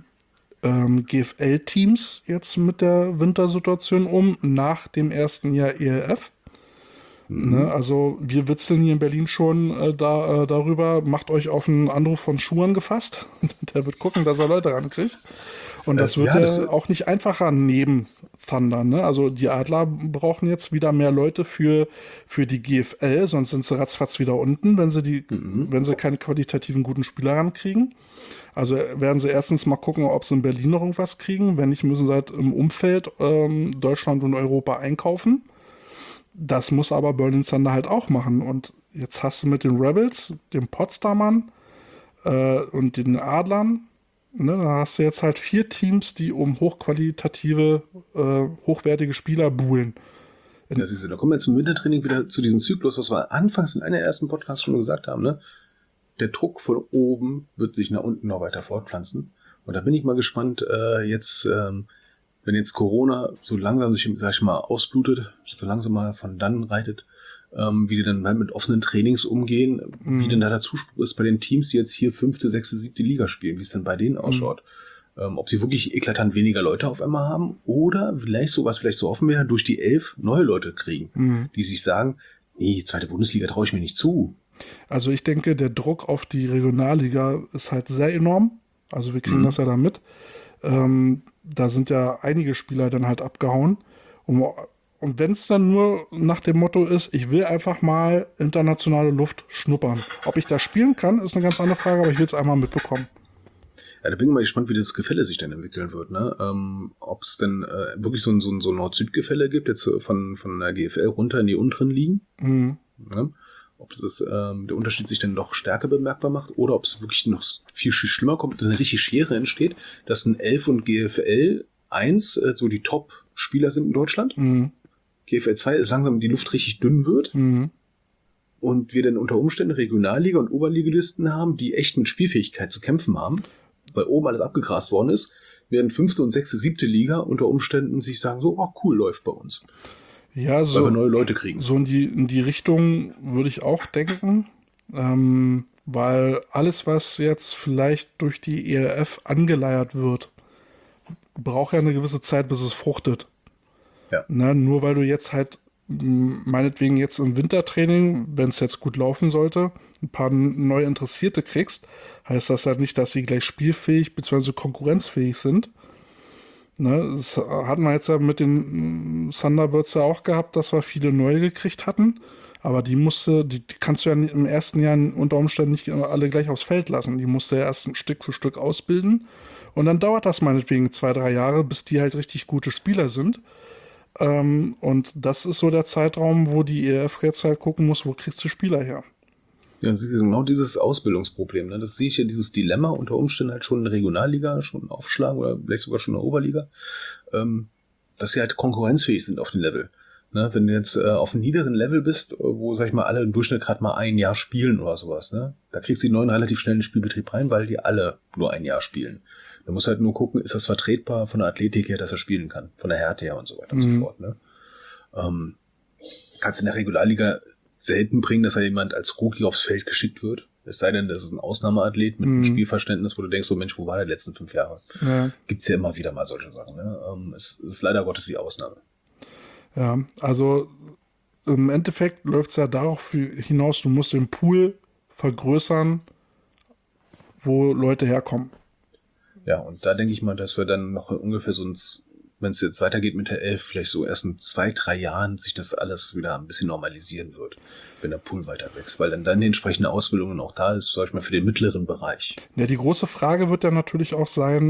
GFL-Teams jetzt mit der Wintersituation um, nach dem ersten Jahr ELF. Ne, also wir witzeln hier in Berlin schon darüber, macht euch auf einen Anruf von Schuhen gefasst. Der wird gucken, dass er Leute rankriegt. Und das wird auch nicht einfacher neben Thunder. Ne? Also die Adler brauchen jetzt wieder mehr Leute für die GFL, sonst sind sie ratzfatz wieder unten, wenn sie keine qualitativen guten Spieler rankriegen. Also werden sie erstens mal gucken, ob sie in Berlin noch irgendwas kriegen. Wenn nicht, müssen sie halt im Umfeld Deutschland und Europa einkaufen. Das muss aber Berlin Thunder halt auch machen. Und jetzt hast du mit den Rebels, den Potsdamern und den Adlern, ne, da hast du jetzt halt 4 Teams, die um hochqualitative, hochwertige Spieler buhlen. Das ist, da kommen wir jetzt im Wintertraining wieder zu diesem Zyklus, was wir anfangs in einer ersten Podcast schon gesagt haben. Ne? Der Druck von oben wird sich nach unten noch weiter fortpflanzen. Und da bin ich mal gespannt, wenn jetzt Corona so langsam sich, sag ich mal, ausblutet, so langsam mal von dann reitet, wie die dann halt mit offenen Trainings umgehen, wie denn da der Zuspruch ist bei den Teams, die jetzt hier 5., 6., 7. Liga spielen, wie es denn bei denen ausschaut. Ob sie wirklich eklatant weniger Leute auf einmal haben oder vielleicht so offen wäre, durch die 11 neue Leute kriegen, die sich sagen, nee, 2. Bundesliga traue ich mir nicht zu. Also ich denke, der Druck auf die Regionalliga ist halt sehr enorm. Also wir kriegen das ja da mit. Da sind ja einige Spieler dann halt abgehauen. Und wenn es dann nur nach dem Motto ist, ich will einfach mal internationale Luft schnuppern. Ob ich da spielen kann, ist eine ganz andere Frage, aber ich will es einmal mitbekommen. Ja, da bin ich mal gespannt, wie das Gefälle sich dann entwickeln wird. Ne? Ob es denn wirklich so ein Nord-Süd-Gefälle gibt, jetzt von der GFL runter in die unteren Ligen. Ja? ob es der Unterschied sich dann noch stärker bemerkbar macht oder ob es wirklich noch viel schlimmer kommt und eine richtige Schere entsteht, dass ein Elf und GFL 1 so die Top-Spieler sind in Deutschland. GFL 2 ist langsam die Luft richtig dünn wird. Und wir dann unter Umständen Regionalliga- und Oberligisten haben, die echt mit Spielfähigkeit zu kämpfen haben, weil oben alles abgegrast worden ist, während 5. und 6., 7. Liga unter Umständen sich sagen, so, oh cool, läuft bei uns. Ja, weil so, wir neue Leute kriegen. So in die Richtung würde ich auch denken, weil alles, was jetzt vielleicht durch die ELF angeleiert wird, braucht ja eine gewisse Zeit, bis es fruchtet. Ja. Ne, nur weil du jetzt halt meinetwegen jetzt im Wintertraining, wenn es jetzt gut laufen sollte, ein paar neue Interessierte kriegst, heißt das halt nicht, dass sie gleich spielfähig bzw. konkurrenzfähig sind. Ne, das hatten wir jetzt ja mit den Thunderbirds ja auch gehabt, dass wir viele neue gekriegt hatten, aber die kannst du ja im ersten Jahr unter Umständen nicht alle gleich aufs Feld lassen. Die musst du ja erst Stück für Stück ausbilden und dann dauert das meinetwegen 2-3 Jahre, bis die halt richtig gute Spieler sind. Und das ist so der Zeitraum, wo die ELF jetzt halt gucken muss, wo kriegst du Spieler her. Ja, das ist genau dieses Ausbildungsproblem. Ne? Das sehe ich ja, dieses Dilemma unter Umständen halt schon in der Regionalliga schon aufschlagen oder vielleicht sogar schon in der Oberliga, dass sie halt konkurrenzfähig sind auf dem Level. Ne? Wenn du jetzt auf einem niederen Level bist, wo, sag ich mal, alle im Durchschnitt gerade mal ein Jahr spielen oder sowas, ne? Da kriegst du die Neuen relativ schnell in den Spielbetrieb rein, weil die alle nur ein Jahr spielen. Du musst halt nur gucken, ist das vertretbar von der Athletik her, dass er spielen kann, von der Härte her und so weiter und so fort. Ne? Kannst in der Regularliga selten bringen, dass da jemand als Rookie aufs Feld geschickt wird. Es sei denn, das ist ein Ausnahmeathlet mit einem Spielverständnis, wo du denkst, so Mensch, wo war der letzten 5 Jahre? Ja. Gibt's ja immer wieder mal solche Sachen. Ne? Es ist leider Gottes die Ausnahme. Ja, also im Endeffekt läuft es ja darauf hinaus, du musst den Pool vergrößern, wo Leute herkommen. Ja, und da denke ich mal, dass wir dann noch ungefähr wenn es jetzt weitergeht mit der 11, vielleicht so erst in 2-3 Jahren sich das alles wieder ein bisschen normalisieren wird, wenn der Pool weiter wächst, weil dann die entsprechende Ausbildung auch da ist, sag ich mal, für den mittleren Bereich. Ja, die große Frage wird dann natürlich auch sein,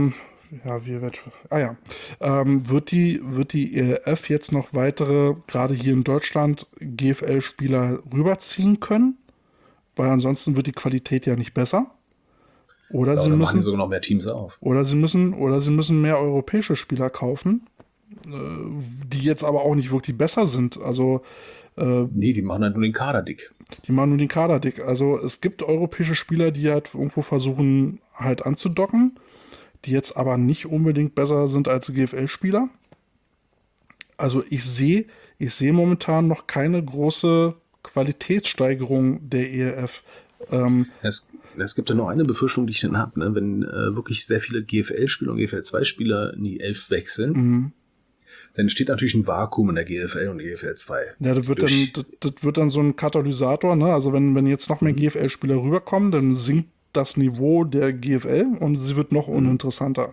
wird die ELF jetzt noch weitere, gerade hier in Deutschland, GFL-Spieler rüberziehen können? Weil ansonsten wird die Qualität ja nicht besser. Oder ja, sie müssen machen sogar noch mehr Teams auf. Oder sie müssen mehr europäische Spieler kaufen, die jetzt aber auch nicht wirklich besser sind. Also nee, die machen halt nur den Kader dick. Also es gibt europäische Spieler, die halt irgendwo versuchen halt anzudocken, die jetzt aber nicht unbedingt besser sind als GFL-Spieler. Also ich sehe momentan noch keine große Qualitätssteigerung der ELF. Es gibt ja noch eine Befürchtung, die ich dann habe, ne? Wenn wirklich sehr viele GFL-Spieler und GFL-2-Spieler in die 11 wechseln, dann entsteht natürlich ein Vakuum in der GFL und GFL 2. Ja, das wird dann so ein Katalysator, ne? Also wenn jetzt noch mehr GFL-Spieler rüberkommen, dann sinkt das Niveau der GFL und sie wird noch uninteressanter.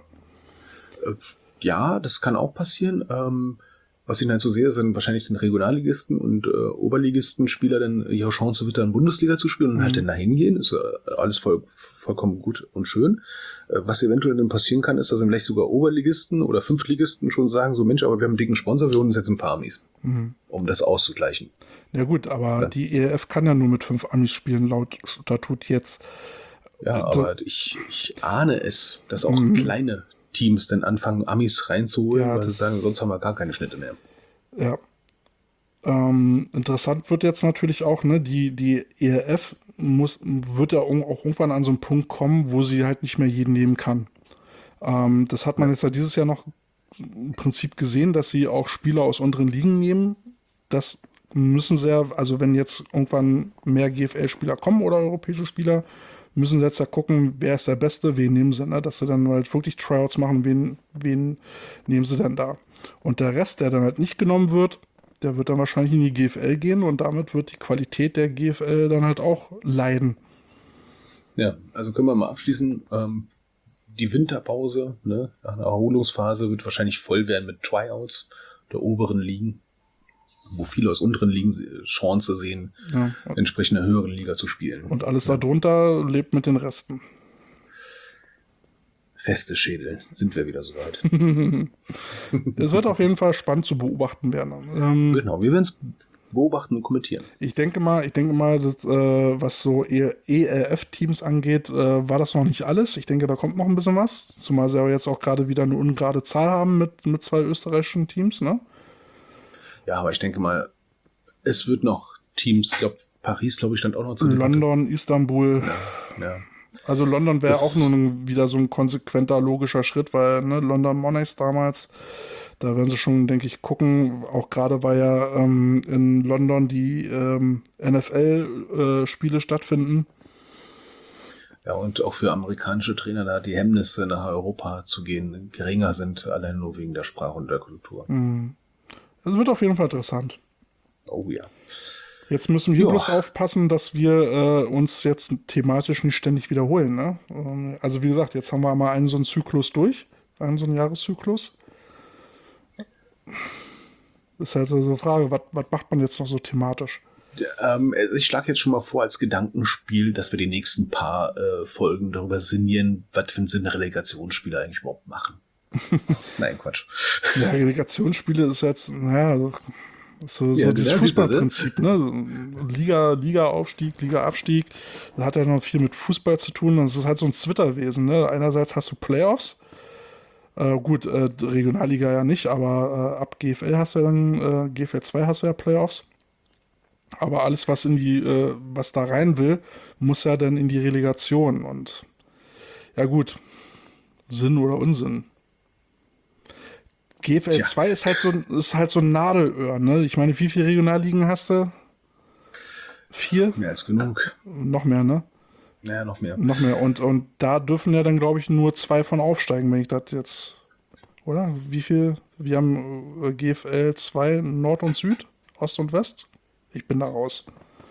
Ja, das kann auch passieren. Was ich halt so sehe, sind wahrscheinlich den Regionalligisten und Oberligisten-Spieler dann ihre Chance wird dann Bundesliga zu spielen und halt dann dahin gehen. Ist alles vollkommen gut und schön. Was eventuell dann passieren kann, ist, dass dann vielleicht sogar Oberligisten oder Fünftligisten schon sagen, so Mensch, aber wir haben einen dicken Sponsor, wir holen uns jetzt ein paar Amis, um das auszugleichen. Ja gut, aber die ELF kann ja nur mit 5 Amis spielen, laut Statut jetzt. Ja, aber ich ahne es, dass auch kleine Teams dann anfangen, Amis reinzuholen, weil sie sagen, sonst haben wir gar keine Schnitte mehr. Ja. Interessant wird jetzt natürlich auch, ne, die ELF wird ja auch irgendwann an so einen Punkt kommen, wo sie halt nicht mehr jeden nehmen kann. Das hat man jetzt ja dieses Jahr noch im Prinzip gesehen, dass sie auch Spieler aus unteren Ligen nehmen. Das müssen sie ja, also wenn jetzt irgendwann mehr GFL-Spieler kommen oder europäische Spieler, müssen sie jetzt ja gucken, wer ist der Beste, wen nehmen sie, ne? Dass sie dann halt wirklich Tryouts machen, wen nehmen sie denn da. Und der Rest, der dann halt nicht genommen wird, der wird dann wahrscheinlich in die GFL gehen und damit wird die Qualität der GFL dann halt auch leiden. Ja, also können wir mal abschließen. Die Winterpause, ne, nach einer Erholungsphase wird wahrscheinlich voll werden mit Tryouts der oberen Ligen, wo viele aus unteren Ligen Chance sehen, entsprechend in der höheren Liga zu spielen. Und alles darunter lebt mit den Resten. Resteschädel, sind wir wieder soweit. Es wird auf jeden Fall spannend zu beobachten werden. Genau, wir werden es beobachten und kommentieren. Ich denke mal, dass, was so ELF-Teams angeht, war das noch nicht alles. Ich denke, da kommt noch ein bisschen was. Zumal sie aber jetzt auch gerade wieder eine ungerade Zahl haben mit 2 österreichischen Teams, ne? Ja, aber ich denke mal, es wird noch Teams, ich glaube, Paris, glaube ich, stand auch noch zu London, Istanbul. Ja. Also London wäre auch nur wieder so ein konsequenter, logischer Schritt, weil ne, London Monarchs damals, da werden sie schon, denke ich, gucken. Auch gerade weil ja in London die NFL-Spiele stattfinden. Ja, und auch für amerikanische Trainer da die Hemmnisse nach Europa zu gehen geringer sind, allein nur wegen der Sprache und der Kultur. Es wird auf jeden Fall interessant. Oh ja. Jetzt müssen wir bloß aufpassen, dass wir uns jetzt thematisch nicht ständig wiederholen. Ne? Also wie gesagt, jetzt haben wir mal einen so einen Zyklus durch, einen so einen Jahreszyklus. Das ist halt so eine Frage, was macht man jetzt noch so thematisch? Ich schlage jetzt schon mal vor als Gedankenspiel, dass wir die nächsten paar Folgen darüber sinnieren, was für einen Sinn Relegationsspiele eigentlich überhaupt machen. Nein, Quatsch. Ja, Relegationsspiele ist jetzt, naja, so dieses Fußballprinzip, ne? Liga-Aufstieg, Liga-Abstieg. Das hat ja noch viel mit Fußball zu tun. Das ist halt so ein Zwitterwesen, ne? Einerseits hast du Playoffs. Gut, Regionalliga ja nicht, aber ab GFL hast du dann, GFL 2 hast du ja Playoffs. Aber alles, was was da rein will, muss ja dann in die Relegation. Und ja gut, Sinn oder Unsinn. GFL 2 ist halt so ein Nadelöhr, ne? Ich meine, wie viele Regionalligen hast du? 4? Mehr als genug. Noch mehr, ne? Naja, noch mehr. Noch mehr. Und da dürfen ja dann, glaube ich, nur 2 von aufsteigen, wenn ich das jetzt. Oder? Wie viel? Wir haben GFL 2 Nord und Süd, Ost und West. Ich bin da raus.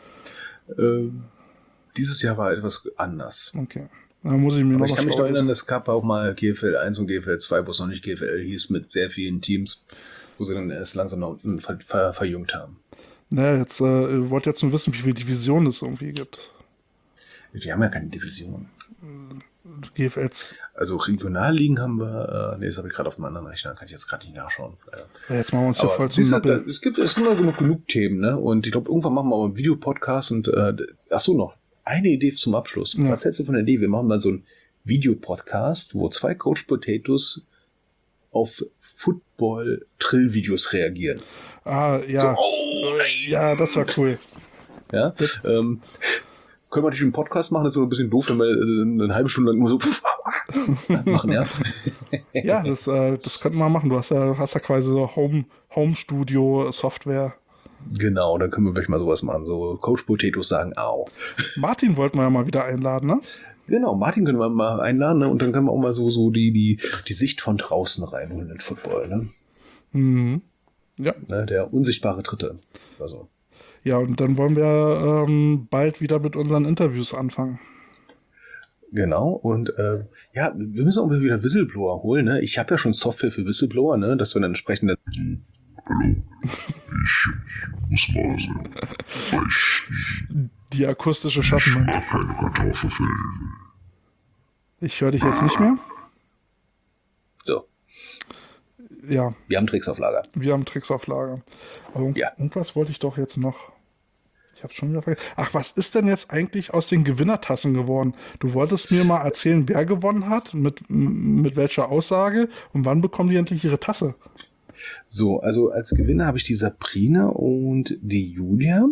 Dieses Jahr war etwas anders. Okay. Dann muss ich mir noch ich kann mich noch erinnern, es gab auch mal GFL 1 und GFL 2, wo es noch nicht GFL hieß, mit sehr vielen Teams, wo sie dann erst langsam nach unten verjüngt haben. Naja, jetzt wollt ihr jetzt nur wissen, wie viele Divisionen es irgendwie gibt. Die haben ja keine Division. GFL. Also Regionalligen haben wir, das habe ich gerade auf dem anderen Rechner, kann ich jetzt gerade nicht nachschauen. Ja, jetzt machen wir uns ja voll zum Nappel. Es gibt immer genug Themen, ne? Und ich glaube, irgendwann machen wir auch einen Videopodcast und noch eine Idee zum Abschluss. Ja. Was hältst du von der Idee? Wir machen mal so einen Videopodcast, wo 2 Coach Potatoes auf Football-Trill-Videos reagieren. Ah, ja. So, ja, das war cool. Ja, können wir natürlich einen Podcast machen, das ist so ein bisschen doof, wenn wir eine halbe Stunde lang immer so machen, ja? Ja, das könnten wir machen. Du hast ja quasi so Home-Studio-Software. Genau, dann können wir vielleicht mal sowas machen. So Coach Potatoes sagen, au. Martin wollten wir ja mal wieder einladen, ne? Genau, Martin können wir mal einladen, ne? Und dann können wir auch mal so die Sicht von draußen reinholen in Football, ne? Mhm. Ja. Ne, der unsichtbare Dritte. Also. Ja, und dann wollen wir bald wieder mit unseren Interviews anfangen. Genau, und wir müssen auch wieder Whistleblower holen, ne? Ich habe ja schon Software für Whistleblower, ne? Dass wir dann entsprechend... Hallo, ich muss mal sagen, die akustische Schattenwand. keine Kartoffel finden. Ich höre dich jetzt nicht mehr. So. Ja. Wir haben Tricks auf Lager. Aber irgendwas wollte ich doch jetzt noch. Ich habe schon wieder vergessen. Ach, was ist denn jetzt eigentlich aus den Gewinnertassen geworden? Du wolltest mir mal erzählen, wer gewonnen hat, mit welcher Aussage und wann bekommen die endlich ihre Tasse? So, also als Gewinner habe ich die Sabrina und die Julia.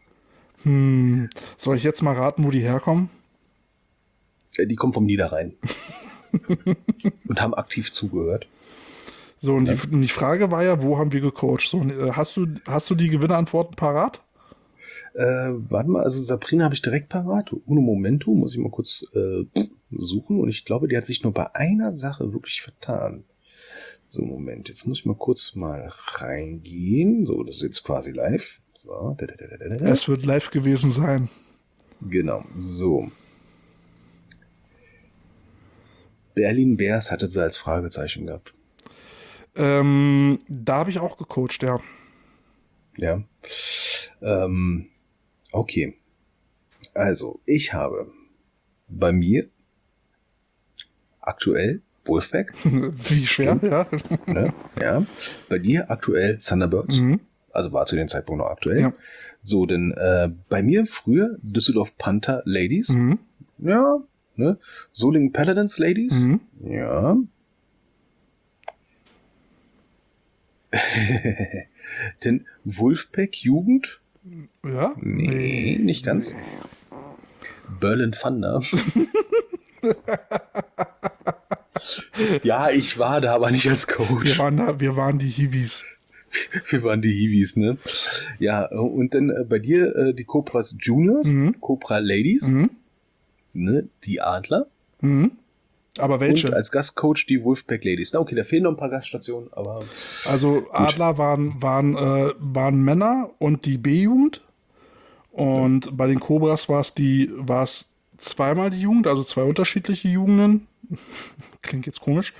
Soll ich jetzt mal raten, wo die herkommen? Die kommen vom Niederrhein. Und haben aktiv zugehört. So, und die Frage war ja, wo haben wir gecoacht? So, hast du die Gewinnerantworten parat? Warte mal, also Sabrina habe ich direkt parat. Uno momento, muss ich mal kurz suchen. Und ich glaube, die hat sich nur bei einer Sache wirklich vertan. So, Moment, jetzt muss ich mal kurz reingehen. So, das ist jetzt quasi live. So. Es wird live gewesen sein. Genau, so. Berlin Bears hatte sie als Fragezeichen gehabt. Da habe ich auch gecoacht, ja. Ja. Okay. Also, ich habe bei mir aktuell Wolfpack. Wie schwer, ja. Ne? Ja. Bei dir aktuell Thunderbirds. Also war zu dem Zeitpunkt noch aktuell. Ja. So, denn bei mir früher Düsseldorf Panther Ladies. Mhm. Ja. Ne? Solingen Paladins Ladies. Mhm. Ja. Den Wolfpack Jugend. Ja? Nee, nicht ganz. Berlin Thunder. Ja, ich war da, aber nicht als Coach. Wir waren die Hiwis. Wir waren die Hiwis, ne? Ja, und dann bei dir die Cobras Juniors, Cobra Ladies, ne? Die Adler. Mhm. Aber welche? Und als Gastcoach die Wolfpack Ladies. Na, okay, da fehlen noch ein paar Gaststationen, aber. Also Adler waren Männer und die B-Jugend. Und bei den Cobras war es zweimal die Jugend, also 2 unterschiedliche Jugenden. Klingt jetzt komisch.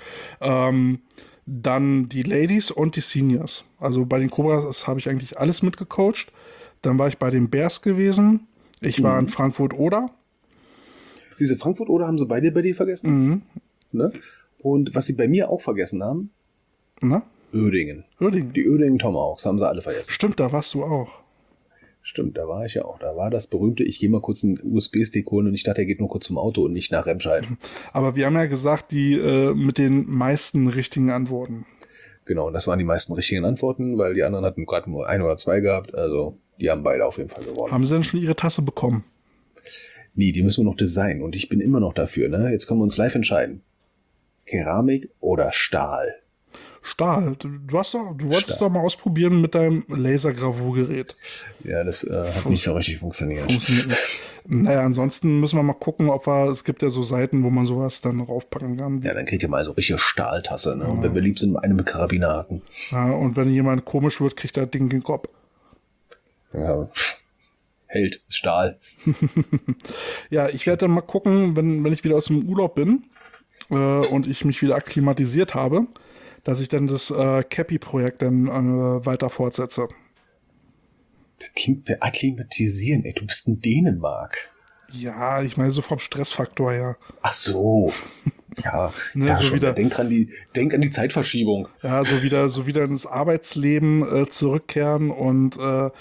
Dann die Ladies und die Seniors. Also bei den Cobras habe ich eigentlich alles mitgecoacht. Dann war ich bei den Bears gewesen. Ich war in Frankfurt-Oder. Diese Frankfurt-Oder haben sie beide bei dir vergessen. Ne? Und was sie bei mir auch vergessen haben, Na? Uerdingen. Uerdingen. Die Uerdingen Tomahawks haben sie alle vergessen. Stimmt, da warst du auch. Stimmt, da war ich ja auch. Da war das berühmte, ich gehe mal kurz einen USB-Stick holen und ich dachte, er geht nur kurz zum Auto und nicht nach Remscheid. Aber wir haben ja gesagt, die mit den meisten richtigen Antworten. Genau, und das waren die meisten richtigen Antworten, weil die anderen hatten gerade nur 1 oder 2 gehabt. Also die haben beide auf jeden Fall gewonnen. Haben sie denn schon ihre Tasse bekommen? Nee, die müssen wir noch designen und ich bin immer noch dafür. Ne? Jetzt können wir uns live entscheiden. Keramik oder Stahl? Stahl. Du wolltest Stahl. doch mal ausprobieren mit deinem Lasergravurgerät. Ja, das hat nicht so richtig funktioniert. Funktioniert nicht. Naja, ansonsten müssen wir mal gucken, es gibt ja so Seiten, wo man sowas dann raufpacken kann. Ja, dann kriegt ihr mal so richtige Stahltasse. Ne? Und wenn wir lieb sind, eine mit Karabinerhaken. Ja, und wenn jemand komisch wird, kriegt er Ding den Kopf. Ja, hält, ist Stahl. Ja, ich werde dann mal gucken, wenn ich wieder aus dem Urlaub bin und ich mich wieder akklimatisiert habe, dass ich dann das Cappy-Projekt dann weiter fortsetze. Das klingt wie akklimatisieren. Ey, du bist in Dänemark. Ja, ich meine so vom Stressfaktor her. Ach so. Ja, Ne, ja so schon. wieder- Denk an die Zeitverschiebung. Ja, so wieder ins Arbeitsleben zurückkehren und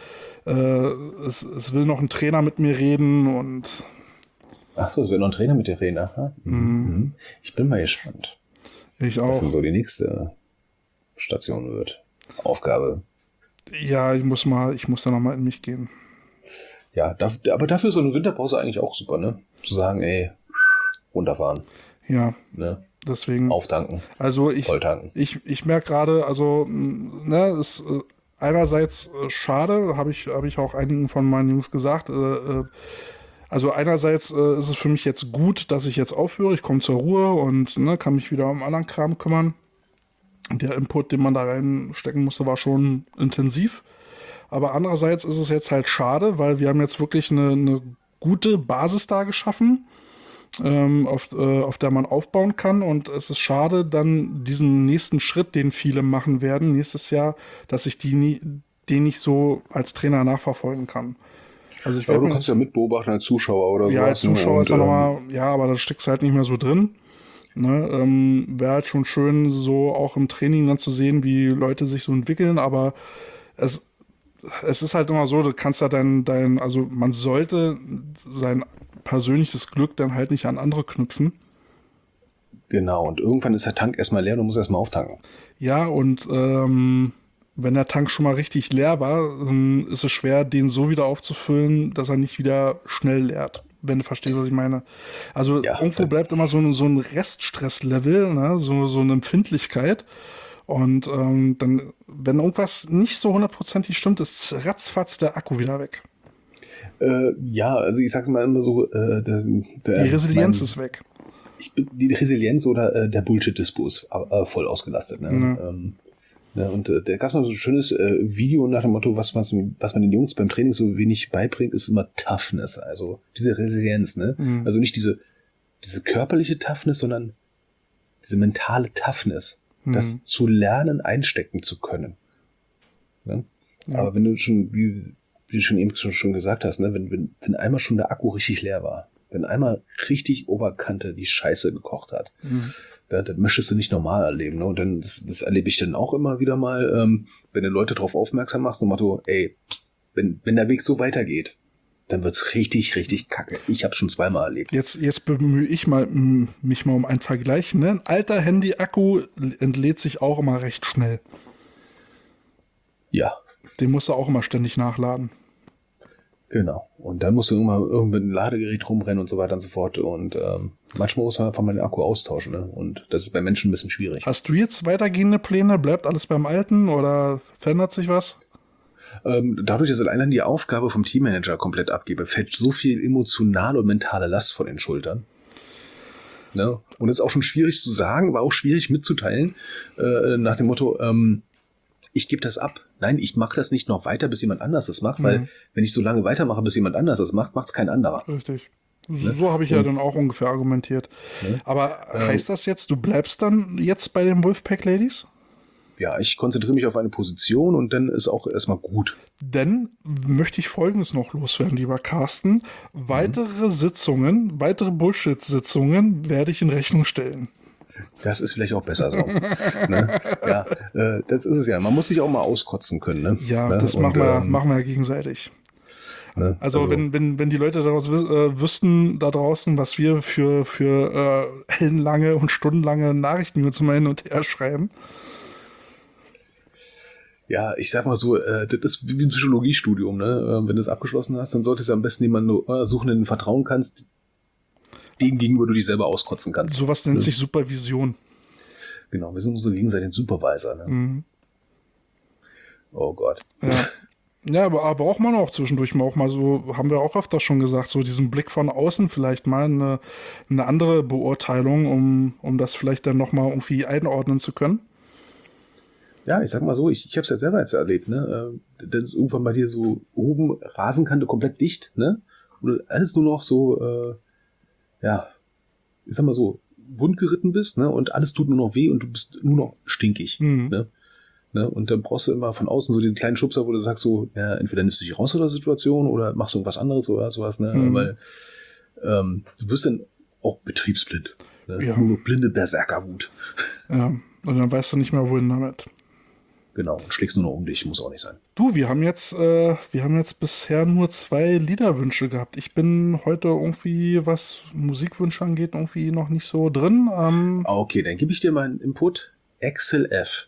es will noch ein Trainer mit mir reden und Ach so, es wird noch ein Trainer mit dir reden. Aha. Mhm. Ich bin mal gespannt, ich was auch. denn so die nächste Station wird. Aufgabe. Ja, ich muss da noch mal in mich gehen. Ja, aber dafür ist so eine Winterpause eigentlich auch super, ne? Zu sagen, ey, runterfahren, Ja, ne? deswegen. Auftanken, Also volltanken. ich merke gerade, also ne, ist einerseits schade, habe ich auch einigen von meinen Jungs gesagt. Also einerseits ist es für mich jetzt gut, dass ich jetzt aufhöre. Ich komme zur Ruhe und ne, kann mich wieder um anderen Kram kümmern. Der Input, den man da reinstecken musste, war schon intensiv. Aber andererseits ist es jetzt halt schade, weil wir haben jetzt wirklich eine gute Basis da geschaffen, auf der man aufbauen kann. Und es ist schade, dann diesen nächsten Schritt, den viele machen werden, nächstes Jahr, dass ich den nicht so als Trainer nachverfolgen kann. Also ich Aber werde du kannst ja mitbeobachten als Zuschauer oder so. ja, als Zuschauer ist noch mal, ja, aber da steckst du halt nicht mehr so drin. Ne, wäre halt schon schön, so auch im Training dann zu sehen, wie Leute sich so entwickeln, aber es ist halt immer so, du kannst ja also man sollte sein persönliches Glück dann halt nicht an andere knüpfen. Genau, und irgendwann ist der Tank erstmal leer, du musst erstmal auftanken. Ja, und wenn der Tank schon mal richtig leer war, ist es schwer, den so wieder aufzufüllen, dass er nicht wieder schnell leert. Wenn du verstehst, was ich meine. Also Ja, irgendwo bleibt immer so ein Reststresslevel, ne? so eine Empfindlichkeit. Und dann, wenn irgendwas nicht so hundertprozentig stimmt, ist ratzfatz der Akku wieder weg. Ja, also ich sag's mal immer so, Die Resilienz ist weg. Die Resilienz oder der Bullshit-Dispo ist voll ausgelastet. Ne? Ja, und da gab es noch so ein schönes Video nach dem Motto, was man den Jungs beim Training so wenig beibringt, ist immer Toughness, also diese Resilienz. Ne? Mhm. Also nicht diese körperliche Toughness, sondern diese mentale Toughness, das zu lernen, einstecken zu können. Ne? Ja. Aber wenn du schon, wie du schon eben schon gesagt hast, ne, wenn einmal schon der Akku richtig leer war, Wenn einmal richtig Oberkante die Scheiße gekocht hat, das möchtest du nicht normal erleben. Ne? Und dann, das erlebe ich dann auch immer wieder mal, wenn du Leute darauf aufmerksam machst und Motto, ey, wenn der Weg so weitergeht, dann wird's richtig, richtig kacke. Ich habe schon zweimal erlebt. Jetzt bemühe ich mich mal um einen Vergleich. Ne? Ein alter Handy-Akku entlädt sich auch immer recht schnell. Ja. Den musst du auch immer ständig nachladen. Genau. Und dann musst du immer irgendwie mit einem Ladegerät rumrennen und so weiter und so fort. Und manchmal muss man einfach mal den Akku austauschen. Ne? Und das ist bei Menschen ein bisschen schwierig. Hast du jetzt weitergehende Pläne? Bleibt alles beim Alten oder verändert sich was? Dadurch, dass ich allein die Aufgabe vom Teammanager komplett abgebe, fällt so viel emotionale und mentale Last von den Schultern. Ne? Und das ist auch schon schwierig zu sagen, war auch schwierig mitzuteilen, nach dem Motto, ich gebe das ab. Nein, ich mache das nicht noch weiter, bis jemand anders das macht, weil wenn ich so lange weitermache, bis jemand anders das macht, es kein anderer. Richtig. So habe ich ja dann auch ungefähr argumentiert. Aber heißt das jetzt, du bleibst dann jetzt bei den Wolfpack Ladies? Ja, ich konzentriere mich auf eine Position und dann ist auch erstmal gut. Dann möchte ich Folgendes noch loswerden, lieber Carsten. Weitere Sitzungen, weitere Bullshit-Sitzungen werde ich in Rechnung stellen. Das ist vielleicht auch besser so. Ne? Ja, das ist es ja. Man muss sich auch mal auskotzen können. Ne? Ja, ne? das machen wir ja gegenseitig. Ne? Also wenn die Leute daraus wüssten da draußen, was wir für ellenlange und stundenlange Nachrichten uns mal hin und her schreiben. Ja, ich sag mal so, das ist wie ein Psychologiestudium, ne? Wenn du es abgeschlossen hast, dann solltest du am besten jemanden suchen, den du vertrauen kannst, dem gegenüber du dich selber auskotzen kannst. Sowas nennt sich Supervision. Genau, wir sind unsere gegenseitigen Supervisor. Ne? Mhm. Oh Gott. Ja, aber braucht man auch zwischendurch mal so, haben wir auch öfter schon gesagt, so diesen Blick von außen vielleicht mal eine andere Beurteilung, um das vielleicht dann nochmal irgendwie einordnen zu können. Ja, ich sag mal so, ich habe es ja selber jetzt erlebt, ne? Das ist irgendwann bei dir so oben Rasenkante komplett dicht, ne? Und alles nur noch so, ich sag mal so, wundgeritten bist, ne? Und alles tut nur noch weh und du bist nur noch stinkig, ne? Und dann brauchst du immer von außen so den kleinen Schubser, wo du sagst so, ja, entweder nimmst du dich raus aus der Situation oder machst du irgendwas anderes oder sowas, ne? Weil du wirst dann auch betriebsblind. Ne? Ja. Nur blinde Berserkerwut. Ja, und dann weißt du nicht mehr, wohin damit. Genau, und schlägst nur noch um dich, muss auch nicht sein. Du, wir haben jetzt bisher nur 2 Liederwünsche gehabt. Ich bin heute irgendwie, was Musikwünsche angeht, irgendwie noch nicht so drin. Okay, dann gebe ich dir meinen Input. Axel F.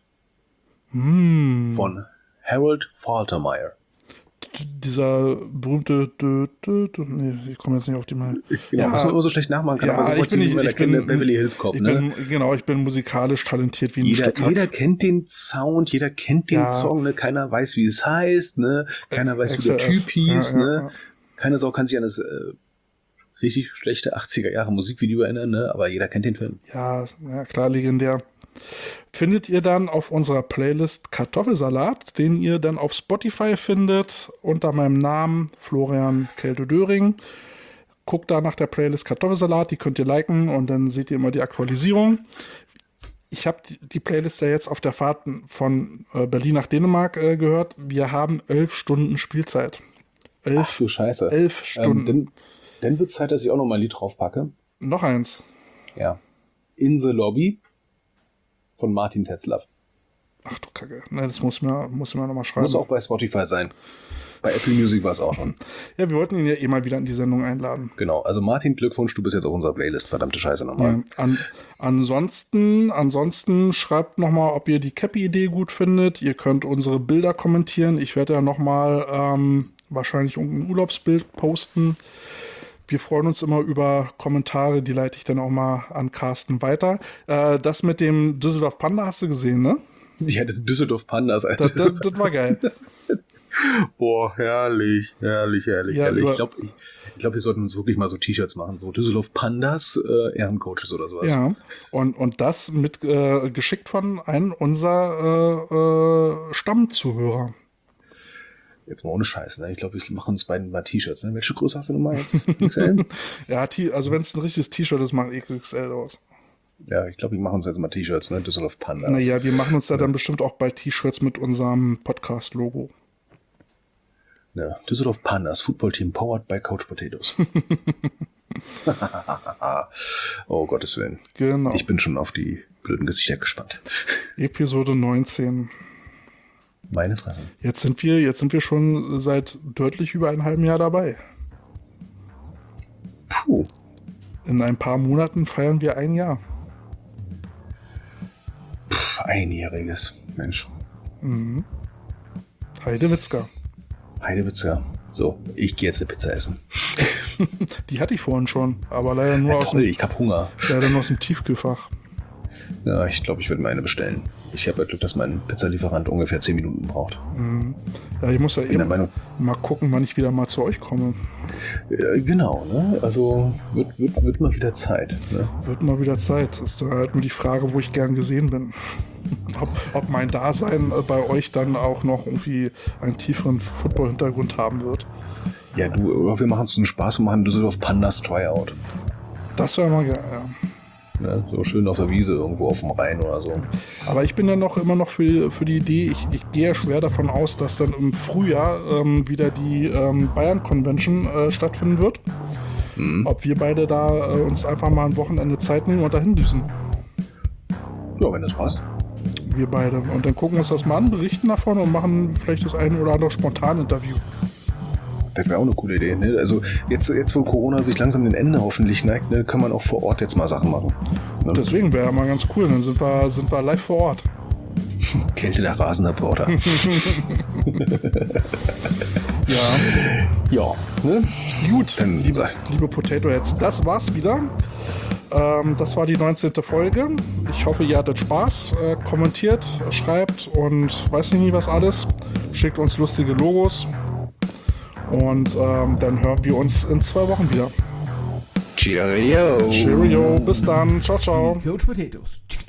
Von Harold Faltermeyer. Dieser berühmte nee, ich komme jetzt nicht auf die mal. Genau, was man immer so schlecht nachmachen kann, aber ich bin Beverly Hills Cop, ne? Ich bin musikalisch talentiert wie ein jeder kennt den Sound, jeder kennt den Song, ne? Keiner weiß, wie es heißt, ne? Keiner weiß, wie der Typ hieß, ne? Keine Sau kann sich an das richtig schlechte 80er Jahre Musikvideo erinnern, ne? Aber jeder kennt den Film. Ja, klar, legendär. Findet ihr dann auf unserer Playlist Kartoffelsalat, den ihr dann auf Spotify findet, unter meinem Namen Florian Kelte-Döring. Guckt da nach der Playlist Kartoffelsalat, die könnt ihr liken und dann seht ihr immer die Aktualisierung. Ich habe die Playlist ja jetzt auf der Fahrt von Berlin nach Dänemark gehört. Wir haben 11 Stunden Spielzeit. Ach du Scheiße. 11 Stunden. Dann wird es Zeit, dass ich auch noch mal ein Lied draufpacke. Noch eins. Ja. In the Lobby von Martin Tetzlaff. Ach du Kacke. Ne, das muss mir noch mal schreiben. Muss auch bei Spotify sein. Bei Apple Music war es auch schon. Ja, wir wollten ihn ja mal wieder in die Sendung einladen. Genau, also Martin, Glückwunsch, du bist jetzt auf unserer Playlist. Verdammte Scheiße nochmal. Ja, ansonsten schreibt nochmal, ob ihr die Cappy-Idee gut findet. Ihr könnt unsere Bilder kommentieren. Ich werde ja nochmal wahrscheinlich irgendein Urlaubsbild posten. Wir freuen uns immer über Kommentare, die leite ich dann auch mal an Carsten weiter. Das mit dem Düsseldorf Panda hast du gesehen, ne? Ja, das Düsseldorf Pandas. Alter. Das war geil. Boah, herrlich. Ja, Ich glaube, wir sollten uns wirklich mal so T-Shirts machen. So Düsseldorf Pandas, Ehrencoaches oder sowas. Ja, und das mit geschickt von einem unserer Stammzuhörer. Jetzt mal ohne Scheiß, ne? Ich glaube, wir machen uns beiden mal T-Shirts, ne? Welche Größe hast du nochmal jetzt? XL? Ja, also wenn es ein richtiges T-Shirt ist, macht XXL aus. Ja, ich glaube, wir machen uns jetzt mal T-Shirts, ne? Düsseldorf Pandas. Naja, wir machen uns da dann bestimmt auch bald T-Shirts mit unserem Podcast-Logo. Ja, Düsseldorf Pandas, Footballteam powered by Couch Potatoes. Oh, Gottes Willen. Genau. Ich bin schon auf die blöden Gesichter gespannt. Episode 19. Meine Fresse. Jetzt sind wir schon seit deutlich über einem halben Jahr dabei. Puh. In ein paar Monaten feiern wir ein Jahr. Einjähriges. Mensch. Heidewitzka. Heidewitzka. So, ich gehe jetzt eine Pizza essen. Die hatte ich vorhin schon, aber leider nur, Ja, toll, ich hab Hunger. leider nur aus dem Tiefkühlfach. Ja, ich glaube, ich würde mir eine bestellen. Ich habe ja Glück, dass mein Pizzalieferant ungefähr 10 Minuten braucht. Ja, ich muss ja Bin der eben Meinung, mal gucken, wann ich wieder mal zu euch komme. genau, ne? Also wird mal wieder Zeit. Ne? Wird mal wieder Zeit. Das ist halt nur die Frage, wo ich gern gesehen bin. Ob mein Dasein bei euch dann auch noch irgendwie einen tieferen Football-Hintergrund haben wird. Ja, wir machen es einen Spaß und machen Düsseldorf Pandas Tryout. Das wäre mal geil, ja. Ne? So schön auf der Wiese irgendwo auf dem Rhein oder so. Aber ich bin ja immer noch für die Idee, ich gehe ja schwer davon aus, dass dann im Frühjahr wieder die Bayern-Convention stattfinden wird. Ob wir beide da uns einfach mal ein Wochenende Zeit nehmen und dahin düsen. Ja, wenn das passt. Wir beide. Und dann gucken wir uns das mal an, berichten davon und machen vielleicht das eine oder andere Spontan-Interview. Das wäre auch eine coole Idee. Ne? Also jetzt, wo Corona sich langsam dem Ende hoffentlich neigt, ne, kann man auch vor Ort jetzt mal Sachen machen. Ne? Deswegen wäre ja mal ganz cool. Dann sind wir live vor Ort. Kälte der Rasenreporter. Ja. Ja, ne? Gut, Dann liebe Potato Heads, das war's wieder. Das war die 19. Folge. Ich hoffe, ihr hattet Spaß. Kommentiert, schreibt und weiß nicht was alles. Schickt uns lustige Logos. Und dann hören wir uns in 2 Wochen wieder. Cheerio. Cheerio, bis dann. Ciao, ciao. Coach Potatoes.